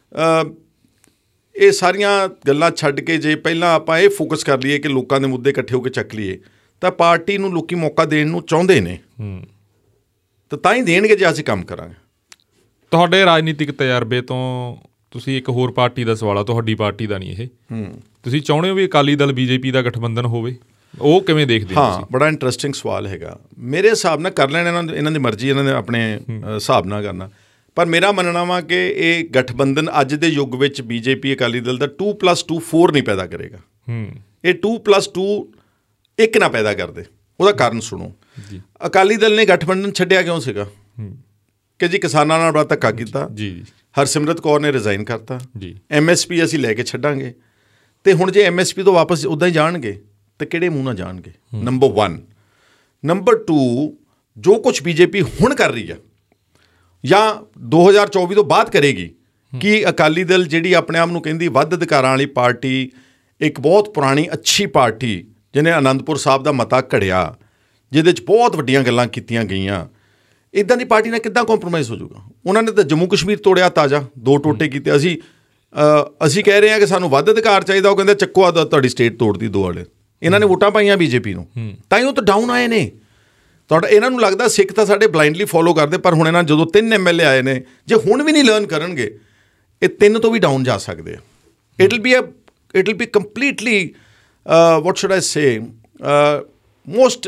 ਇਹ ਸਾਰੀਆਂ ਗੱਲਾਂ ਛੱਡ ਕੇ ਜੇ ਪਹਿਲਾਂ ਆਪਾਂ ਇਹ ਫੋਕਸ ਕਰ ਲਈਏ ਕਿ ਲੋਕਾਂ ਦੇ ਮੁੱਦੇ ਇਕੱਠੇ ਹੋ ਕੇ ਚੱਕ ਲਈਏ, ਤਾਂ ਪਾਰਟੀ ਨੂੰ ਲੋਕੀ ਮੌਕਾ ਦੇਣ ਨੂੰ ਚਾਹੁੰਦੇ ਨੇ, ਤਾਂ ਤਾਂ ਹੀ ਦੇਣਗੇ ਜੇ ਅਸੀਂ ਕੰਮ ਕਰਾਂਗੇ। ਤੁਹਾਡੇ ਰਾਜਨੀਤਿਕ ਤਜਰਬੇ ਤੋਂ ਤੁਸੀਂ ਇੱਕ ਹੋਰ ਪਾਰਟੀ ਦਾ ਸਵਾਲ ਆ, ਤੁਹਾਡੀ ਪਾਰਟੀ ਦਾ ਨਹੀਂ ਇਹ, ਤੁਸੀਂ ਚਾਹੁੰਦੇ ਹੋ ਵੀ ਅਕਾਲੀ ਦਲ ਬੀਜੇਪੀ ਦਾ ਗਠਬੰਧਨ ਹੋਵੇ? ਉਹ ਕਿਵੇਂ ਦੇਖਦੇ ਹੋ? ਹਾਂ, ਬੜਾ ਇੰਟਰਸਟਿੰਗ ਸਵਾਲ ਹੈਗਾ। ਮੇਰੇ ਹਿਸਾਬ ਨਾਲ ਕਰ ਲੈਣ ਇਹਨਾਂ ਇਹਨਾਂ ਦੀ ਮਰਜ਼ੀ, ਇਹਨਾਂ ਨੇ ਆਪਣੇ ਹਿਸਾਬ ਨਾਲ ਕਰਨਾ। ਪਰ ਮੇਰਾ ਮੰਨਣਾ ਵਾ ਕਿ ਇਹ ਗਠਬੰਧਨ ਅੱਜ ਦੇ ਯੁੱਗ ਵਿੱਚ ਬੀਜੇਪੀ ਅਕਾਲੀ ਦਲ ਦਾ ਟੂ ਪਲੱਸ ਟੂ ਫੋਰ ਨਹੀਂ ਪੈਦਾ ਕਰੇਗਾ। ਇਹ ਟੂ ਪਲੱਸ ਟੂ ਇੱਕ ਨਾ ਪੈਦਾ ਕਰਦੇ। ਉਹਦਾ ਕਾਰਨ ਸੁਣੋ। ਅਕਾਲੀ ਦਲ ਨੇ ਗਠਬੰਧਨ ਛੱਡਿਆ ਕਿਉਂ ਸੀਗਾ? ਕਿ ਜੀ ਕਿਸਾਨਾਂ ਨਾਲ ਬੜਾ ਧੱਕਾ ਕੀਤਾ ਜੀ, ਹਰਸਿਮਰਤ ਕੌਰ ਨੇ ਰਿਜ਼ਾਈਨ ਕਰਤਾ ਜੀ, ਐਮ ਐਸ ਪੀ ਅਸੀਂ ਲੈ ਕੇ ਛੱਡਾਂਗੇ। ਅਤੇ ਹੁਣ ਜੇ ਐਮ ਐਸ ਪੀ ਤੋਂ ਵਾਪਸ ਉੱਦਾਂ ਹੀ ਜਾਣਗੇ ਤਾਂ ਕਿਹੜੇ ਮੂੰਹ ਨਾਲ ਜਾਣਗੇ? Number one. ਨੰਬਰ ਟੂ, ਜੋ ਕੁਛ ਬੀਜੇਪੀ ਹੁਣ ਕਰ ਰਹੀ ਆ ਜਾਂ ਦੋ ਹਜ਼ਾਰ ਚੌਵੀ ਤੋਂ ਬਾਅਦ ਕਰੇਗੀ, ਕਿ ਅਕਾਲੀ ਦਲ ਜਿਹੜੀ ਆਪਣੇ ਆਪ ਨੂੰ ਕਹਿੰਦੀ ਵੱਧ ਅਧਿਕਾਰਾਂ ਵਾਲੀ ਪਾਰਟੀ, ਇੱਕ ਬਹੁਤ ਪੁਰਾਣੀ ਅੱਛੀ ਪਾਰਟੀ ਜਿਹਨੇ ਆਨੰਦਪੁਰ ਸਾਹਿਬ ਦਾ ਮਤਾ ਘੜਿਆ, ਜਿਹਦੇ 'ਚ ਬਹੁਤ ਵੱਡੀਆਂ ਗੱਲਾਂ ਕੀਤੀਆਂ ਗਈਆਂ, ਇੱਦਾਂ ਦੀ ਪਾਰਟੀ ਨਾਲ ਕਿੱਦਾਂ ਕੰਪਰੋਮਾਈਜ਼ ਹੋ ਜਾਊਗਾ? ਉਹਨਾਂ ਨੇ ਤਾਂ ਜੰਮੂ ਕਸ਼ਮੀਰ ਤੋੜਿਆ ਤਾਜ਼ਾ, ਦੋ ਟੋਟੇ ਕੀਤੇ। ਅਸੀਂ ਅਸੀਂ ਕਹਿ ਰਹੇ ਹਾਂ ਕਿ ਸਾਨੂੰ ਵੱਧ ਅਧਿਕਾਰ ਚਾਹੀਦਾ, ਉਹ ਕਹਿੰਦੇ ਚੱਕੋ ਆ ਤੁਹਾਡੀ ਸਟੇਟ ਤੋੜਦੀ ਦੋ ਵਾਲੇ। ਇਹਨਾਂ ਨੇ ਵੋਟਾਂ ਪਾਈਆਂ ਬੀਜੇਪੀ ਨੂੰ, ਤਾਂ ਹੀ ਉਹ ਤਾਂ ਡਾਊਨ ਆਏ ਨੇ। ਤੁਹਾਡਾ ਇਹਨਾਂ ਨੂੰ ਲੱਗਦਾ ਸਿੱਖ ਤਾਂ ਸਾਡੇ ਬਲਾਈਂਡਲੀ ਫੋਲੋ ਕਰਦੇ, ਪਰ ਹੁਣ ਇਹਨਾਂ ਜਦੋਂ ਤਿੰਨ ਐਮ ਐਲ ਏ ਆਏ ਨੇ, ਜੇ ਹੁਣ ਵੀ ਨਹੀਂ ਲਰਨ ਕਰਨਗੇ, ਇਹ ਤਿੰਨ ਤੋਂ ਵੀ ਡਾਊਨ ਜਾ ਸਕਦੇ ਆ। It will be a it will be completely what should I say most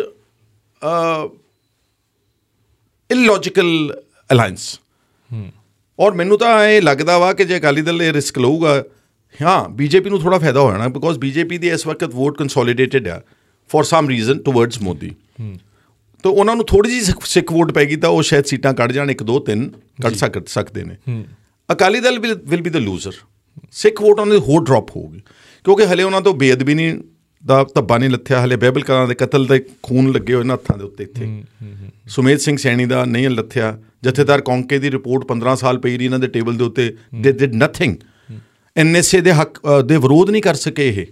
illogical alliance. ਔਰ ਮੈਨੂੰ ਤਾਂ ਇਹ ਲੱਗਦਾ ਵਾ ਕਿ ਜੇ ਅਕਾਲੀ ਦਲ ਇਹ ਰਿਸਕ ਲਊਗਾ, ਹਾਂ ਬੀਜੇਪੀ ਨੂੰ ਥੋੜ੍ਹਾ ਫਾਇਦਾ ਹੋ ਜਾਣਾ, ਬਿਕੋਜ਼ ਬੀਜੇਪੀ ਦੀ ਇਸ ਵਕਤ ਵੋਟ ਕੰਸੋਲੀਡੇਟਿਡ ਆ for some reason towards Modi. ਤਾਂ ਉਹਨਾਂ ਨੂੰ ਥੋੜ੍ਹੀ ਜਿਹੀ ਸਿੱਖ ਸਿੱਖ ਵੋਟ ਪੈਗੀ ਤਾਂ ਉਹ ਸ਼ਾਇਦ ਸੀਟਾਂ ਕੱਢ ਜਾਣ, ਇੱਕ ਦੋ ਤਿੰਨ ਕੱਢ ਸਕ ਸਕਦੇ ਨੇ। Akali Dal will will be the loser. Sikh vote ਉਹਨਾਂ ਦੀ ਹੋਰ ਡਰੋਪ ਹੋਊਗੀ, ਕਿਉਂਕਿ ਹਲੇ ਉਹਨਾਂ ਤੋਂ ਬੇਅਦਬੀ ਨਹੀਂ ਦਾ ਧੱਬਾ ਨਹੀਂ ਲੱਥਿਆ, ਹਲੇ ਬਹਿਬਲ ਕਲਾਂ ਦੇ ਕਤਲ ਦੇ ਖੂਨ ਲੱਗੇ ਹੋਏ ਨੇ ਹੱਥਾਂ ਦੇ ਉੱਤੇ। ਇੱਥੇ ਸੁਮੇਧ ਸਿੰਘ ਸੈਣੀ ਦਾ ਨਹੀਂ ਲੱਥਿਆ, ਜਥੇਦਾਰ ਕੌਂਕੇ ਦੀ ਰਿਪੋਰਟ ਪੰਦਰਾਂ ਸਾਲ ਪਈ ਰਹੀ ਇਹਨਾਂ ਦੇ ਟੇਬਲ ਦੇ ਉੱਤੇ, they did nothing. N S A ਦੇ ਹੱਕ ਦੇ ਵਿਰੋਧ ਨਹੀਂ ਕਰ ਸਕੇ ਇਹ।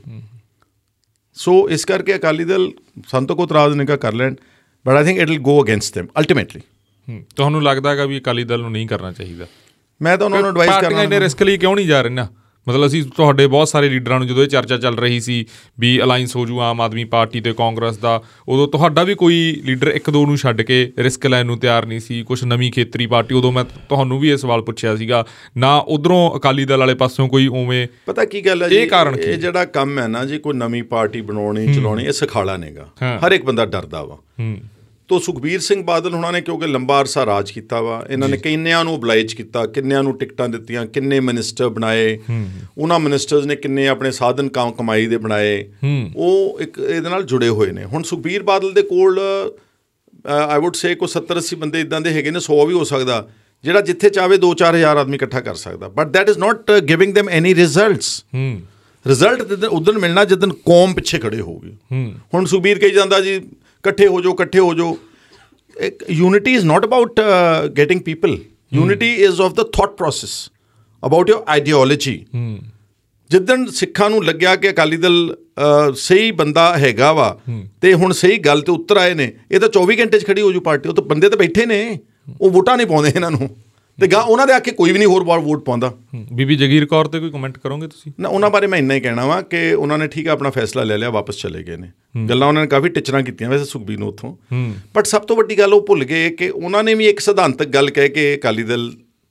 ਸੋ ਇਸ ਕਰਕੇ ਅਕਾਲੀ ਦਲ ਸਾਨੂੰ ਤਾਂ ਕੋਈ ਇਤਰਾਜ਼ ਨਹੀਂ ਕਰ ਲੈਣ, but I think it will go against them ultimately. ਤੁਹਾਨੂੰ ਲੱਗਦਾ ਹੈਗਾ ਵੀ ਅਕਾਲੀ ਦਲ ਨੂੰ ਨਹੀਂ ਕਰਨਾ ਚਾਹੀਦਾ? ਮੈਂ ਤਾਂ ਉਹਨਾਂ ਨੂੰ ਐਡਵਾਈਸ ਕਰਨਾ, ਇੰਨੇ ਰਿਸਕ ਲਈ ਕਿਉਂ ਨਹੀਂ ਜਾ ਰਹੇ ਨਾ? ਮਤਲਬ ਅਸੀਂ ਤੁਹਾਡੇ ਬਹੁਤ ਸਾਰੇ ਲੀਡਰਾਂ ਨੂੰ ਜਦੋਂ ਇਹ ਚਰਚਾ ਚੱਲ ਰਹੀ ਸੀ ਵੀ ਅਲਾਇੰਸ ਹੋ ਜੂ ਆਮ ਆਦਮੀ ਪਾਰਟੀ ਅਤੇ ਕਾਂਗਰਸ ਦਾ, ਉਦੋਂ ਤੁਹਾਡਾ ਵੀ ਕੋਈ ਲੀਡਰ ਇੱਕ ਦੋ ਨੂੰ ਛੱਡ ਕੇ ਰਿਸਕ ਲੈਣ ਨੂੰ ਤਿਆਰ ਨਹੀਂ ਸੀ। ਕੁਛ ਨਵੀਂ ਖੇਤਰੀ ਪਾਰਟੀ, ਉਦੋਂ ਮੈਂ ਤੁਹਾਨੂੰ ਵੀ ਇਹ ਸਵਾਲ ਪੁੱਛਿਆ ਸੀਗਾ ਨਾ, ਉੱਧਰੋਂ ਅਕਾਲੀ ਦਲ ਵਾਲੇ ਪਾਸਿਓਂ ਕੋਈ ਉਵੇਂ। ਪਤਾ ਕੀ ਗੱਲ ਹੈ ਜੀ, ਇਹ ਕਾਰਨ ਇਹ ਜਿਹੜਾ ਕੰਮ ਹੈ ਨਾ ਜੀ, ਕੋਈ ਨਵੀਂ ਪਾਰਟੀ ਬਣਾਉਣੀ ਚਲਾਉਣੀ, ਇਹ ਸਿਖਾਲਾ ਨੇਗਾ। ਹਰ ਇੱਕ ਬੰਦਾ ਡਰਦਾ ਵਾ। ਤੋ ਸੁਖਬੀਰ ਸਿੰਘ ਬਾਦਲ ਹੁਣਾਂ ਨੇ ਕਿਉਂਕਿ ਲੰਬਾ ਅਰਸਾ ਰਾਜ ਕੀਤਾ ਵਾ, ਇਹਨਾਂ ਨੇ ਕਿੰਨਿਆਂ ਨੂੰ ਓਬਲਾਈਜ ਕੀਤਾ, ਕਿੰਨਿਆਂ ਨੂੰ ਟਿਕਟਾਂ ਦਿੱਤੀਆਂ, ਕਿੰਨੇ ਮਿਨਿਸਟਰ ਬਣਾਏ, ਉਹਨਾਂ ਮਿਨਿਸਟਰਸ ਨੇ ਕਿੰਨੇ ਆਪਣੇ ਸਾਧਨ ਕੰਮ ਕਮਾਈ ਦੇ ਬਣਾਏ, ਉਹ ਇੱਕ ਇਹਦੇ ਨਾਲ ਜੁੜੇ ਹੋਏ ਨੇ। ਹੁਣ ਸੁਖਬੀਰ ਬਾਦਲ ਦੇ ਕੋਲ ਆਈ ਵੁੱਡ ਸੇ ਕੋਈ ਸੱਤਰ ਅੱਸੀ ਬੰਦੇ ਇੱਦਾਂ ਦੇ ਹੈਗੇ ਨੇ, ਸੌ ਵੀ ਹੋ ਸਕਦਾ, ਜਿਹੜਾ ਜਿੱਥੇ ਚਾਹਵੇ ਦੋ ਚਾਰ ਹਜ਼ਾਰ ਆਦਮੀ ਇਕੱਠਾ ਕਰ ਸਕਦਾ। But that is not giving them any results. Result ਉਦਣ ਮਿਲਣਾ ਜਿੱਦਣ ਕੌਮ ਪਿੱਛੇ ਖੜੇ ਹੋਊਗੀ। ਹੁਣ ਸੁਖਬੀਰ ਕਹੀ ਜਾਂਦਾ ਜੀ ਇਕੱਠੇ ਹੋ ਜਾਓ, ਇਕੱਠੇ ਹੋ ਜਾਓ। Unity is not about getting people, unity is of the thought process, about your ideology. ਜਿੱਦਣ ਸਿੱਖਾਂ ਨੂੰ ਲੱਗਿਆ ਕਿ ਅਕਾਲੀ ਦਲ ਸਹੀ ਬੰਦਾ ਹੈਗਾ ਵਾ ਅਤੇ ਹੁਣ ਸਹੀ ਗੱਲ 'ਤੇ ਉੱਤਰ ਆਏ ਨੇ, ਇਹ ਤਾਂ ਚੌਵੀ ਘੰਟੇ 'ਚ ਖੜੀ ਹੋ ਜੂ ਪਾਰਟੀ। ਉਹ ਤਾਂ ਬੰਦੇ ਤਾਂ ਬੈਠੇ ਨੇ, ਉਹ ਵੋਟਾਂ ਨਹੀਂ ਪਾਉਂਦੇ ਇਹਨਾਂ ਨੂੰ, ਅਤੇ ਗਾਂ ਉਹਨਾਂ ਦੇ ਆ ਕੇ ਕੋਈ ਵੀ ਨਹੀਂ ਹੋਰ ਵਾਰ ਵੋਟ ਪਾਉਂਦਾ। ਬੀਬੀ ਜਗੀਰ ਕੌਰ 'ਤੇ ਕੋਈ ਕਮੈਂਟ ਕਰੋਗੇ ਤੁਸੀਂ? ਨਾ, ਉਹਨਾਂ ਬਾਰੇ ਮੈਂ ਇੰਨਾ ਹੀ ਕਹਿਣਾ ਵਾ ਕਿ ਉਹਨਾਂ ਨੇ ਠੀਕ ਆ ਆਪਣਾ ਫੈਸਲਾ ਲੈ ਲਿਆ, ਵਾਪਸ ਚਲੇ ਗਏ ਨੇ। ਗੱਲਾਂ ਉਹਨਾਂ ਨੇ ਕਾਫੀ ਟਿਚਰਾਂ ਕੀਤੀਆਂ ਵੈਸੇ ਸੁਖਬੀਰ ਨੂੰ ਉੱਥੋਂ, ਬਟ ਸਭ ਤੋਂ ਵੱਡੀ ਗੱਲ ਉਹ ਭੁੱਲ ਗਏ ਕਿ ਉਹਨਾਂ ਨੇ ਵੀ ਇੱਕ ਸਿਧਾਂਤਕ ਗੱਲ ਕਹਿ ਕੇ ਅਕਾਲੀ ਦਲ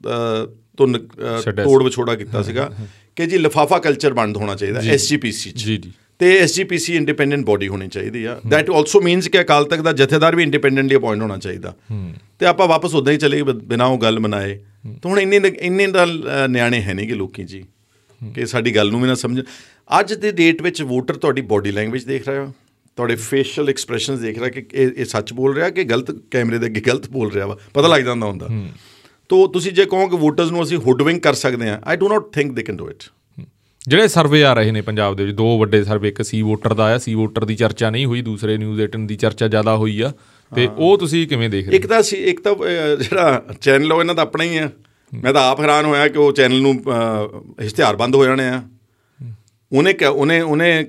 ਤੋਂ ਤੋੜ ਵਿਛੋੜਾ ਕੀਤਾ ਸੀਗਾ ਕਿ ਜੀ ਲਿਫਾਫਾ ਕਲਚਰ ਬੰਦ ਹੋਣਾ ਚਾਹੀਦਾ ਐਸ ਜੀ ਪੀ ਸੀ 'ਚ, ਜੀ ਜੀ ਅਤੇ ਐਸ ਜੀ ਪੀ ਸੀ ਇੰਡੀਪੈਂਡੈਂਟ ਬੋਡੀ ਹੋਣੀ ਚਾਹੀਦੀ ਆ। ਦੈਟ ਆਲਸੋ ਮੀਨਸ ਕਿ ਅਕਾਲ ਤਖਤ ਦਾ ਜਥੇਦਾਰ ਵੀ ਇੰਡੀਪੈਂਡੈਂਟਲੀ ਅਪਾਇੰਟ ਹੋਣਾ ਚਾਹੀਦਾ। ਅਤੇ ਆਪਾਂ ਵਾਪਸ ਉੱਦਾਂ ਹੀ ਚਲੇ ਗਏ ਬਿਨਾਂ ਉਹ ਗੱਲ ਬਣਾਏ। ਤਾਂ ਹੁਣ ਇੰਨੇ ਇੰਨੇ ਦਾ ਨਿਆਣੇ ਹੈ ਨਹੀਂ ਕਿ ਲੋਕੀ ਜੀ ਕਿ ਸਾਡੀ ਗੱਲ ਨੂੰ ਵੀ ਨਾ ਸਮਝ। ਅੱਜ ਦੇ ਡੇਟ ਵਿੱਚ ਵੋਟਰ ਤੁਹਾਡੀ ਬੋਡੀ ਲੈਂਗੁਏਜ ਦੇਖ ਰਿਹਾ, ਤੁਹਾਡੇ ਫੇਸ਼ੀਅਲ ਐਕਸਪ੍ਰੈਸ਼ਨਸ ਦੇਖ ਰਿਹਾ ਕਿ ਇਹ ਇਹ ਸੱਚ ਬੋਲ ਰਿਹਾ ਕਿ ਗਲਤ, ਕੈਮਰੇ ਦੇ ਅੱਗੇ ਗਲਤ ਬੋਲ ਰਿਹਾ ਵਾ, ਪਤਾ ਲੱਗ ਜਾਂਦਾ ਹੁੰਦਾ। ਤੋ ਤੁਸੀਂ ਜੇ ਕਹੋ ਕਿ ਵੋਟਰਸ ਨੂੰ ਅਸੀਂ ਹੁੱਡਵਿੰਗ ਕਰ ਸਕਦੇ ਹਾਂ, I do not think they can do it. ਜਿਹੜੇ ਸਰਵੇ ਆ ਰਹੇ ਨੇ ਪੰਜਾਬ ਦੇ ਵਿੱਚ, ਦੋ ਵੱਡੇ ਸਰਵੇ, ਇੱਕ ਸੀ ਵੋਟਰ ਦਾ ਆਇਆ, ਸੀ ਵੋਟਰ ਦੀ ਚਰਚਾ ਨਹੀਂ ਹੋਈ, ਦੂਸਰੇ ਨਿਊਜ਼ ਏਟੀਨ ਦੀ ਚਰਚਾ ਜ਼ਿਆਦਾ ਹੋਈ ਆ, ਅਤੇ ਉਹ ਤੁਸੀਂ ਕਿਵੇਂ ਦੇਖ ਰਹੇ? ਇੱਕ ਤਾਂ ਸੀ ਇੱਕ ਤਾਂ ਜਿਹੜਾ ਚੈਨਲ ਉਹ ਇਹਨਾਂ ਦਾ ਆਪਣਾ ਹੀ ਆ। ਮੈਂ ਤਾਂ ਆਪ ਹੈਰਾਨ ਹੋਇਆ ਕਿ ਉਹ ਚੈਨਲ ਨੂੰ ਇਸ਼ਤਿਹਾਰ ਬੰਦ ਹੋ ਜਾਣੇ ਆ। ਉਹਨੇ ਕ ਉਹਨੇ ਉਹਨੇ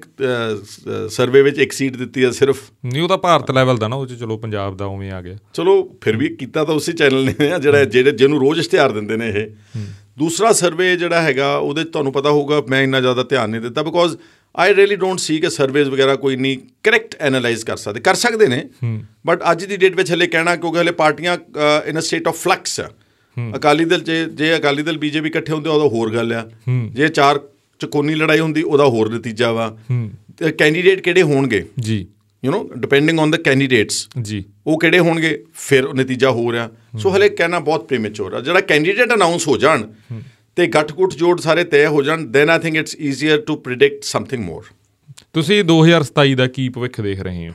ਸਰਵੇ ਵਿੱਚ ਇੱਕ ਸੀਟ ਦਿੱਤੀ ਆ ਸਿਰਫ। ਨਹੀਂ, ਉਹ ਤਾਂ ਭਾਰਤ ਲੈਵਲ ਦਾ ਨਾ, ਉਹ 'ਚ ਚਲੋ ਪੰਜਾਬ ਦਾ ਉਵੇਂ ਆ ਗਿਆ। ਚਲੋ ਫਿਰ ਵੀ ਕੀਤਾ ਤਾਂ ਉਸੇ ਚੈਨਲ ਨੇ ਆ ਜਿਹੜਾ ਜਿਹੜੇ ਜਿਹਨੂੰ ਰੋਜ਼ ਇਸ਼ਤਿਹਾਰ ਦਿੰਦੇ ਨੇ ਇਹ। ਦੂਸਰਾ ਸਰਵੇ ਜਿਹੜਾ ਹੈਗਾ ਉਹਦੇ ਤੁਹਾਨੂੰ ਪਤਾ ਹੋਊਗਾ, ਮੈਂ ਇੰਨਾ ਜ਼ਿਆਦਾ ਧਿਆਨ ਨਹੀਂ ਦਿੱਤਾ because I really don't see ਕਿ ਸਰਵੇਜ਼ ਵਗੈਰਾ ਕੋਈ ਨਹੀਂ ਕਰੈਕਟ ਐਨਾਲਾਈਜ਼ ਕਰ ਸਕਦੇ ਕਰ ਸਕਦੇ ਨੇ ਬਟ ਅੱਜ ਦੀ ਡੇਟ ਵਿੱਚ ਹਲੇ ਕਹਿਣਾ, ਕਿਉਂਕਿ ਹਲੇ ਪਾਰਟੀਆਂ in a state of flux ਆ। ਅਕਾਲੀ ਦਲ ਜੇ ਜੇ ਅਕਾਲੀ ਦਲ ਬੀ ਜੇ ਪੀ ਇਕੱਠੇ ਹੁੰਦੇ ਉਹਦਾ ਹੋਰ ਗੱਲ ਆ, ਜੇ ਚਾਰ ਚਕੋਨੀ ਲੜਾਈ ਹੁੰਦੀ ਉਹਦਾ ਹੋਰ ਨਤੀਜਾ ਵਾ। ਕੈਂਡੀਡੇਟ ਕਿਹੜੇ ਹੋਣਗੇ ਜੀ, you know depending on the candidates ਜੀ, ਉਹ ਕਿਹੜੇ ਹੋਣਗੇ ਫਿਰ ਨਤੀਜਾ ਹੋ ਰਿਹਾ। ਸੋ ਹਲੇ ਕਹਿਣਾ ਬਹੁਤ ਪ੍ਰੀਮੈਚੁਰ ਆ। ਜਿਹੜਾ ਕੈਂਡੀਡੇਟ ਅਨਾਊਂਸ ਹੋ ਜਾਣ ਅਤੇ ਗੱਠ ਗੁੱਠ ਜੋੜ ਸਾਰੇ ਤੈਅ ਹੋ ਜਾਣ, then I think it's easier to predict something more. ਤੁਸੀਂ ਦੋ ਹਜ਼ਾਰ ਸਤਾਈ ਦਾ ਕੀ ਭਵਿੱਖ ਦੇਖ ਰਹੇ ਹੋ?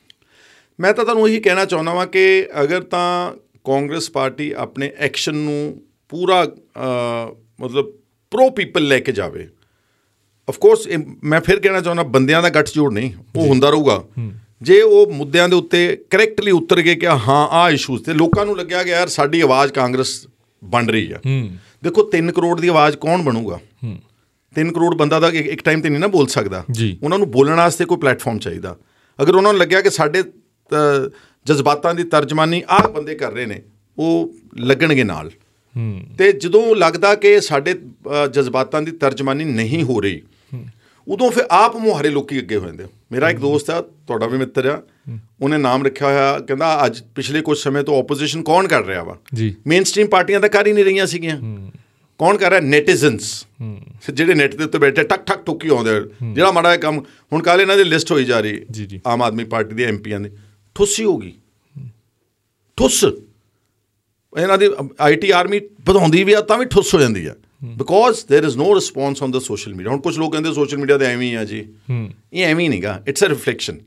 ਮੈਂ ਤਾਂ ਤੁਹਾਨੂੰ ਇਹੀ ਕਹਿਣਾ ਚਾਹੁੰਦਾ ਵਾਂ ਕਿ ਅਗਰ ਤਾਂ ਕਾਂਗਰਸ ਪਾਰਟੀ ਆਪਣੇ ਐਕਸ਼ਨ ਨੂੰ ਪੂਰਾ ਮਤਲਬ ਪ੍ਰੋ ਪੀਪਲ ਲੈ ਕੇ ਜਾਵੇ, ਅਫਕੋਰਸ ਮੈਂ ਫਿਰ ਕਹਿਣਾ ਚਾਹੁੰਦਾ ਬੰਦਿਆਂ ਦਾ ਗੱਠ ਜੋੜ ਨਹੀਂ, ਉਹ ਹੁੰਦਾ ਰਹੂਗਾ। ਜੇ ਉਹ ਮੁੱਦਿਆਂ ਦੇ ਉੱਤੇ ਕਰੈਕਟਲੀ ਉਤਰ ਗਏ ਕਿ ਹਾਂ ਆਹ ਇਸ਼ੂਜ਼, ਅਤੇ ਲੋਕਾਂ ਨੂੰ ਲੱਗਿਆ ਕਿ ਯਾਰ ਸਾਡੀ ਆਵਾਜ਼ ਕਾਂਗਰਸ ਬਣ ਰਹੀ ਆ। ਦੇਖੋ ਤਿੰਨ ਕਰੋੜ ਦੀ ਆਵਾਜ਼ ਕੌਣ ਬਣੂਗਾ? ਤਿੰਨ ਕਰੋੜ ਬੰਦਾ ਦਾ ਇੱਕ ਟਾਈਮ 'ਤੇ ਨਹੀਂ ਨਾ ਬੋਲ ਸਕਦਾ। ਉਹਨਾਂ ਨੂੰ ਬੋਲਣ ਵਾਸਤੇ ਕੋਈ ਪਲੈਟਫਾਰਮ ਚਾਹੀਦਾ। ਅਗਰ ਉਹਨਾਂ ਨੂੰ ਲੱਗਿਆ ਕਿ ਸਾਡੇ ਜਜ਼ਬਾਤਾਂ ਦੀ ਤਰਜਮਾਨੀ ਆਹ ਬੰਦੇ ਕਰ ਰਹੇ ਨੇ, ਉਹ ਲੱਗਣਗੇ ਨਾਲ। ਅਤੇ ਜਦੋਂ ਲੱਗਦਾ ਕਿ ਸਾਡੇ ਜਜ਼ਬਾਤਾਂ ਦੀ ਤਰਜਮਾਨੀ ਨਹੀਂ ਹੋ ਰਹੀ, ਉਦੋਂ ਫਿਰ ਆਪ ਮੁਹਾਰੇ ਲੋਕੀ ਅੱਗੇ ਹੋ ਜਾਂਦੇ। ਮੇਰਾ ਇੱਕ ਦੋਸਤ ਆ, ਤੁਹਾਡਾ ਵੀ ਮਿੱਤਰ ਆ, ਉਹਨੇ ਨਾਮ ਰੱਖਿਆ ਹੋਇਆ, ਕਹਿੰਦਾ ਅੱਜ ਪਿਛਲੇ ਕੁਝ ਸਮੇਂ ਤੋਂ ਓਪੋਜੀਸ਼ਨ ਕੌਣ ਕਰ ਰਿਹਾ ਵਾ? ਮੇਨ ਸਟਰੀਮ ਪਾਰਟੀਆਂ ਤਾਂ ਕਰ ਹੀ ਨਹੀਂ ਰਹੀਆਂ ਸੀਗੀਆਂ। ਕੌਣ ਕਰ ਰਿਹਾ? ਨੈਟੀਜ਼ਨਸ, ਜਿਹੜੇ ਨੈੱਟ ਦੇ ਉੱਤੇ ਬੈਠੇ ਠੱਕ ਠੱਕ ਠੁੱਕੀ ਆਉਂਦੇ, ਜਿਹੜਾ ਮਾੜਾ ਜਿਹਾ ਕੰਮ। ਹੁਣ ਕੱਲ੍ਹ ਇਹਨਾਂ ਦੀ ਲਿਸਟ ਹੋਈ ਜਾ ਰਹੀ ਆਮ ਆਦਮੀ ਪਾਰਟੀ ਦੇ ਐਮ ਪੀਆਂ ਦੀ, ਠੁੱਸ ਹੀ ਹੋ ਗਈ, ਠੁੱਸ। ਇਹਨਾਂ ਦੀ ਆਈ ਟੀ ਆਰਮੀ ਵਧਾਉਂਦੀ ਵੀ ਆ ਤਾਂ ਵੀ ਠੁੱਸ ਹੋ ਜਾਂਦੀ ਆ because there is no response on the social media. ਹੁਣ ਕੁਛ ਲੋਕ ਕਹਿੰਦੇ ਸੋਸ਼ਲ ਮੀਡੀਆ 'ਤੇ ਐਵੇਂ ਹੀ ਆ ਜੀ, ਇਹ ਐਵੇਂ ਹੀ ਨਹੀਂਗਾ। It's a reflection,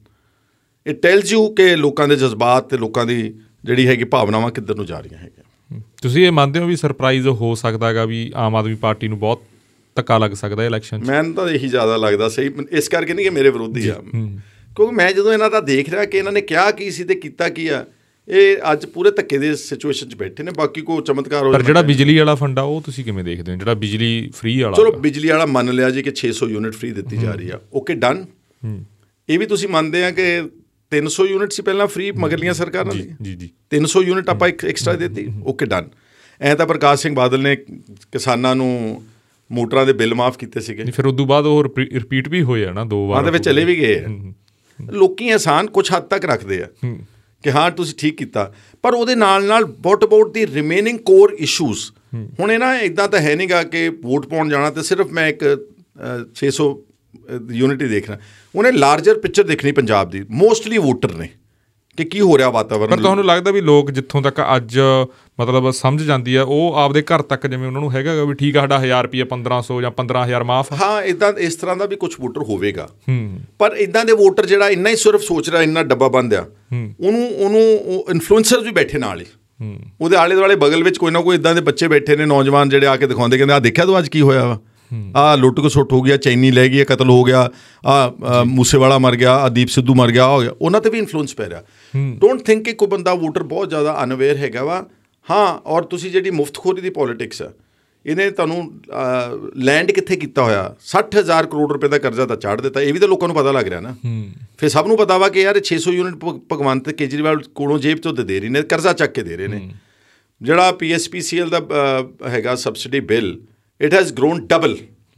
it tells you ਕਿ ਲੋਕਾਂ ਦੇ ਜਜ਼ਬਾਤ ਅਤੇ ਲੋਕਾਂ ਦੀ ਜਿਹੜੀ ਹੈਗੀ ਭਾਵਨਾਵਾਂ ਕਿੱਧਰ ਨੂੰ ਜਾ ਰਹੀਆਂ ਹੈਗੀਆਂ। ਤੁਸੀਂ ਇਹ ਮੰਨਦੇ ਹੋ ਵੀ ਸਰਪ੍ਰਾਈਜ਼ ਹੋ ਸਕਦਾ ਹੈਗਾ ਵੀ ਆਮ ਆਦਮੀ ਪਾਰਟੀ ਨੂੰ ਬਹੁਤ ਧੱਕਾ ਲੱਗ ਸਕਦਾ ਇਲੈਕਸ਼ਨ 'ਚ? ਮੈਨੂੰ ਤਾਂ ਇਹੀ ਜ਼ਿਆਦਾ ਲੱਗਦਾ ਸਹੀ, ਇਸ ਕਰਕੇ ਨਹੀਂ ਕਿ ਮੇਰੇ ਵਿਰੋਧੀ ਆ, ਕਿਉਂਕਿ ਮੈਂ ਜਦੋਂ ਇਹਨਾਂ ਦਾ ਦੇਖ ਰਿਹਾ ਕਿ ਇਹਨਾਂ ਨੇ ਕਿਹਾ ਕੀ ਸੀ ਅਤੇ ਕੀਤਾ ਕੀ ਆ, ਇਹ ਅੱਜ ਪੂਰੇ ਧੱਕੇ ਦੇ ਸਿਚੁਏਸ਼ਨ 'ਚ ਬੈਠੇ ਨੇ। ਬਾਕੀ ਕੋਈ ਚਮਤਕਾਰ ਹੋ, ਪਰ ਜਿਹੜਾ ਬਿਜਲੀ ਵਾਲਾ ਫੰਡ ਆ ਉਹ ਤੁਸੀਂ ਕਿਵੇਂ ਦੇਖਦੇ ਹੋ, ਜਿਹੜਾ ਬਿਜਲੀ ਫ੍ਰੀ ਵਾਲਾ? ਚਲੋ ਬਿਜਲੀ ਵਾਲਾ ਮੰਨ ਲਿਆ ਜੀ ਕਿ ਛੇ ਸੌ ਯੂਨਿਟ ਫ੍ਰੀ ਦਿੱਤੀ ਜਾ ਰਹੀ ਆ, ਓਕੇ ਡਨ। ਇਹ ਵੀ ਤੁਸੀਂ ਮੰਨਦੇ ਆ ਕਿ ਤਿੰਨ ਸੌ ਯੂਨਿਟ ਸੀ ਪਹਿਲਾਂ ਫ੍ਰੀ ਮਗਰਲੀਆਂ ਸਰਕਾਰਾਂ ਦੀ, ਜੀ ਜੀ ਤਿੰਨ ਸੌ ਯੂਨਿਟ ਆਪਾਂ ਇੱਕ ਐਕਸਟਰਾ ਦਿੱਤੀ, ਓਕੇ ਡਨ। ਐਂ ਤਾਂ ਪ੍ਰਕਾਸ਼ ਸਿੰਘ ਬਾਦਲ ਨੇ ਕਿਸਾਨਾਂ ਨੂੰ ਮੋਟਰਾਂ ਦੇ ਬਿੱਲ ਮਾਫ ਕੀਤੇ ਸੀਗੇ, ਫਿਰ ਉਦੋਂ ਬਾਅਦ ਉਹ ਰਿਪੀਟ ਵੀ ਹੋਏ ਆ ਨਾ ਦੋ ਵਾਰ, ਉਹਦੇ ਵਿੱਚ ਚਲੇ ਵੀ ਗਏ ਆ। ਲੋਕੀ ਆਸਾਨ ਕੁਛ ਹੱਦ ਤੱਕ ਰੱਖਦੇ ਆ ਕਿ ਹਾਂ ਤੁਸੀਂ ਠੀਕ ਕੀਤਾ, ਪਰ ਉਹਦੇ ਨਾਲ ਨਾਲ what about the remaining core issues. ਹੁਣ ਇਹ ਨਾ ਇੱਦਾਂ ਤਾਂ ਹੈ ਨਹੀਂ ਗਾ ਕਿ ਵੋਟ ਪਾਉਣ ਜਾਣਾ ਅਤੇ ਸਿਰਫ ਮੈਂ ਇੱਕ ਛੇ ਸੌ ਯੂਨਿਟ ਹੀ ਦੇਖਣਾ। ਉਹਨੇ ਲਾਰਜਰ ਪਿਕਚਰ ਦੇਖਣੀ ਪੰਜਾਬ ਦੀ, ਮੋਸਟਲੀ ਵੋਟਰ ਨੇ ਕਿ ਕੀ ਹੋ ਰਿਹਾ ਵਾਤਾਵਰਨ। ਪਰ ਤੁਹਾਨੂੰ ਲੱਗਦਾ ਵੀ ਲੋਕ ਜਿੱਥੋਂ ਤੱਕ ਅੱਜ ਮਤਲਬ ਸਮਝ ਜਾਂਦੀ ਆ, ਉਹ ਆਪਦੇ ਘਰ ਤੱਕ ਜਿਵੇਂ ਉਹਨਾਂ ਨੂੰ ਹੈਗਾ ਵੀ ਠੀਕ ਆ ਸਾਡਾ ਹਜ਼ਾਰ ਰੁਪਈਆ ਪੰਦਰਾਂ ਸੌ ਜਾਂ ਪੰਦਰਾਂ ਹਜ਼ਾਰ ਮਾਫ? ਹਾਂ, ਇੱਦਾਂ ਇਸ ਤਰ੍ਹਾਂ ਦਾ ਵੀ ਕੁਛ ਵੋਟਰ ਹੋਵੇਗਾ, ਪਰ ਇੱਦਾਂ ਦੇ ਵੋਟਰ ਜਿਹੜਾ ਇੰਨਾ ਹੀ ਸਿਰਫ ਸੋਚ ਰਿਹਾ, ਇੰਨਾ ਡੱਬਾ ਬੰਦ ਆ, ਉਹਨੂੰ ਉਹਨੂੰ ਇਨਫਲੂਐਂਸਰ ਵੀ ਬੈਠੇ ਨਾਲ ਹੀ, ਉਹਦੇ ਆਲੇ ਦੁਆਲੇ ਬਗਲ ਵਿੱਚ ਕੋਈ ਨਾ ਕੋਈ ਇੱਦਾਂ ਦੇ ਬੱਚੇ ਬੈਠੇ ਨੇ, ਨੌਜਵਾਨ, ਜਿਹੜੇ ਆ ਕੇ ਦਿਖਾਉਂਦੇ, ਕਹਿੰਦੇ ਆਹ ਦੇਖਿਆ ਤੂੰ ਅੱਜ ਕੀ ਹੋਇਆ ਵਾ, ਆਹ ਲੁੱਟ ਖਸੁੱਟ ਹੋ ਗਿਆ, ਚੈਨੀ ਲੈ ਗਈ, ਕਤਲ ਹੋ ਗਿਆ, ਆਹ ਮੂਸੇਵਾਲਾ ਮਰ ਗਿਆ, ਆਹ ਦੀਪ ਸਿੱਧੂ ਮਰ ਗਿਆ, ਹੋ ਗਿਆ। ਉਹਨਾਂ 'ਤੇ ਵੀ ਇਨਫਲੂਐਂਸ ਪੈ ਰਿਹਾ। ਡੋਂਟ ਥਿੰਕ ਕਿ ਕੋਈ ਬੰਦਾ ਵੋਟਰ ਬਹੁਤ ਜ਼ਿਆਦਾ ਅਨਅਵੇਅਰ ਹੈਗਾ ਵਾ। ਹਾਂ, ਔਰ ਤੁਸੀਂ ਜਿਹੜੀ ਮੁਫਤਖੋਰੀ ਦੀ ਪੋਲੀਟਿਕਸ ਆ, ਇਹਨੇ ਤੁਹਾਨੂੰ ਲੈਂਡ ਕਿੱਥੇ ਕੀਤਾ ਹੋਇਆ, ਸੱਠ ਹਜ਼ਾਰ ਕਰੋੜ ਰੁਪਏ ਦਾ ਕਰਜ਼ਾ ਤਾਂ ਚਾੜ ਦਿੱਤਾ। ਇਹ ਵੀ ਤਾਂ ਲੋਕਾਂ ਨੂੰ ਪਤਾ ਲੱਗ ਰਿਹਾ ਨਾ। ਫਿਰ ਸਭ ਨੂੰ ਪਤਾ ਵਾ ਕਿ ਯਾਰ ਛੇ ਸੌ ਯੂਨਿਟ ਭਗਵੰਤ ਕੇਜਰੀਵਾਲ ਕੋਲੋਂ ਜੇਬ 'ਚੋਂ ਦੇ ਰਹੇ ਨੇ, ਕਰਜ਼ਾ ਚੱਕ ਕੇ ਦੇ ਰਹੇ ਨੇ। ਜਿਹੜਾ ਪੀ ਐਸ ਪੀ ਸੀ ਐਲ ਦਾ ਹੈਗਾ subsidy bill, it has grown double,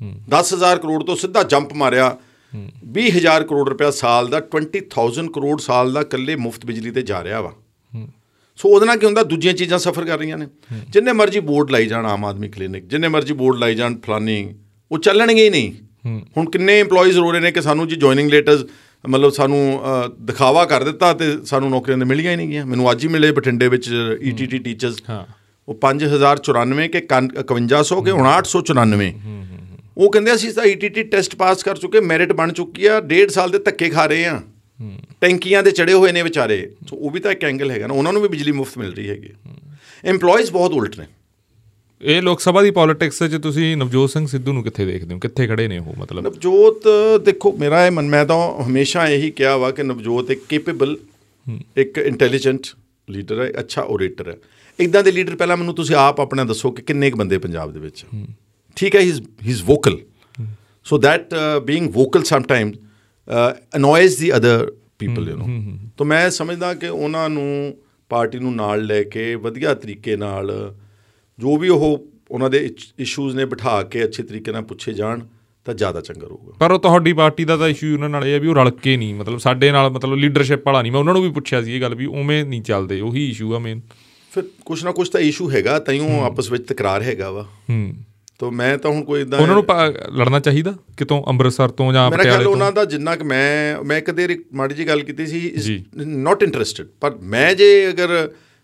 ਦਸ ਹਜ਼ਾਰ ਕਰੋੜ ਤੋਂ ਸਿੱਧਾ ਜੰਪ ਮਾਰਿਆ ਵੀਹ ਹਜ਼ਾਰ ਕਰੋੜ ਰੁਪਇਆ ਸਾਲ ਦਾ, ਟਵੰਟੀ ਥਾਊਜ਼ੈਂਡ ਕਰੋੜ ਸਾਲ ਦਾ ਇਕੱਲੇ ਮੁਫਤ ਬਿਜਲੀ 'ਤੇ ਜਾ ਰਿਹਾ ਵਾ। ਸੋ ਉਹਦੇ ਨਾਲ ਕੀ ਹੁੰਦਾ, ਦੂਜੀਆਂ ਚੀਜ਼ਾਂ ਸਫਰ ਕਰ ਰਹੀਆਂ ਨੇ। ਜਿੰਨੇ ਮਰਜ਼ੀ ਬੋਰਡ ਲਾਈ ਜਾਣ ਆਮ ਆਦਮੀ ਕਲੀਨਿਕ, ਜਿੰਨੇ ਮਰਜ਼ੀ ਬੋਰਡ ਲਾਈ ਜਾਣ ਫਲਾਨੀ, ਉਹ ਚੱਲਣਗੇ ਹੀ ਨਹੀਂ। ਹੁਣ ਕਿੰਨੇ ਇੰਪਲੋਈਜ਼ ਰੋ ਰਹੇ ਨੇ ਕਿ ਸਾਨੂੰ ਜੀ ਜੁਆਇਨਿੰਗ ਲੈਟਰਸ ਮਤਲਬ ਸਾਨੂੰ ਦਿਖਾਵਾ ਕਰ ਦਿੱਤਾ ਅਤੇ ਸਾਨੂੰ ਨੌਕਰੀਆਂ ਤਾਂ ਮਿਲੀਆਂ ਹੀ ਨਹੀਂ ਗਈਆਂ। ਮੈਨੂੰ ਅੱਜ ਹੀ ਮਿਲੇ ਬਠਿੰਡੇ ਵਿੱਚ ਈ ਟੀ ਟੀ ਟੀਚਰਸ, ਉਹ ਪੰਜ ਹਜ਼ਾਰ ਚੁਰਾਨਵੇਂ ਕਿ ਇਕਵੰਜਾ ਸੌ ਕਿ ਉਣਾਹਠ ਸੌ ਚੁਰਾਨਵੇਂ। ਉਹ ਕਹਿੰਦੇ ਅਸੀਂ ਤਾਂ E T T test pass ਕਰ ਚੁੱਕੇ, ਮੈਰਿਟ ਬਣ ਚੁੱਕੀ ਆ, ਡੇਢ ਸਾਲ ਦੇ ਧੱਕੇ ਖਾ ਰਹੇ ਆ, ਟੈਂਕੀਆਂ ਦੇ ਚੜੇ ਹੋਏ ਨੇ ਵਿਚਾਰੇ। ਸੋ ਉਹ ਵੀ ਤਾਂ ਇੱਕ ਐਂਗਲ ਹੈਗਾ ਨਾ, ਉਹਨਾਂ ਨੂੰ ਵੀ ਬਿਜਲੀ ਮੁਫਤ ਮਿਲ ਰਹੀ ਹੈਗੀ। ਇੰਪਲੋਈਜ਼ ਬਹੁਤ ਉਲਟ ਨੇ। ਇਹ ਲੋਕ ਸਭਾ ਦੀ ਪੋਲੀਟਿਕਸ 'ਚ ਤੁਸੀਂ ਨਵਜੋਤ ਸਿੰਘ ਸਿੱਧੂ ਨੂੰ ਕਿੱਥੇ ਦੇਖਦੇ ਹੋ, ਕਿੱਥੇ ਖੜੇ ਨੇ ਉਹ? ਮਤਲਬ ਨਵਜੋਤ ਦੇਖੋ, ਮੇਰਾ ਇਹ ਮਨ, ਮੈਂ ਤਾਂ ਹਮੇਸ਼ਾ ਇਹੀ ਕਿਹਾ ਵਾ ਕਿ ਨਵਜੋਤ ਇੱਕ ਕੇਪੇਬਲ, ਇੱਕ ਇੰਟੈਲੀਜੈਂਟ ਲੀਡਰ ਹੈ, ਅੱਛਾ ਓਰੇਟਰ ਹੈ। ਇੱਦਾਂ ਦੇ ਲੀਡਰ ਪਹਿਲਾਂ ਮੈਨੂੰ ਤੁਸੀਂ ਆਪ ਆਪਣਾ ਦੱਸੋ ਕਿ ਕਿੰਨੇ ਕੁ ਬੰਦੇ ਪੰਜਾਬ ਦੇ ਵਿੱਚ? ਠੀਕ ਹੈ, he is he is vocal, so that being vocal sometimes annoys the other people, you know. ਤਾਂ ਮੈਂ ਸਮਝਦਾ ਕਿ ਉਹਨਾਂ ਨੂੰ ਪਾਰਟੀ ਨੂੰ ਨਾਲ ਲੈ ਕੇ ਵਧੀਆ ਤਰੀਕੇ ਨਾਲ ਜੋ ਵੀ ਉਹ ਉਹਨਾਂ ਦੇ ਇਸ਼ੂਜ਼ ਨੇ ਬਿਠਾ ਕੇ ਅੱਛੇ ਤਰੀਕੇ ਨਾਲ ਪੁੱਛੇ ਜਾਣ ਤਾਂ ਜ਼ਿਆਦਾ ਚੰਗਾ ਰਹੂਗਾ। ਪਰ ਉਹ ਤੁਹਾਡੀ ਪਾਰਟੀ ਦਾ ਤਾਂ ਇਸ਼ੂ ਉਹਨਾਂ ਨਾਲ ਇਹ ਹੈ ਵੀ ਉਹ ਰਲ ਕੇ ਨਹੀਂ, ਮਤਲਬ ਸਾਡੇ ਨਾਲ ਮਤਲਬ ਲੀਡਰਸ਼ਿਪ ਵਾਲਾ ਨਹੀਂ। ਮੈਂ ਉਹਨਾਂ ਨੂੰ ਵੀ ਪੁੱਛਿਆ ਸੀ ਇਹ ਗੱਲ ਵੀ ਉਵੇਂ ਨਹੀਂ ਚੱਲਦੇ, ਉਹੀ ਇਸ਼ੂ ਆ ਮੇਨ। ਫਿਰ ਕੁਛ ਨਾ ਕੁਛ ਤਾਂ ਇਸ਼ੂ ਹੈਗਾ, ਤਾਂਹੀਓ ਆਪਸ ਵਿੱਚ ਤਕਰਾਰ ਹੈਗਾ ਵਾ। ਤਾਂ ਮੈਂ ਤਾਂ ਹੁਣ ਕੋਈ ਇੱਦਾਂ ਉਹਨਾਂ ਨੂੰ ਲੜਨਾ ਚਾਹੀਦਾ ਕਿਤੋਂ, ਅੰਮ੍ਰਿਤਸਰ ਤੋਂ ਜਾਂ ਮੇਰਾ ਖਿਆਲ ਉਹਨਾਂ ਦਾ ਜਿੰਨਾ ਕੁ ਮੈਂ ਮੈਂ ਕਦੇ ਮਾੜੀ ਜਿਹੀ ਗੱਲ ਕੀਤੀ ਸੀ, ਨੋਟ ਇੰਟਰਸਟਿਡ। ਪਰ ਮੈਂ ਜੇ ਅਗਰ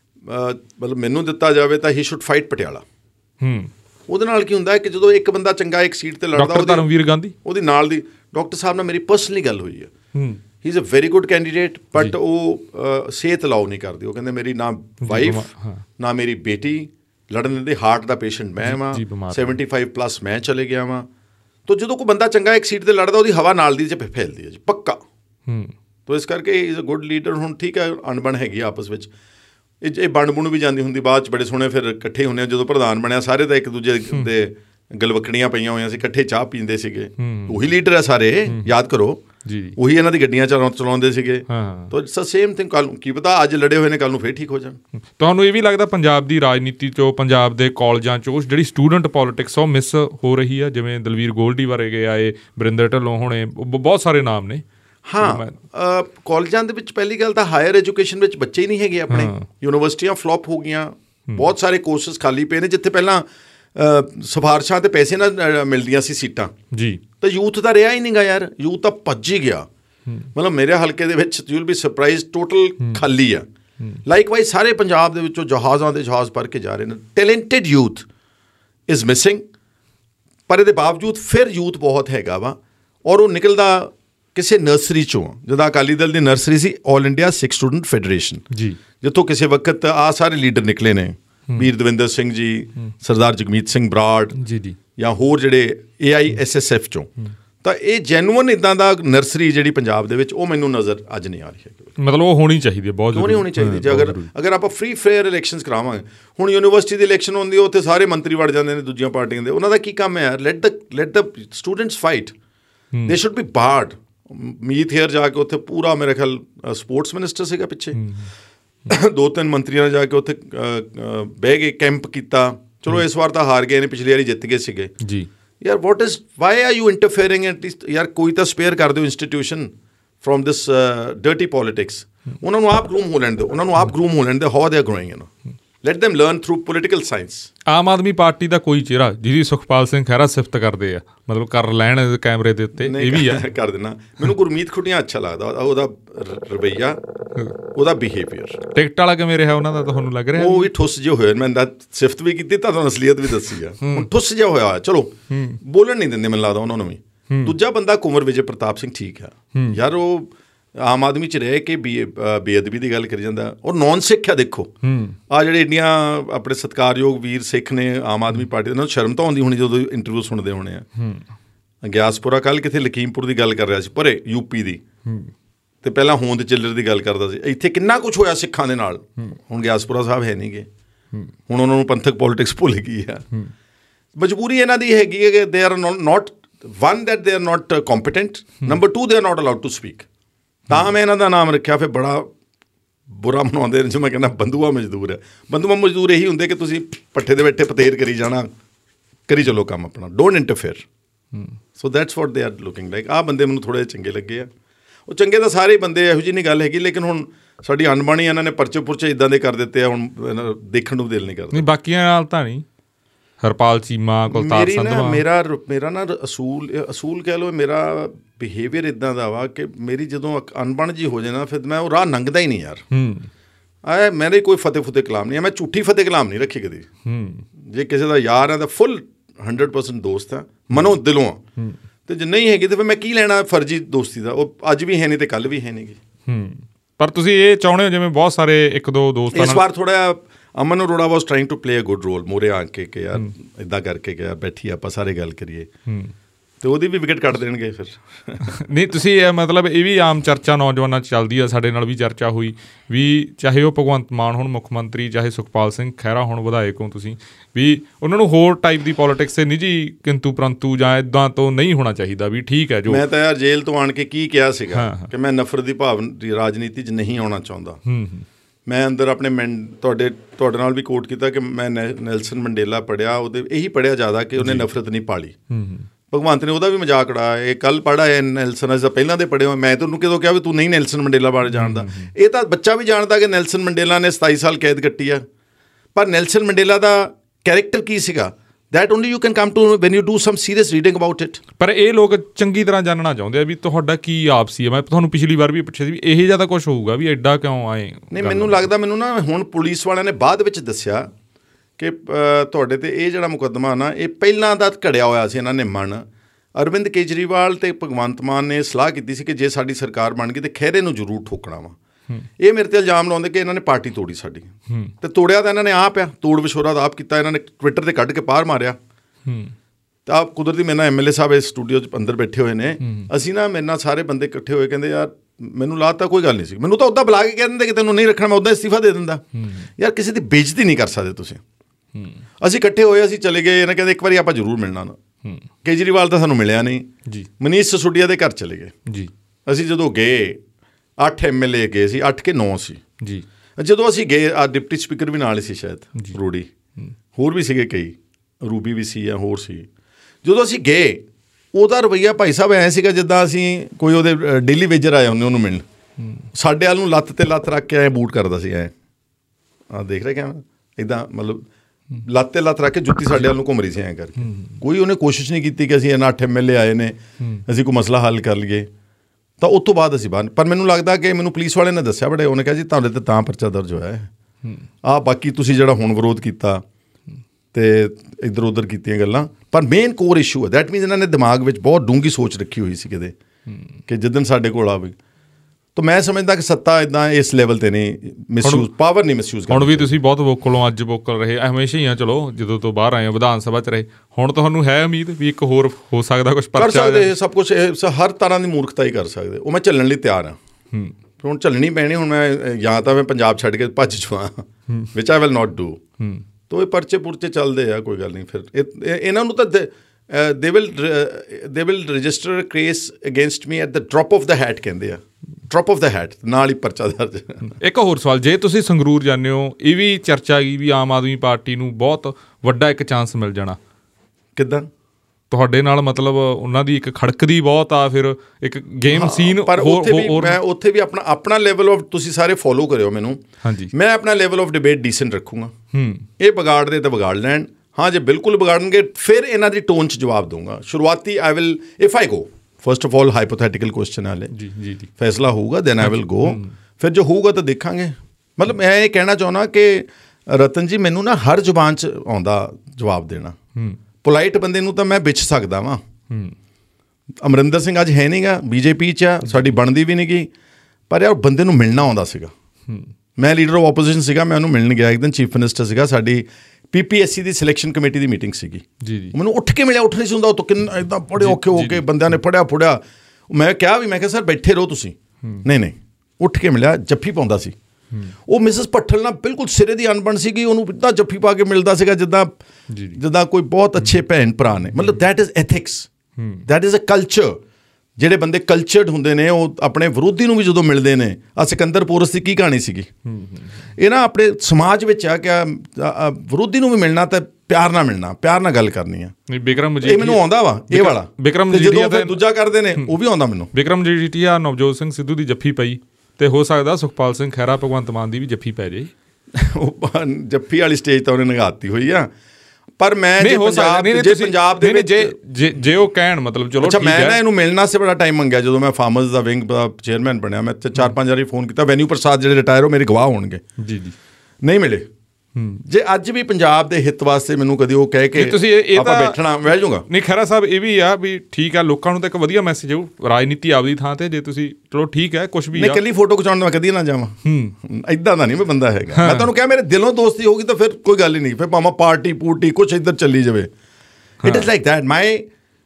ਮਤਲਬ ਮੈਨੂੰ ਦਿੱਤਾ ਜਾਵੇ ਤਾਂ ਹੀ ਸ਼ੁੱਡ ਫਾਈਟ ਪਟਿਆਲਾ। ਉਹਦੇ ਨਾਲ ਕੀ ਹੁੰਦਾ ਹੈ ਕਿ ਜਦੋਂ ਇੱਕ ਬੰਦਾ ਚੰਗਾ ਇੱਕ ਸੀਟ 'ਤੇ ਲੜਦਾ, ਧਰਮਵੀਰ ਗਾਂਧੀ ਉਹਦੀ ਨਾਲ ਦੀ ਡਾਕਟਰ ਸਾਹਿਬ ਨਾਲ ਮੇਰੀ ਪਰਸਨਲੀ ਗੱਲ ਹੋਈ ਹੈ। He is a very good candidate, but ਉਹ ਸਿਹਤ ਅਲਾਓ ਨਹੀਂ ਕਰਦੀ। ਉਹ ਕਹਿੰਦੇ ਮੇਰੀ ਨਾ ਵਾਈਫ ਨਾ ਮੇਰੀ ਬੇਟੀ ਲੜਨ ਦੇ, ਹਾਰਟ ਦਾ ਪੇਸ਼ੈਂਟ ਮੈਂ ਵਾਂ, ਸੈਵਨਟੀ ਫਾਈਵ ਪਲੱਸ ਮੈਂ ਚਲੇ ਗਿਆ ਵਾਂ। ਤਾਂ ਜਦੋਂ ਕੋਈ ਬੰਦਾ ਚੰਗਾ ਇੱਕ ਸੀਟ 'ਤੇ ਲੜਦਾ, ਉਹਦੀ ਹਵਾ ਨਾਲ ਦੀ 'ਚ ਫੈਲਦੀ ਹੈ ਜੀ, ਪੱਕਾ। ਤਾਂ ਇਸ ਕਰਕੇ ਇਜ਼ ਅ ਗੁੱਡ ਲੀਡਰ। ਹੁਣ ਠੀਕ ਹੈ, ਅਣਬਣ ਹੈਗੀ ਆਪਸ ਵਿੱਚ, ਇਹ ਇਹ ਬਣ ਬੁਣ ਵੀ ਜਾਂਦੀ ਹੁੰਦੀ ਬਾਅਦ 'ਚ, ਬੜੇ ਸੋਹਣੇ ਫਿਰ ਇਕੱਠੇ ਹੁੰਦੇ ਆ। ਜਦੋਂ ਪ੍ਰਧਾਨ ਬਣਿਆ ਸਾਰੇ ਤਾਂ ਇੱਕ ਦੂਜੇ ਦੇ ਗਲਵੱਕੜੀਆਂ ਪਈਆਂ ਹੋਈਆਂ ਸੀ, ਇਕੱਠੇ ਚਾਹ ਪੀਂਦੇ ਸੀਗੇ। ਉਹੀ ਲੀਡਰ ਹੈ ਸਾਰੇ, ਯਾਦ ਕਰੋ, ਉਹੀ ਇਹਨਾਂ ਦੀ ਗੱਡੀਆਂ ਚਲਾ ਚਲਾਉਂਦੇ ਸੀਗੇ। ਤਾਂ ਇਟਸ ਸੇਮ ਥਿੰਗ। ਕੱਲ੍ਹ ਕੀ ਪਤਾ ਅੱਜ ਲੜੇ ਹੋਏ ਨੇ, ਕੱਲ੍ਹ ਨੂੰ ਫਿਰ ਠੀਕ ਹੋ ਜਾਣ। ਤੁਹਾਨੂੰ ਇਹ ਵੀ ਲੱਗਦਾ ਪੰਜਾਬ ਦੀ ਰਾਜਨੀਤੀ 'ਚੋਂ, ਪੰਜਾਬ ਦੇ ਕਾਲਜਾਂ 'ਚੋਂ ਜਿਹੜੀ ਸਟੂਡੈਂਟ ਪੋਲੀਟਿਕਸ ਉਹ ਮਿਸ ਹੋ ਰਹੀ ਆ? ਜਿਵੇਂ ਦਲਵੀਰ ਗੋਲਡੀ ਵਰਗੇ ਆਏ, ਵਰਿੰਦਰ ਢਿੱਲੋਂ ਹੋਣੇ, ਬਹੁਤ ਸਾਰੇ ਨਾਮ ਨੇ। ਹਾਂ, ਕਾਲਜਾਂ ਦੇ ਵਿੱਚ ਪਹਿਲੀ ਗੱਲ ਤਾਂ ਹਾਇਰ ਐਜੂਕੇਸ਼ਨ ਵਿੱਚ ਬੱਚੇ ਹੀ ਨਹੀਂ ਹੈਗੇ ਆਪਣੇ। ਯੂਨੀਵਰਸਿਟੀਆਂ ਫਲੋਪ ਹੋ ਗਈਆਂ, ਬਹੁਤ ਸਾਰੇ ਕੋਰਸਿਸ ਖਾਲੀ ਪਏ ਨੇ। ਜਿੱਥੇ ਪਹਿਲਾਂ ਸਿਫਾਰਸ਼ਾਂ ਅਤੇ ਪੈਸੇ ਨਾਲ ਮਿਲਦੀਆਂ ਸੀ ਸੀਟਾਂ ਜੀ, ਤਾਂ ਯੂਥ ਤਾਂ ਰਿਹਾ ਹੀ ਨਹੀਂ ਗਾ ਯਾਰ। ਯੂਥ ਤਾਂ ਭੱਜ ਹੀ ਗਿਆ। ਮਤਲਬ ਮੇਰੇ ਹਲਕੇ ਦੇ ਵਿੱਚ you will be surprise, total ਖਾਲੀ ਆ। ਲਾਈਕਵਾਈਜ਼ ਸਾਰੇ ਪੰਜਾਬ ਦੇ ਵਿੱਚੋਂ ਜਹਾਜ਼ਾਂ ਦੇ ਜਹਾਜ਼ ਭਰ ਕੇ ਜਾ ਰਹੇ ਨੇ। Talented youth is missing. ਪਰ ਇਹਦੇ ਬਾਵਜੂਦ ਫਿਰ ਯੂਥ ਬਹੁਤ ਹੈਗਾ ਵਾ, ਔਰ ਉਹ ਨਿਕਲਦਾ ਕਿਸੇ ਨਰਸਰੀ 'ਚੋਂ। ਜਿੱਦਾਂ ਅਕਾਲੀ ਦਲ ਦੀ ਨਰਸਰੀ ਸੀ, all India Sikh student federation ਜੀ, ਜਿੱਥੋਂ ਕਿਸੇ ਵਕਤ ਆਹ ਸਾਰੇ ਲੀਡਰ ਨਿਕਲੇ ਨੇ, ਵੀਰ ਦਵਿੰਦਰ ਸਿੰਘ ਜੀ, ਸਰਦਾਰ ਜਗਮੀਤ ਸਿੰਘ ਬਰਾੜ ਜੀ ਜੀ, ਜਾਂ ਹੋਰ ਜਿਹੜੇ A I S S F 'ਚੋਂ। ਤਾਂ ਇਹ ਜੈਨੂਅਨ ਇੱਦਾਂ ਦਾ ਨਰਸਰੀ ਜਿਹੜੀ ਪੰਜਾਬ ਦੇ ਵਿੱਚ, ਉਹ ਮੈਨੂੰ ਨਜ਼ਰ ਅੱਜ ਨਹੀਂ ਆ ਰਹੀ ਹੈ। ਮਤਲਬ ਉਹ ਹੋਣੀ ਚਾਹੀਦੀ ਹੈ, ਬਹੁਤ ਕਿਉਂ ਨਹੀਂ ਹੋਣੀ ਚਾਹੀਦੀ? ਜੇ ਅਗਰ ਅਗਰ ਆਪਾਂ ਫ੍ਰੀ ਫੇਅਰ ਇਲੈਕਸ਼ਨਸ ਕਰਾਵਾਂਗੇ। ਹੁਣ ਯੂਨੀਵਰਸਿਟੀ ਦੀ ਇਲੈਕਸ਼ਨ ਹੁੰਦੀ ਹੈ, ਉੱਥੇ ਸਾਰੇ ਮੰਤਰੀ ਵੜ ਜਾਂਦੇ ਨੇ ਦੂਜੀਆਂ ਪਾਰਟੀਆਂ ਦੇ। ਉਹਨਾਂ ਦਾ ਕੀ ਕੰਮ ਹੈ ਯਾਰ? Let the let the students fight, they should be barred. Meet Hayer ਜਾ ਕੇ ਉੱਥੇ ਪੂਰਾ, ਮੇਰੇ ਖਿਆਲ ਸਪੋਰਟਸ ਮਿਨਿਸਟਰ ਸੀਗਾ ਪਿੱਛੇ, ਦੋ ਤਿੰਨ ਮੰਤਰੀਆਂ ਨੇ ਜਾ ਕੇ ਉੱਥੇ ਬਹਿ ਕੇ ਕੈਂਪ ਕੀਤਾ। ਚਲੋ ਇਸ ਵਾਰ ਤਾਂ ਹਾਰ ਗਏ ਨੇ, ਪਿਛਲੀ ਵਾਰੀ ਜਿੱਤ ਗਏ ਸੀਗੇ ਜੀ। ਯਾਰ what is, why are you interfering at? ਯਾਰ ਕੋਈ ਤਾਂ ਸਪੇਅਰ ਕਰ ਦਿਓ institution from this dirty politics. ਉਹਨਾਂ ਨੂੰ ਆਪ ਗਰੂਮ ਹੋ ਲੈਣ ਦਿਓ, ਉਹਨਾਂ ਨੂੰ ਆਪ ਗਰੂਮ ਹੋ ਲੈਣ ਦਿਓ। How they are growing, you know, let them learn through political science. Aam Aadmi Party ਦਾ ਕੋਈ ਚਿਹਰਾ ਜਿਹਦੀ ਸੁਖਪਾਲ ਸਿੰਘ ਖਹਿਰਾ ਸਿਫਤ ਕਰਦੇ ਆ, ਮਤਲਬ ਕਰ ਲੈਣ ਕੈਮਰੇ ਦੇ ਉੱਤੇ, ਇਹ ਵੀ ਆ ਕਰ ਦੇਣਾ। ਮੈਨੂੰ ਗੁਰਮੀਤ ਖੁੱਡੀਆਂ ਅੱਛਾ ਲੱਗਦਾ, ਉਹਦਾ ਰਵੱਈਆ, ਉਹਦਾ ਬਿਹੇਵੀਅਰ। ਟਿਕਟ ਵਾਲਾ ਕਿਵੇਂ ਰਿਹਾ ਉਹਨਾਂ ਦਾ, ਤੁਹਾਨੂੰ ਲੱਗ ਰਿਹਾ? ਉਹ ਵੀ ਠੁੱਸ ਜਿਹਾ ਹੋਇਆ। ਮੈਂ ਸਿਫਤ ਵੀ ਕੀਤੀ, ਤੁਹਾਨੂੰ ਅਸਲੀਅਤ ਵੀ ਦੱਸੀ ਆ। ਹੁਣ ਠੁੱਸ ਜਿਹਾ ਹੋਇਆ, ਚਲੋ ਬੋਲਣ ਨਹੀਂ ਦਿੰਦੇ ਮੈਨੂੰ ਲੱਗਦਾ ਉਹਨਾਂ ਨੂੰ ਵੀ। ਦੂਜਾ ਬੰਦਾ ਕੁੰਵਰ ਵਿਜੇ ਪ੍ਰਤਾਪ ਸਿੰਘ ਠੀਕ ਆ ਯਾਰ, ਉਹ ਆਮ ਆਦਮੀ 'ਚ ਰਹਿ ਕੇ ਬੇ ਬੇਅਦਬੀ ਦੀ ਗੱਲ ਕਰੀ ਜਾਂਦਾ। ਔਰ ਨੌਨ ਸਿੱਖ ਆ, ਦੇਖੋ ਆਹ ਜਿਹੜੇ ਇੰਡੀਆਂ ਆਪਣੇ ਸਤਿਕਾਰਯੋਗ ਵੀਰ ਸਿੱਖ ਨੇ ਆਮ ਆਦਮੀ ਪਾਰਟੀ ਦੇ, ਉਹਨਾਂ ਨੂੰ ਸ਼ਰਮ ਤਾਂ ਆਉਂਦੀ ਹੋਣੀ ਜਦੋਂ ਇੰਟਰਵਿਊ ਸੁਣਦੇ ਹੋਣੇ ਆ। ਗਿਆਸਪੁਰਾ ਕੱਲ੍ਹ ਕਿਤੇ ਲਖੀਮਪੁਰ ਦੀ ਗੱਲ ਕਰ ਰਿਹਾ ਸੀ, ਪਰੇ ਯੂਪੀ ਦੀ, ਅਤੇ ਪਹਿਲਾਂ ਹੋਂਦ ਚਿੱਲਰ ਦੀ ਗੱਲ ਕਰਦਾ ਸੀ। ਇੱਥੇ ਕਿੰਨਾ ਕੁਛ ਹੋਇਆ ਸਿੱਖਾਂ ਦੇ ਨਾਲ। ਹੁਣ ਗਿਆਸਪੁਰਾ ਸਾਹਿਬ ਹੈ ਨਹੀਂ ਗੇ, ਹੁਣ ਉਹਨਾਂ ਨੂੰ ਪੰਥਕ ਪੋਲੀਟਿਕਸ ਭੁੱਲ ਗਈ ਆ। ਮਜਬੂਰੀ ਇਹਨਾਂ ਦੀ ਹੈਗੀ ਹੈ ਕਿ they are not, one that they are not competent, number two they are not allowed to speak. ਤਾਂ ਮੈਂ ਇਹਨਾਂ ਦਾ ਨਾਮ ਰੱਖਿਆ। ਫਿਰ ਬੜਾ ਬੁਰਾ ਮਨਾਉਂਦੇ ਨੇ, ਜੋ ਮੈਂ ਕਹਿੰਦਾ ਬੰਦੂਆ ਮਜ਼ਦੂਰ ਹੈ। ਬੰਦੂਆ ਮਜ਼ਦੂਰ ਇਹੀ ਹੁੰਦੇ ਕਿ ਤੁਸੀਂ ਪੱਠੇ ਦੇ ਬੈਠੇ ਪਤੇਰ ਕਰੀ ਜਾਣਾ, ਕਰੀ ਚਲੋ ਕੰਮ ਆਪਣਾ, don't interfere. So that's what they are looking like. ਆਹ ਬੰਦੇ ਮੈਨੂੰ ਥੋੜ੍ਹੇ ਚੰਗੇ ਲੱਗੇ ਆ। ਉਹ ਚੰਗੇ ਤਾਂ ਸਾਰੇ ਬੰਦੇ, ਇਹੋ ਜਿਹੀ ਨਹੀਂ ਗੱਲ ਹੈਗੀ, ਲੇਕਿਨ ਹੁਣ ਸਾਡੀ ਅਣਬਣੀ ਇਹਨਾਂ ਨੇ ਪਰਚੇ ਪੁਰਚੇ ਇੱਦਾਂ ਦੇ ਕਰ ਦਿੱਤੇ ਆ, ਹੁਣ ਦੇਖਣ ਨੂੰ ਦਿਲ ਨਹੀਂ ਕਰਦਾ। ਨਹੀਂ ਬਾਕੀਆਂ ਨਾਲ ਤਾਂ ਨਹੀਂ, ਹਰਪਾਲ ਚੀਮਾ, ਕੁਲਤਾਰ ਸੰਧਵਾ। ਮੇਰਾ ਮੇਰਾ ਨਾ ਅਸੂਲ ਅਸੂਲ ਕਹਿ ਲਓ, ਮੇਰਾ ਬਿਹੇਵੀਅਰ ਇੱਦਾਂ ਦਾ ਵਾ ਕਿ ਮੇਰੀ ਜਦੋਂ ਅਣਬਣ ਜੀ ਹੋ ਜਾਏ ਨਾ, ਫਿਰ ਮੈਂ ਉਹ ਰਾਹ ਲੰਘਦਾ ਹੀ ਨਹੀਂ ਯਾਰ। ਆ ਮੇਰੇ ਕੋਈ ਫਤਿਹ ਫੁਤਿਹ ਕਲਾਮ ਨਹੀਂ ਹੈ, ਮੈਂ ਝੂਠੀ ਫਤਿਹ ਕਲਾਮ ਨਹੀਂ ਰੱਖੀ ਕਦੀ। ਜੇ ਕਿਸੇ ਦਾ ਯਾਰ ਹੈ ਤਾਂ ਫੁੱਲ ਹੰਡਰਡ ਪਰਸੈਂਟ ਦੋਸਤ ਆ, ਮਨੋਂ ਦਿਲੋਂ ਆ, ਅਤੇ ਜੇ ਨਹੀਂ ਹੈਗੀ ਤਾਂ ਫਿਰ ਮੈਂ ਕੀ ਲੈਣਾ ਫਰਜ਼ੀ ਦੋਸਤੀ ਦਾ, ਉਹ ਅੱਜ ਵੀ ਹੈ ਨਹੀਂ ਅਤੇ ਕੱਲ੍ਹ ਵੀ ਹੈ ਨਹੀਂ ਗੀ। ਪਰ ਤੁਸੀਂ ਇਹ ਚਾਹੁੰਦੇ ਹੋ ਜਿਵੇਂ ਬਹੁਤ ਸਾਰੇ ਇੱਕ ਦੋ ਦੋਸਤ ਇਸ ਵਾਰ ਥੋੜ੍ਹਾ ਜਿਹਾ Aman Arora was trying to play a good role, ਮੂਹਰੇ ਆ ਕੇ ਕਿ ਯਾਰ ਇੱਦਾਂ ਕਰਕੇ ਕਿ ਯਾਰ ਬੈਠੀ ਆਪਾਂ ਸਾਰੇ ਗੱਲ ਕਰੀਏ, ਅਤੇ ਉਹਦੀ ਵੀ ਵਿਕਟ ਕੱਟ ਦੇਣਗੇ ਫਿਰ। ਨਹੀਂ ਤੁਸੀਂ ਇਹ ਮਤਲਬ ਇਹ ਵੀ ਆਮ ਚਰਚਾ ਨੌਜਵਾਨਾਂ 'ਚ ਚੱਲਦੀ ਆ, ਸਾਡੇ ਨਾਲ ਵੀ ਚਰਚਾ ਹੋਈ ਵੀ ਚਾਹੇ ਉਹ ਭਗਵੰਤ ਮਾਨ ਹੁਣ ਮੁੱਖ ਮੰਤਰੀ, ਚਾਹੇ ਸੁਖਪਾਲ ਸਿੰਘ ਖਹਿਰਾ ਹੁਣ ਵਿਧਾਇਕ ਹੋ ਤੁਸੀਂ, ਵੀ ਉਹਨਾਂ ਨੂੰ ਹੋਰ ਟਾਈਪ ਦੀ ਪੋਲੀਟਿਕਸ ਤੇ ਨਿੱਜੀ ਕਿੰਤੂ ਪਰੰਤੂ ਜਾਂ ਇੱਦਾਂ ਤੋਂ ਨਹੀਂ ਹੋਣਾ ਚਾਹੀਦਾ, ਵੀ ਠੀਕ ਹੈ ਜੋ। ਮੈਂ ਤਾਂ ਯਾਰ ਜੇਲ੍ਹ ਤੋਂ ਆਣ ਕੇ ਕੀ ਕਿਹਾ ਸੀਗਾ ਕਿ ਮੈਂ ਨਫ਼ਰਤ ਦੀ ਭਾਵਨਾ ਦੀ ਰਾਜਨੀਤੀ 'ਚ ਨਹੀਂ ਆਉਣਾ ਚਾਹੁੰਦਾ। ਮੈਂ ਅੰਦਰ ਆਪਣੇ ਮੈਂ ਤੁਹਾਡੇ ਤੁਹਾਡੇ ਨਾਲ ਵੀ ਕੋਟ ਕੀਤਾ ਕਿ ਮੈਂ ਨੈ ਨੈਲਸਨ ਮੰਡੇਲਾ ਪੜ੍ਹਿਆ, ਉਹਦੇ ਇਹੀ ਪੜ੍ਹਿਆ ਜ਼ਿਆਦਾ ਕਿ ਉਹਨੇ ਨਫ਼ਰਤ ਨਹੀਂ ਪਾਲੀ। ਭਗਵੰਤ ਨੇ ਉਹਦਾ ਵੀ ਮਜ਼ਾਕ ਉਡਾਇਆ, ਇਹ ਕੱਲ੍ਹ ਪੜ੍ਹਾ ਹੈ ਨੈਲਸਨ, ਅਸੀਂ ਤਾਂ ਪਹਿਲਾਂ ਦੇ ਪੜ੍ਹੇ ਹੋਏ। ਮੈਂ ਤੁਹਾਨੂੰ ਕਦੋਂ ਕਿਹਾ ਵੀ ਤੂੰ ਨਹੀਂ ਨੈਲਸਨ ਮੰਡੇਲਾ ਬਾਰੇ ਜਾਣਦਾ? ਇਹ ਤਾਂ ਬੱਚਾ ਵੀ ਜਾਣਦਾ ਕਿ ਨੈਲਸਨ ਮੰਡੇਲਾ ਨੇ ਸਤਾਈ ਸਾਲ ਕੈਦ ਕੱਟੀ ਆ, ਪਰ ਨੈਲਸਨ ਮੰਡੇਲਾ ਦਾ ਕੈਰੈਕਟਰ ਕੀ ਸੀਗਾ, that only you can come to when you do some serious reading about it. ਪਰ ਇਹ ਲੋਕ ਚੰਗੀ ਤਰ੍ਹਾਂ ਜਾਣਨਾ ਚਾਹੁੰਦੇ ਆ ਵੀ ਤੁਹਾਡਾ ਕੀ ਆਪਸੀ ਹੈ। ਮੈਂ ਤੁਹਾਨੂੰ ਪਿਛਲੀ ਵਾਰ ਵੀ ਪੁੱਛਿਆ ਸੀ ਵੀ ਇਹ ਜਿਆਦਾ ਕੁਛ ਹੋਊਗਾ ਵੀ ਐਡਾ ਕਿਉਂ ਆਏ। ਨਹੀਂ ਮੈਨੂੰ ਲੱਗਦਾ, ਮੈਨੂੰ ਨਾ ਹੁਣ ਪੁਲਿਸ ਵਾਲਿਆਂ ਨੇ ਬਾਅਦ ਵਿੱਚ ਦੱਸਿਆ ਕਿ ਤੁਹਾਡੇ 'ਤੇ ਇਹ ਜਿਹੜਾ ਮੁਕੱਦਮਾ ਨਾ ਇਹ ਪਹਿਲਾਂ ਦਾ ਘੜਿਆ ਹੋਇਆ ਸੀ। ਇਹਨਾਂ ਨੇ ਮਨ ਅਰਵਿੰਦ ਕੇਜਰੀਵਾਲ ਅਤੇ ਭਗਵੰਤ ਮਾਨ ਨੇ ਸਲਾਹ ਕੀਤੀ ਸੀ ਕਿ ਜੇ ਸਾਡੀ ਸਰਕਾਰ ਬਣ ਗਈ ਤਾਂ ਖਹਿਰੇ ਨੂੰ ਜ਼ਰੂਰ ਠੋਕਣਾ ਵਾ। ਇਹ ਮੇਰੇ 'ਤੇ ਇਲਜ਼ਾਮ ਲਾਉਂਦੇ ਕਿ ਇਹਨਾਂ ਨੇ ਪਾਰਟੀ ਤੋੜੀ ਸਾਡੀ, ਅਤੇ ਤੋੜਿਆ ਤਾਂ ਇਹਨਾਂ ਨੇ ਆਪ ਆ, ਤੋੜ ਵਿਛੋੜਾ ਤਾਂ ਆਪ ਕੀਤਾ। ਇਹਨਾਂ ਨੇ ਟਵਿੱਟਰ 'ਤੇ ਕੱਢ ਕੇ ਬਾਹਰ ਮਾਰਿਆ। ਤਾਂ ਆਪ ਕੁਦਰਤੀ ਮੇਰੇ ਨਾਲ ਐਮ ਐਲ ਏ ਸਾਹਿਬ ਇਸ ਸਟੂਡੀਓ 'ਚ ਅੰਦਰ ਬੈਠੇ ਹੋਏ ਨੇ, ਅਸੀਂ ਨਾ ਮੇਰੇ ਨਾਲ ਸਾਰੇ ਬੰਦੇ ਇਕੱਠੇ ਹੋਏ, ਕਹਿੰਦੇ ਯਾਰ ਮੈਨੂੰ ਲਾ ਤਾਂ ਕੋਈ ਗੱਲ ਨਹੀਂ ਸੀ, ਮੈਨੂੰ ਤਾਂ ਉੱਦਾਂ ਬੁਲਾ ਕੇ ਕਹਿ ਦਿੰਦੇ ਕਿ ਤੈਨੂੰ ਨਹੀਂ ਰੱਖਣਾ, ਮੈਂ ਉੱਦਾਂ ਇਸਤੀਫਾ ਦੇ ਦਿੰਦਾ। ਯਾਰ ਕਿਸੇ ਦੀ ਬੇਇੱਜ਼ਤੀ ਨਹੀਂ ਕਰ ਸਕਦੇ ਤੁਸੀਂ। ਅਸੀਂ ਇਕੱਠੇ ਹੋਏ, ਅਸੀਂ ਚਲੇ ਗਏ, ਇਹਨਾਂ ਕਹਿੰਦੇ ਇੱਕ ਵਾਰੀ ਆਪਾਂ ਜ਼ਰੂਰ ਮਿਲਣਾ ਨਾ। ਕੇਜਰੀਵਾਲ ਤਾਂ ਸਾਨੂੰ ਮਿਲਿਆ ਨਹੀਂ ਜੀ, ਮਨੀਸ਼ ਸਿਸੋਦੀਆ ਦੇ ਘਰ ਚਲੇ ਗਏ ਜੀ। ਅਸੀਂ ਜਦੋਂ ਗਏ ਅੱਠ ਐਮ ਐਲ ਏ ਗਏ ਸੀ, ਅੱਠ ਕੇ ਨੌ ਸੀ ਜੀ। ਜਦੋਂ ਅਸੀਂ ਗਏ, ਆ ਡਿਪਟੀ ਸਪੀਕਰ ਵੀ ਨਾਲ ਸੀ ਸ਼ਾਇਦ, ਰੋੜੀ, ਹੋਰ ਵੀ ਸੀਗੇ ਕਈ, ਰੂਬੀ ਵੀ ਸੀ ਜਾਂ ਹੋਰ ਸੀ। ਜਦੋਂ ਅਸੀਂ ਗਏ ਉਹਦਾ ਰਵੱਈਆ ਭਾਈ ਸਾਹਿਬ ਐਂ ਸੀਗਾ ਜਿੱਦਾਂ ਅਸੀਂ ਕੋਈ ਉਹਦੇ ਡੇਲੀ ਵੇਜਰ ਆਏ ਹੁੰਦੇ ਉਹਨੂੰ ਮਿਲਣ। ਸਾਡੇ ਵੱਲ ਨੂੰ ਲੱਤ 'ਤੇ ਲੱਤ ਰੱਖ ਕੇ ਐਂ ਬੂਟ ਕਰਦਾ ਸੀ, ਐਂ ਆਹ ਦੇਖ ਰਿਹਾ ਕਿਵੇਂ ਇੱਦਾਂ, ਮਤਲਬ ਲੱਤ 'ਤੇ ਲੱਤ ਰੱਖ ਕੇ ਜੁੱਤੀ ਸਾਡੇ ਵੱਲ ਨੂੰ ਘੁੰਮ ਰਹੀ ਸੀ ਐਂ ਕਰਕੇ। ਕੋਈ ਉਹਨੇ ਕੋਸ਼ਿਸ਼ ਨਹੀਂ ਕੀਤੀ ਕਿ ਅਸੀਂ ਇਹਨਾਂ ਅੱਠ ਐਮ ਐਲ ਏ ਆਏ ਨੇ, ਅਸੀਂ ਕੋਈ ਮਸਲਾ ਹੱਲ ਕਰ ਲਈਏ। ਤਾਂ ਉਸ ਤੋਂ ਬਾਅਦ ਅਸੀਂ ਬਾਹਰ, ਪਰ ਮੈਨੂੰ ਲੱਗਦਾ ਕਿ ਮੈਨੂੰ ਪੁਲਿਸ ਵਾਲੇ ਨੇ ਦੱਸਿਆ ਬੜੇ, ਉਹਨੇ ਕਿਹਾ ਜੀ ਤੁਹਾਡੇ 'ਤੇ ਤਾਂ ਪਰਚਾ ਦਰਜ ਹੋਇਆ ਹੈ, ਆਹ ਬਾਕੀ ਤੁਸੀਂ ਜਿਹੜਾ ਹੁਣ ਵਿਰੋਧ ਕੀਤਾ ਅਤੇ ਇੱਧਰ ਉੱਧਰ ਕੀਤੀਆਂ ਗੱਲਾਂ, ਪਰ ਮੇਨ ਕੋਰ ਇਸ਼ੂ ਹੈ। ਦੈਟ ਮੀਨਸ ਇਹਨਾਂ ਨੇ ਦਿਮਾਗ ਵਿੱਚ ਬਹੁਤ ਡੂੰਘੀ ਸੋਚ ਰੱਖੀ ਹੋਈ ਸੀ ਕਿਤੇ ਕਿ ਜਿੱਦਣ ਸਾਡੇ ਕੋਲ ਆਵੇ। ਤਾਂ ਮੈਂ ਸਮਝਦਾ ਕਿ ਸੱਤਾ ਇੱਦਾਂ ਇਸ ਲੈਵਲ 'ਤੇ ਨਹੀਂ ਮਿਸਯੂਜ਼, ਪਾਵਰ ਨਹੀਂ ਮਿਸਯੂਜ਼ ਕਰਨੀ। ਹੁਣ ਵੀ ਤੁਸੀਂ ਬਹੁਤ ਵੋਕਲ ਹੋ, ਅੱਜ ਵੋਕਲ ਰਹੇ, ਹਮੇਸ਼ਾ ਹੀ ਆ, ਚਲੋ ਜਦੋਂ ਤੋਂ ਬਾਹਰ ਆਏ ਹੋ ਵਿਧਾਨ ਸਭਾ 'ਚ ਰਹੇ, ਹੁਣ ਤੁਹਾਨੂੰ ਹੈ ਉਮੀਦ ਵੀ ਇੱਕ ਹੋਰ ਹੋ ਸਕਦਾ ਕੁਛ ਕਰ ਸਕਦੇ? ਸਭ ਕੁਛ ਹਰ ਤਰ੍ਹਾਂ ਦੀ ਮੂਰਖਤਾ ਹੀ ਕਰ ਸਕਦੇ, ਉਹ ਮੈਂ ਝੱਲਣ ਲਈ ਤਿਆਰ ਹਾਂ। ਹੁਣ ਝੱਲਣੀ ਪੈਣੀ। ਹੁਣ ਮੈਂ ਜਾਂ ਤਾਂ ਮੈਂ ਪੰਜਾਬ ਛੱਡ ਕੇ ਭੱਜ ਜਾਵਾਂ, ਵਿਚ ਆਈ ਵਿਲ ਨਾਟ ਡੂ। ਤਾਂ ਇਹ ਪਰਚੇ ਪੁਰਚੇ ਚੱਲਦੇ ਆ, ਕੋਈ ਗੱਲ ਨਹੀਂ। ਫਿਰ ਇਹਨਾਂ ਨੂੰ ਤਾਂ they will they will register case against me at the drop of the hat, ਕਹਿੰਦੇ ਆ, ਡਰੋਪ ਆਫ ਦ ਹੈਟ, ਨਾਲ ਹੀ ਪਰਚਾ ਦਰਜ। ਇੱਕ ਹੋਰ ਸਵਾਲ, ਜੇ ਤੁਸੀਂ ਸੰਗਰੂਰ ਜਾਂਦੇ ਹੋ, ਇਹ ਵੀ ਚਰਚਾ ਗਈ ਵੀ ਆਮ ਆਦਮੀ ਪਾਰਟੀ ਨੂੰ ਬਹੁਤ ਵੱਡਾ ਇੱਕ ਚਾਂਸ ਮਿਲ ਜਾਣਾ। ਕਿੱਦਾਂ ਤੁਹਾਡੇ ਨਾਲ? ਮਤਲਬ ਉਹਨਾਂ ਦੀ ਇੱਕ ਖੜਕਦੀ ਬਹੁਤ ਆ, ਫਿਰ ਇੱਕ ਗੇਮ ਸੀਨ। ਪਰ ਉੱਥੇ ਵੀ ਮੈਂ ਉੱਥੇ ਵੀ ਆਪਣਾ ਆਪਣਾ ਲੈਵਲ ਆਫ, ਤੁਸੀਂ ਸਾਰੇ ਫੋਲੋ ਕਰਿਓ ਮੈਨੂੰ, ਹਾਂਜੀ, ਮੈਂ ਆਪਣਾ ਲੈਵਲ ਆਫ ਡਿਬੇਟ ਡੀਸੈਂਟ ਰੱਖੂੰਗਾ। ਇਹ ਵਿਗਾੜਦੇ ਤਾਂ ਵਿਗਾੜ ਲੈਣ, ਹਾਂ ਜੇ ਬਿਲਕੁਲ ਵਿਗਾੜਨਗੇ ਫਿਰ ਇਹਨਾਂ ਦੀ ਟੋਨ 'ਚ ਜਵਾਬ ਦਊਂਗਾ। ਸ਼ੁਰੂਆਤੀ I will, if I go, first of all hypothetical question ਵਾਲੇ ਜੀ ਜੀ ਜੀ ਫੈਸਲਾ ਹੋਊਗਾ, ਦੈਨ ਆਈ ਵਿਲ ਗੋ। ਫਿਰ ਜੋ ਹੋਊਗਾ ਤਾਂ ਦੇਖਾਂਗੇ। ਮਤਲਬ ਮੈਂ ਇਹ ਕਹਿਣਾ ਚਾਹੁੰਦਾ ਕਿ ਰਤਨ ਜੀ, ਮੈਨੂੰ ਨਾ ਹਰ ਜ਼ੁਬਾਨ 'ਚ ਆਉਂਦਾ ਜਵਾਬ ਦੇਣਾ। ਪੋਲਾਈਟ ਬੰਦੇ ਨੂੰ ਤਾਂ ਮੈਂ ਵਿਚ ਸਕਦਾ ਵਾਂ। ਅਮਰਿੰਦਰ ਸਿੰਘ ਅੱਜ ਹੈ ਨਹੀਂ ਗਾ, ਬੀ ਜੇ ਪੀ 'ਚ ਆ, ਸਾਡੀ ਬਣਦੀ ਵੀ ਨਹੀਂ ਗਈ, ਪਰ ਯਾਰ ਬੰਦੇ ਨੂੰ ਮਿਲਣਾ ਆਉਂਦਾ ਸੀਗਾ। ਮੈਂ ਲੀਡਰ ਆਫ ਆਪੋਜੀਸ਼ਨ ਸੀਗਾ, ਮੈਂ ਉਹਨੂੰ ਮਿਲਣ ਗਿਆ ਇੱਕ ਦਿਨ, ਚੀਫ ਮਿਨਿਸਟਰ ਸੀਗਾ, ਸਾਡੀ ਪੀ ਪੀ ਐਸ ਸੀ ਦੀ ਸਿਲੈਕਸ਼ਨ ਕਮੇਟੀ ਦੀ ਮੀਟਿੰਗ ਸੀਗੀ ਜੀ ਜੀ। ਮੈਨੂੰ ਉੱਠ ਕੇ ਮਿਲਿਆ, ਉੱਠ ਨਹੀਂ ਸੀ ਹੁੰਦਾ, ਉਹ ਤੋਂ ਕਿੰਨਾ ਇੱਦਾਂ ਬੜੇ ਔਖੇ ਹੋ ਕੇ ਬੰਦਿਆਂ ਨੇ ਫੜਿਆ ਫੁੜਿਆ। ਮੈਂ ਕਿਹਾ ਵੀ, ਮੈਂ ਕਿਹਾ ਸਰ ਬੈਠੇ ਰਹੋ ਤੁਸੀਂ, ਨਹੀਂ ਨਹੀਂ, ਉੱਠ ਕੇ ਮਿਲਿਆ, ਜੱਫੀ ਪਾਉਂਦਾ ਸੀ। ਉਹ ਮਿਸਿਸ ਭੱਠਲ ਨਾਲ ਬਿਲਕੁਲ ਸਿਰੇ ਦੀ ਅਣਬਣ ਸੀਗੀ, ਉਹਨੂੰ ਇੱਦਾਂ ਜੱਫੀ ਪਾ ਕੇ ਮਿਲਦਾ ਸੀਗਾ ਜਿੱਦਾਂ ਜਿੱਦਾਂ ਕੋਈ ਬਹੁਤ ਅੱਛੇ ਭੈਣ ਭਰਾ ਨੇ। ਮਤਲਬ that is ethics, that is a culture. ਜਿਹੜੇ ਬੰਦੇ ਕਲਚਰਡ ਹੁੰਦੇ ਨੇ ਉਹ ਆਪਣੇ ਵਿਰੋਧੀ ਨੂੰ ਵੀ ਜਦੋਂ ਮਿਲਦੇ ਨੇ, ਆਹ ਸਿਕੰਦਰ ਪੋਰਸ ਦੀ ਕੀ ਕਹਾਣੀ ਸੀਗੀ, ਇਹ ਨਾ ਆਪਣੇ ਸਮਾਜ ਵਿੱਚ ਆ ਕਿ ਵਿਰੋਧੀ ਨੂੰ ਵੀ ਮਿਲਣਾ ਤਾਂ ਪਿਆਰ ਨਾਲ ਮਿਲਣਾ, ਪਿਆਰ ਨਾਲ ਗੱਲ ਕਰਨੀ ਆ। ਬਿਕਰਮ ਇਹ ਮੈਨੂੰ ਆਉਂਦਾ ਵਾ, ਇਹ ਵਾਲਾ। ਬਿਕਰਮ ਜਦੋਂ ਦੂਜਾ ਕਰਦੇ ਨੇ ਉਹ ਵੀ ਆਉਂਦਾ ਮੈਨੂੰ। ਬਿਕਰਮ ਮਜੀਠੀਆ, ਨਵਜੋਤ ਸਿੰਘ ਸਿੱਧੂ ਦੀ ਜੱਫੀ ਪਈ, ਤੇ ਹੋ ਸਕਦਾ ਸੁਖਪਾਲ ਸਿੰਘ ਖਹਿਰਾ ਭਗਵੰਤ ਮਾਨ ਦੀ ਵੀ ਜੱਫੀ ਪੈ ਜੇ। ਉਹ ਜੱਫੀ ਵਾਲੀ ਸਟੇਜ ਤਾਂ ਉਹਨੇ ਨਿਗਾਤੀ ਹੋਈ ਆ, ਪਰ ਮੈਂ ਜੇ ਪੰਜਾਬ ਜੇ ਪੰਜਾਬ ਦੇ ਵਿੱਚ ਜੇ ਜੇ ਉਹ ਕਹਿਣ ਮਤਲਬ ਚਲੋ ਅੱਛਾ ਮੈਂ ਨਾ ਇਹਨੂੰ ਮਿਲਣ ਵਾਸਤੇ ਬੜਾ ਟਾਈਮ ਮੰਗਿਆ। ਜਦੋਂ ਮੈਂ ਫਾਰਮਰਸ ਦਾ ਵਿੰਗ ਦਾ ਚੇਅਰਮੈਨ ਬਣਿਆ ਮੈਂ ਚਾਰ ਪੰਜ ਵਾਰੀ ਫੋਨ ਕੀਤਾ। ਵੈਨਿਊ ਪ੍ਰਸਾਦ ਜਿਹੜੇ ਰਿਟਾਇਰ ਹੋ ਮੇਰੇ ਗਵਾਹ ਹੋਣਗੇ, ਜੀ ਜੀ ਨਹੀਂ ਮਿਲੇ। ਜੇ ਅੱਜ ਵੀ ਪੰਜਾਬ ਦੇ ਹਿੱਤ ਵਾਸਤੇ ਮੈਨੂੰ ਕਦੀ ਉਹ ਕਹਿ ਕੇ ਤੁਸੀਂ ਆਪਾਂ ਬੈਠਣਾ ਬਹਿ ਜਾਊਗਾ। ਨਹੀਂ ਖਹਿਰਾ ਸਾਹਿਬ ਇਹ ਵੀ ਆ ਵੀ ਠੀਕ ਆ, ਲੋਕਾਂ ਨੂੰ ਤਾਂ ਇੱਕ ਵਧੀਆ ਮੈਸੇਜ ਆਊ ਰਾਜਨੀਤੀ ਆਪਦੀ ਥਾਂ ਤੇ। ਜੇ ਤੁਸੀਂ ਚਲੋ ਠੀਕ ਹੈ ਕੁਛ ਵੀ ਮੈਂ ਇਕੱਲੀ ਫੋਟੋ ਖਿਚਾਉਣ ਮੈਂ ਕਦੀ ਨਾ ਜਾਵਾਂ, ਇੱਦਾਂ ਦਾ ਨਹੀਂ ਮੈਂ ਬੰਦਾ ਹੈਗਾ। ਮੈਂ ਤੁਹਾਨੂੰ ਕਿਹਾ ਮੇਰੇ ਦਿਲੋਂ ਦੋਸਤੀ ਹੋਊਗੀ ਤਾਂ ਫਿਰ ਕੋਈ ਗੱਲ ਹੀ ਨਹੀਂ, ਫਿਰ ਭਾਵੇਂ ਪਾਰਟੀ ਪੂਰਟੀ ਕੁਛ ਇੱਧਰ ਚੱਲੀ ਜਾਵੇ। It is like that. My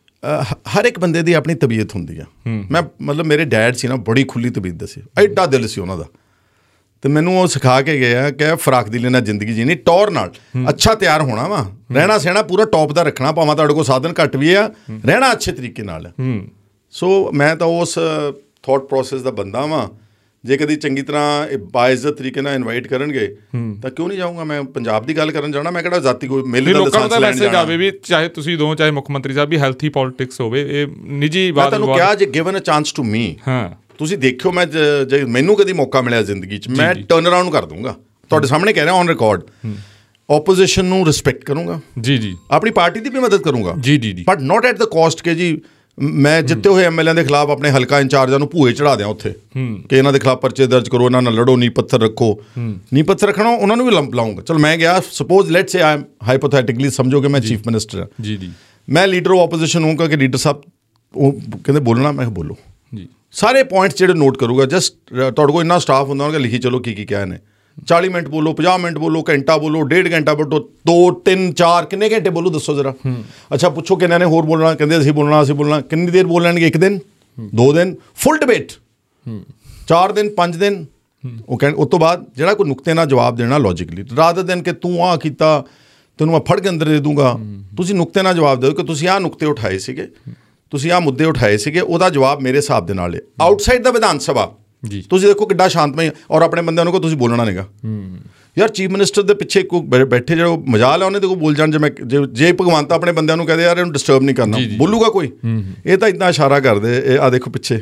ਹਰ ਇੱਕ ਬੰਦੇ ਦੀ ਆਪਣੀ ਤਬੀਅਤ ਹੁੰਦੀ ਆ। ਮੈਂ ਮਤਲਬ ਮੇਰੇ ਡੈਡ ਸੀ ਨਾ, ਬੜੀ ਖੁੱਲੀ ਤਬੀਅਤ ਦਾ ਸੀ, ਐਡਾ ਦਿਲ ਸੀ ਉਹਨਾਂ ਦਾ। ਅਤੇ ਮੈਨੂੰ ਉਹ ਸਿਖਾ ਕੇ ਗਿਆ ਕਿ ਫਰਾਕ ਦੀ ਲੈਣਾ ਜ਼ਿੰਦਗੀ ਜੀਣੀ ਟੌਰ ਨਾਲ, ਅੱਛਾ ਤਿਆਰ ਹੋਣਾ ਵਾ, ਰਹਿਣਾ ਸਹਿਣਾ ਪੂਰਾ ਟੌਪ ਦਾ ਰੱਖਣਾ, ਭਾਵੇਂ ਤੁਹਾਡੇ ਕੋਲ ਸਾਧਨ ਘੱਟ ਵੀ ਆ, ਰਹਿਣਾ ਅੱਛੇ ਤਰੀਕੇ ਨਾਲ। ਸੋ ਮੈਂ ਤਾਂ ਉਸ ਥੋਟ ਪ੍ਰੋਸੈਸ ਦਾ ਬੰਦਾ ਵਾਂ। ਜੇ ਕਦੀ ਚੰਗੀ ਤਰ੍ਹਾਂ ਬਾਇਜ਼ਤ ਤਰੀਕੇ ਨਾਲ ਇਨਵਾਈਟ ਕਰਨਗੇ ਤਾਂ ਕਿਉਂ ਨਹੀਂ ਜਾਊਂਗਾ। ਮੈਂ ਪੰਜਾਬ ਦੀ ਗੱਲ ਕਰਨ ਜਾਣਾ, ਮੈਂ ਕਿਹੜਾ ਜ਼ਾਤੀ ਕੋਈ ਮੇਲੇ ਦਾ ਲੋਕਾਂ ਦਾ ਮੈਸੇਜ ਆਵੇ ਵੀ ਚਾਹੇ ਤੁਸੀਂ ਦੋ ਚਾਹੇ ਮੁੱਖ ਮੰਤਰੀ ਸਾਹਿਬ ਵੀ ਹੈਲਥੀ ਪੋਲੀਟਿਕਸ ਹੋਵੇ। ਇਹ ਨਿੱਜੀ ਬਾਤ ਤੁਹਾਨੂੰ ਕਿਹਾ ਜੇ given a chance to me, ਹਾਂ ਤੁਸੀਂ ਦੇਖਿਓ ਮੈਂ ਜੇ ਮੈਨੂੰ ਕਦੀ ਮੌਕਾ ਮਿਲਿਆ ਜ਼ਿੰਦਗੀ 'ਚ ਮੈਂ ਟਰਨ ਅਰਾਊਂਡ ਕਰ ਦੂੰਗਾ। ਤੁਹਾਡੇ ਸਾਹਮਣੇ ਕਹਿ ਰਿਹਾ ਔਨ ਰਿਕਾਰਡ। ਓਪੋਜੀਸ਼ਨ ਨੂੰ ਰਿਸਪੈਕਟ ਕਰੂੰਗਾ, ਜੀ ਜੀ ਆਪਣੀ ਪਾਰਟੀ ਦੀ ਵੀ ਮਦਦ ਕਰੂੰਗਾ, ਜੀ ਜੀ ਜੀ but not at the cost ਕਿ ਜੀ ਮੈਂ ਜਿੱਤੇ ਹੋਏ ਐਮ ਐਲ ਏ ਦੇ ਖਿਲਾਫ ਆਪਣੇ ਹਲਕਾ ਇੰਚਾਰਜਾਂ ਨੂੰ ਭੂਏ ਚੜ੍ਹਾ ਦਿਆਂ ਉੱਥੇ ਕਿ ਇਹਨਾਂ ਦੇ ਖਿਲਾਫ ਪਰਚੇ ਦਰਜ ਕਰੋ, ਇਹਨਾਂ ਨਾਲ ਲੜੋ, ਨੀਂਹ ਪੱਥਰ ਰੱਖੋ। ਨੀਂਹ ਪੱਥਰ ਰੱਖਣਾ ਉਹਨਾਂ ਨੂੰ ਵੀ ਲਾਊਂਗਾ। ਚਲੋ ਮੈਂ ਗਿਆ, suppose let's say I am hypothetically ਸਮਝੋ ਕਿ ਮੈਂ ਚੀਫ ਮਿਨਿਸਟਰ ਹਾਂ, ਜੀ ਜੀ ਮੈਂ ਲੀਡਰ ਆਫ ਓਪੋਜੀਸ਼ਨ ਹੋਊਂਗਾ ਕਿ ਲੀਡਰ ਸਾਹਿਬ ਉਹ ਕਹਿੰਦੇ ਬੋਲਣਾ, ਮੈਂ ਬੋਲੋ ਜੀ ਸਾਰੇ ਪੁਆਇੰਟਸ ਜਿਹੜੇ ਨੋਟ ਕਰੂਗਾ। ਜਸਟ ਤੁਹਾਡੇ ਕੋਲ ਇੰਨਾ ਸਟਾਫ ਹੁੰਦਾ ਹੋਣਾ ਕਿ ਲਿਖੀ ਚਲੋ ਕੀ ਕੀ ਕਿਹਾ ਨੇ। ਚਾਲੀ ਮਿੰਟ ਬੋਲੋ, ਪੰਜਾਹ ਮਿੰਟ ਬੋਲੋ, ਘੰਟਾ ਬੋਲੋ, ਡੇਢ ਘੰਟਾ ਬੋਲੋ, ਦੋ ਤਿੰਨ ਚਾਰ ਕਿੰਨੇ ਘੰਟੇ ਬੋਲੋ ਦੱਸੋ ਜ਼ਰਾ। ਅੱਛਾ ਪੁੱਛੋ ਕਿ ਇਹਨਾਂ ਨੇ ਹੋਰ ਬੋਲਣਾ, ਕਹਿੰਦੇ ਅਸੀਂ ਬੋਲਣਾ ਅਸੀਂ ਬੋਲਣਾ। ਕਿੰਨੀ ਦੇਰ ਬੋਲ ਲੈਣਗੇ? ਇੱਕ ਦਿਨ, ਦੋ ਦਿਨ, ਫੁੱਲ ਡਿਬੇਟ, ਚਾਰ ਦਿਨ, ਪੰਜ ਦਿਨ। ਉਹ ਕਹਿਣ ਉਸ ਤੋਂ ਬਾਅਦ ਜਿਹੜਾ ਕੋਈ ਨੁਕਤੇ ਨਾਲ ਜਵਾਬ ਦੇਣਾ ਲੌਜਿਕਲੀ, ਰਾਦਰ ਦਿਨ ਕਿ ਤੂੰ ਆਹ ਕੀਤਾ ਤੈਨੂੰ ਮੈਂ ਫੜ ਕੇ ਅੰਦਰ ਦੇ ਦੂੰਗਾ। ਤੁਸੀਂ ਨੁਕਤੇ ਨਾਲ ਜਵਾਬ ਦਿਓ ਕਿ ਤੁਸੀਂ ਆਹ ਨੁਕਤੇ ਉਠਾਏ ਸੀਗੇ, ਤੁਸੀਂ ਆਹ ਮੁੱਦੇ ਉਠਾਏ ਸੀਗੇ, ਉਹਦਾ ਜਵਾਬ ਮੇਰੇ ਹਿਸਾਬ ਦੇ ਨਾਲ ਹੈ। ਆਊਟਸਾਈਡ ਦਾ ਵਿਧਾਨ ਸਭਾ ਜੀ ਤੁਸੀਂ ਦੇਖੋ ਕਿੱਡਾ ਸ਼ਾਂਤਮਈ, ਔਰ ਆਪਣੇ ਬੰਦਿਆਂ ਨੂੰ ਕੋ ਤੁਸੀਂ ਬੋਲਣਾ ਨਹੀਂਗਾ। ਯਾਰ ਚੀਫ ਮਿਨਿਸਟਰ ਦੇ ਪਿੱਛੇ ਕੋਈ ਬੈਠੇ ਜਿਹੜਾ ਮਜਾਲ ਹੈ ਉਹਨੇ ਤੇ ਕੋਈ ਬੋਲ ਜਾਣ। ਜੇ ਮੈਂ ਜੇ ਜੇ ਭਗਵੰਤ ਆਪਣੇ ਬੰਦਿਆਂ ਨੂੰ ਕਹਦੇ ਯਾਰ ਇਹਨੂੰ ਡਿਸਟਰਬ ਨਹੀਂ ਕਰਨਾ, ਬੋਲੂਗਾ ਕੋਈ? ਇਹ ਤਾਂ ਇੱਦਾਂ ਇਸ਼ਾਰਾ ਕਰਦੇ, ਇਹ ਆਹ ਦੇਖੋ ਪਿੱਛੇ,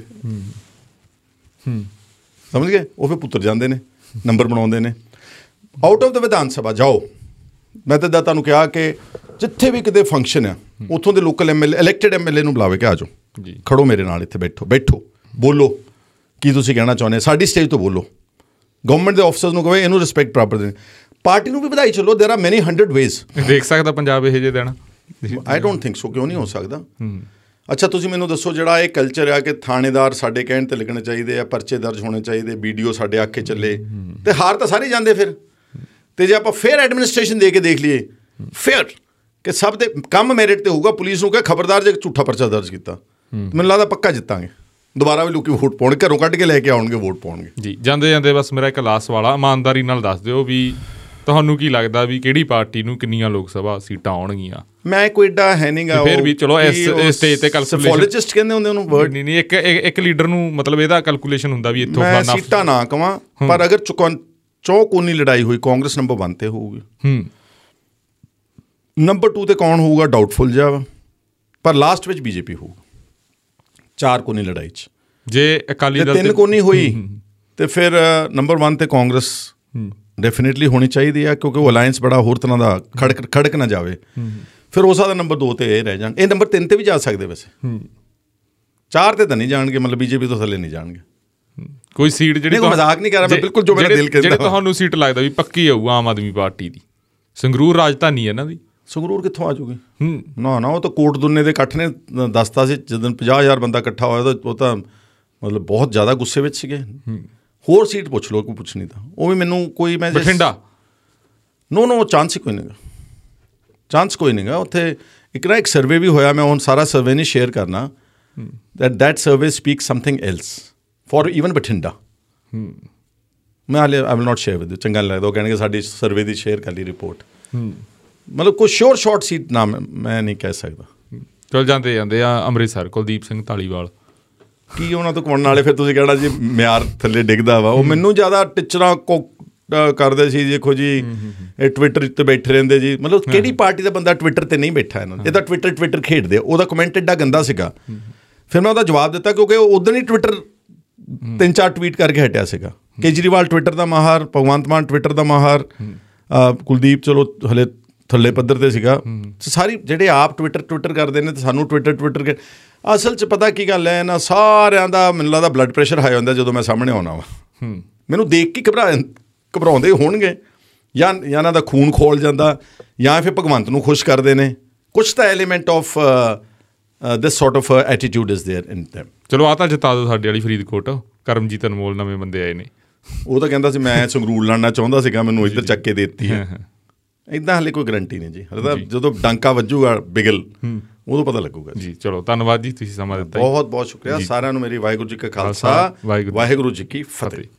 ਸਮਝ ਗਏ? ਉਹ ਫਿਰ ਪੁੱਤਰ ਜਾਂਦੇ ਨੇ, ਨੰਬਰ ਬਣਾਉਂਦੇ ਨੇ। Out of the Vidhan Sabha ਜਾਓ। ਮੈਂ ਤਾਂ ਇੱਦਾਂ ਤੁਹਾਨੂੰ ਕਿਹਾ ਕਿ ਜਿੱਥੇ ਵੀ ਕਿਤੇ ਫੰਕਸ਼ਨ ਆ ਉੱਥੋਂ ਦੇ local M L A elected M L A ਨੂੰ ਬੁਲਾਵੇ ਕਿ ਆ ਜਾਓ, ਖੜੋ ਮੇਰੇ ਨਾਲ ਇੱਥੇ, ਬੈਠੋ ਬੈਠੋ ਬੋਲੋ ਕੀ ਤੁਸੀਂ ਕਹਿਣਾ ਚਾਹੁੰਦੇ, ਸਾਡੀ ਸਟੇਜ ਤੋਂ ਬੋਲੋ। ਗਵਰਨਮੈਂਟ ਦੇ ਆਫਿਸਰਸ ਨੂੰ ਕਹੇ ਇਹਨੂੰ ਰਿਸਪੈਕਟ ਪ੍ਰਾਪਰ ਦੇਣੀ, ਪਾਰਟੀ ਨੂੰ ਵੀ ਵਧਾਈ ਚੱਲੋ। ਦੇਰ ਆਰ ਮੈਨੀ ਹੰਡਰਡ ਵੇਜ਼। ਦੇਖ ਸਕਦਾ ਪੰਜਾਬ ਇਹੋ ਜਿਹੇ ਦੇਣਾ? I don't think so. ਕਿਉਂ ਨਹੀਂ ਹੋ ਸਕਦਾ? ਅੱਛਾ ਤੁਸੀਂ ਮੈਨੂੰ ਦੱਸੋ, ਜਿਹੜਾ ਇਹ ਕਲਚਰ ਆ ਕਿ ਥਾਣੇਦਾਰ ਸਾਡੇ ਕਹਿਣ 'ਤੇ ਲੱਗਣੇ ਚਾਹੀਦੇ ਆ, ਪਰਚੇ ਦਰਜ ਹੋਣੇ ਚਾਹੀਦੇ, ਬੀ ਡੀ ਓ ਸਾਡੇ ਆਖੇ ਚੱਲੇ, ਅਤੇ ਹਾਰ ਤਾਂ ਸਾਰੇ ਜਾਂਦੇ ਫਿਰ। ਅਤੇ ਜੇ ਆਪਾਂ ਫੇਅਰ ਐਡਮਿਨਿਸਟ੍ਰੇਸ਼ਨ ਦੇ ਕੇ ਦੇਖ ਲਈਏ, ਫੇਅਰ ਕਿ ਸਭ ਦੇ ਕੰਮ ਮੈਰਿਟ 'ਤੇ ਹੋਊਗਾ, ਪੁਲਿਸ ਨੂੰ ਕਹੇ ਖਬਰਦਾਰ ਜੇ ਝੂਠਾ ਪਰਚਾ ਦਰਜ ਕੀਤਾ, ਮੈਨੂੰ ਲੱਗਦਾ ਪੱਕਾ ਜਿੱਤਾਂਗੇ, ਦੁਬਾਰਾ ਵੀ ਲੋਕੀ ਵੋਟ ਪਾਉਣਗੇ, ਘਰੋਂ ਕੱਢ ਕੇ ਲੈ ਕੇ ਆਉਣਗੇ, ਵੋਟ ਪਾਉਣਗੇ। ਜੀ ਜਾਂਦੇ ਜਾਂਦੇ ਬਸ ਮੇਰਾ ਇੱਕ ਲਾਸਟ ਵਾਲਾ, ਇਮਾਨਦਾਰੀ ਨਾਲ ਦੱਸ ਦਿਓ ਵੀ ਤੁਹਾਨੂੰ ਕੀ ਲੱਗਦਾ ਵੀ ਕਿਹੜੀ ਪਾਰਟੀ ਨੂੰ ਕਿੰਨੀਆਂ ਲੋਕ ਸਭਾ ਸੀਟਾਂ ਆਉਣਗੀਆਂ? ਮੈਂ ਕੋਈ ਏਡਾ ਹੈ ਨਹੀਂ ਗਾ, ਫਿਰ ਵੀ ਚਲੋ ਇਸ ਸਟੇਜ ਤੇ ਕੈਲਕੂਲੇਸ਼ਨ ਕਹਿੰਦੇ ਹੁੰਦੇ ਉਹਨੂੰ ਵਰਡ ਨਹੀਂ ਨਹੀਂ ਇੱਕ ਇੱਕ ਲੀਡਰ ਨੂੰ ਮਤਲਬ ਇਹਦਾ ਕੈਲਕੂਲੇਸ਼ਨ ਹੁੰਦਾ ਵੀ ਇੱਥੋਂ ਫਲਾਣਾ ਸੀਟਾਂ ਨਾ ਕਵਾਂ, ਪਰ ਅਗਰ ਚੁਕਨ ਚੌਕੋਨੀ ਲੜਾਈ ਹੋਈ ਕਾਂਗਰਸ ਨੰਬਰ ਵਨ ਤੇ ਹੋਊਗੀ, ਹੂੰ ਨੰਬਰ ਟੂ ਤੇ ਕੌਣ ਹੋਊਗਾ ਡਾਊਟਫੁਲ ਜਿਹਾ ਵਾ, ਪਰ ਲਾਸਟ ਵਿੱਚ ਬੀਜੇਪੀ ਹੋਊਗਾ ਚਾਰ ਕੋਨੀ ਲੜਾਈ 'ਚ। ਜੇ ਅਕਾਲੀ ਦਲ ਤਿੰਨ ਕੋਨੀ ਹੋਈ ਤੇ ਫਿਰ ਨੰਬਰ ਵਨ ਤੇ ਕਾਂਗਰਸ ਡੈਫੀਨੇਟਲੀ ਹੋਣੀ ਚਾਹੀਦੀ ਆ, ਕਿਉਂਕਿ ਉਹ ਅਲਾਇੰਸ ਬੜਾ ਹੋਰ ਤਰ੍ਹਾਂ ਦਾ ਖੜਕ ਖੜਕ ਨਾ ਜਾਵੇ। ਫਿਰ ਉਸ ਦਾ ਨੰਬਰ ਦੋ 'ਤੇ ਇਹ ਰਹਿ ਜਾਣ, ਇਹ ਨੰਬਰ ਤਿੰਨ 'ਤੇ ਵੀ ਜਾ ਸਕਦੇ ਵੈਸੇ, ਚਾਰ 'ਤੇ ਤਾਂ ਨਹੀਂ ਜਾਣਗੇ, ਮਤਲਬ ਬੀਜੇਪੀ ਤੋਂ ਥੱਲੇ ਨਹੀਂ ਜਾਣਗੇ। ਕੋਈ ਸੀਟ ਜਿਹੜੀ ਮਜ਼ਾਕ ਨਹੀਂ ਕਰ ਰਿਹਾ ਮੈਂ, ਬਿਲਕੁਲ ਜੋ ਮੇਰਾ ਦਿਲ ਕਹਿੰਦਾ, ਜਿਹੜੇ ਤੁਹਾਨੂੰ ਸੀਟ ਲੱਗਦਾ ਵੀ ਪੱਕੀ ਆਊ ਆਮ ਆਦਮੀ ਪਾਰਟੀ ਦੀ? ਸੰਗਰੂਰ ਰਾਜਧਾਨੀ ਹੈ ਇਹਨਾਂ ਦੀ। ਸੰਗਰੂਰ ਕਿੱਥੋਂ ਆ ਜਾਊਗੀ? ਨਾ ਨਾ ਉਹ ਤਾਂ ਕੋਟ ਦੁੰਨੇ ਦੇ ਇਕੱਠ ਨੇ ਦੱਸਤਾ ਸੀ ਜਦੋਂ ਪੰਜਾਹ ਹਜ਼ਾਰ ਬੰਦਾ ਇਕੱਠਾ ਹੋਇਆ ਤਾਂ ਉਹ ਤਾਂ ਮਤਲਬ ਬਹੁਤ ਜ਼ਿਆਦਾ ਗੁੱਸੇ ਵਿੱਚ ਸੀਗੇ। ਹੋਰ ਸੀਟ ਪੁੱਛ ਲਓ, ਕੋਈ ਪੁੱਛਣੀ ਤਾਂ ਉਹ ਵੀ ਮੈਨੂੰ ਕੋਈ ਮੈਂ ਬਠਿੰਡਾ ਨੋ ਨੋ ਚਾਂਸ ਹੀ ਕੋਈ ਨਹੀਂ ਗਾ, ਚਾਂਸ ਕੋਈ ਨਹੀਂ ਗਾ ਉੱਥੇ। ਇੱਕ ਨਾ ਇੱਕ ਸਰਵੇ ਵੀ ਹੋਇਆ, ਮੈਂ ਹੁਣ ਸਾਰਾ ਸਰਵੇ ਨਹੀਂ ਸ਼ੇਅਰ ਕਰਨਾ, that that survey speak something else for even Bathinda. ਮੈਂ ਹਾਲੇ I will not share with you, ਚੰਗਾ ਨਹੀਂ ਲੱਗਦਾ ਉਹ ਕਹਿਣਗੇ ਸਾਡੀ ਸਰਵੇ ਦੀ ਸ਼ੇਅਰ ਕਰ ਲਈ ਰਿਪੋਰਟ। ਮਤਲਬ ਕੋਈ ਸ਼ੋਰ ਸ਼ਾਰਟ ਸੀਟ ਨਾ ਮੈਂ ਨਹੀਂ ਕਹਿ ਸਕਦਾ। ਚਲ ਜਾਂਦੇ ਜਾਂਦੇ ਆ ਅੰਮ੍ਰਿਤਸਰ ਕੁਲਦੀਪ ਸਿੰਘ ਧਾਲੀਵਾਲ, ਕੀ ਉਹਨਾਂ ਤੋਂ ਕਮਾਉਣ ਵਾਲੇ? ਫਿਰ ਤੁਸੀਂ ਕਹਿਣਾ ਜੀ ਮਿਆਰ ਥੱਲੇ ਡਿੱਗਦਾ ਵਾ। ਉਹ ਮੈਨੂੰ ਜ਼ਿਆਦਾ ਟਿਚਰਾਂ ਕੋ ਕਰਦੇ ਸੀ, ਦੇਖੋ ਜੀ ਇਹ ਟਵਿੱਟਰ 'ਤੇ ਬੈਠੇ ਰਹਿੰਦੇ ਜੀ, ਮਤਲਬ ਕਿਹੜੀ ਪਾਰਟੀ ਦਾ ਬੰਦਾ ਟਵਿੱਟਰ 'ਤੇ ਨਹੀਂ ਬੈਠਾ? ਇਹਨਾਂ ਇਹ ਤਾਂ ਟਵਿੱਟਰ ਟਵਿੱਟਰ ਖੇਡਦੇ। ਉਹਦਾ ਕਮੈਂਟ ਐਡਾ ਗੰਦਾ ਸੀਗਾ, ਫਿਰ ਮੈਂ ਉਹਦਾ ਜਵਾਬ ਦਿੱਤਾ ਕਿਉਂਕਿ ਉਦੋਂ ਹੀ ਟਵਿੱਟਰ ਤਿੰਨ ਚਾਰ ਟਵੀਟ ਕਰਕੇ ਹਟਿਆ ਸੀਗਾ। ਕੇਜਰੀਵਾਲ ਟਵਿੱਟਰ ਦਾ ਮਾਹਰ, ਭਗਵੰਤ ਮਾਨ ਟਵਿੱਟਰ ਦਾ ਮਾਹਰ, ਕੁਲਦੀਪ ਚਲੋ ਹਲੇ ਥੱਲੇ ਪੱਧਰ 'ਤੇ ਸੀਗਾ। ਸਾਰੀ ਜਿਹੜੇ ਆਪ ਟਵਿੱਟਰ ਟਵਿੱਟਰ ਕਰਦੇ ਨੇ ਅਤੇ ਸਾਨੂੰ ਟਵਿੱਟਰ ਟਵਿੱਟਰ ਕੇ ਅਸਲ 'ਚ ਪਤਾ ਕੀ ਗੱਲ ਹੈ, ਇਹਨਾਂ ਸਾਰਿਆਂ ਦਾ ਮੈਨੂੰ ਲੱਗਦਾ ਬਲੱਡ ਪ੍ਰੈਸ਼ਰ ਹਾਈ ਹੁੰਦਾ ਜਦੋਂ ਮੈਂ ਸਾਹਮਣੇ ਆਉਣਾ ਵਾ। ਮੈਨੂੰ ਦੇਖ ਕੇ ਘਬਰਾ ਘਬਰਾਉਂਦੇ ਹੋਣਗੇ, ਜਾਂ ਜਾਂ ਇਹਨਾਂ ਦਾ ਖੂਨ ਖੋਲ ਜਾਂਦਾ, ਜਾਂ ਫਿਰ ਭਗਵੰਤ ਨੂੰ ਖੁਸ਼ ਕਰਦੇ ਨੇ। ਕੁਛ ਤਾਂ element of this sort of attitude is there in them. ਚਲੋ ਆਹ ਤਾਂ ਜਿਤਾ ਦਿਓ ਸਾਡੇ ਵਾਲੀ ਫਰੀਦਕੋਟ, ਕਰਮਜੀਤ ਅਨਮੋਲ ਨਵੇਂ ਬੰਦੇ ਆਏ ਨੇ। ਉਹ ਤਾਂ ਕਹਿੰਦਾ ਸੀ ਮੈਂ ਸੰਗਰੂਰ ਲੜਨਾ ਚਾਹੁੰਦਾ ਸੀਗਾ, ਮੈਨੂੰ ਇੱਧਰ ਚੱਕ ਕੇ ਦੇ ਦਿੱਤੀ ਹੈ। ਇੱਦਾਂ ਹਾਲੇ ਕੋਈ ਗਰੰਟੀ ਨਹੀਂ ਜੀ, ਹਲੇ ਤਾਂ ਜਦੋਂ ਡਾਂਕਾ ਵੱਜੂਗਾ ਬਿਗਲ ਉਦੋਂ ਪਤਾ ਲੱਗੂਗਾ ਜੀ। ਚਲੋ ਧੰਨਵਾਦ ਜੀ, ਤੁਸੀਂ ਸਮਾਂ ਦਿੱਤਾ। ਬਹੁਤ ਬਹੁਤ ਸ਼ੁਕਰੀਆ ਸਾਰਿਆਂ ਨੂੰ। ਮੇਰੀ ਵਾਹਿਗੁਰੂ ਜੀ ਕਾ ਖਾਲਸਾ, ਵਾਹਿਗੁਰੂ ਜੀ ਕੀ ਫਤਿਹ।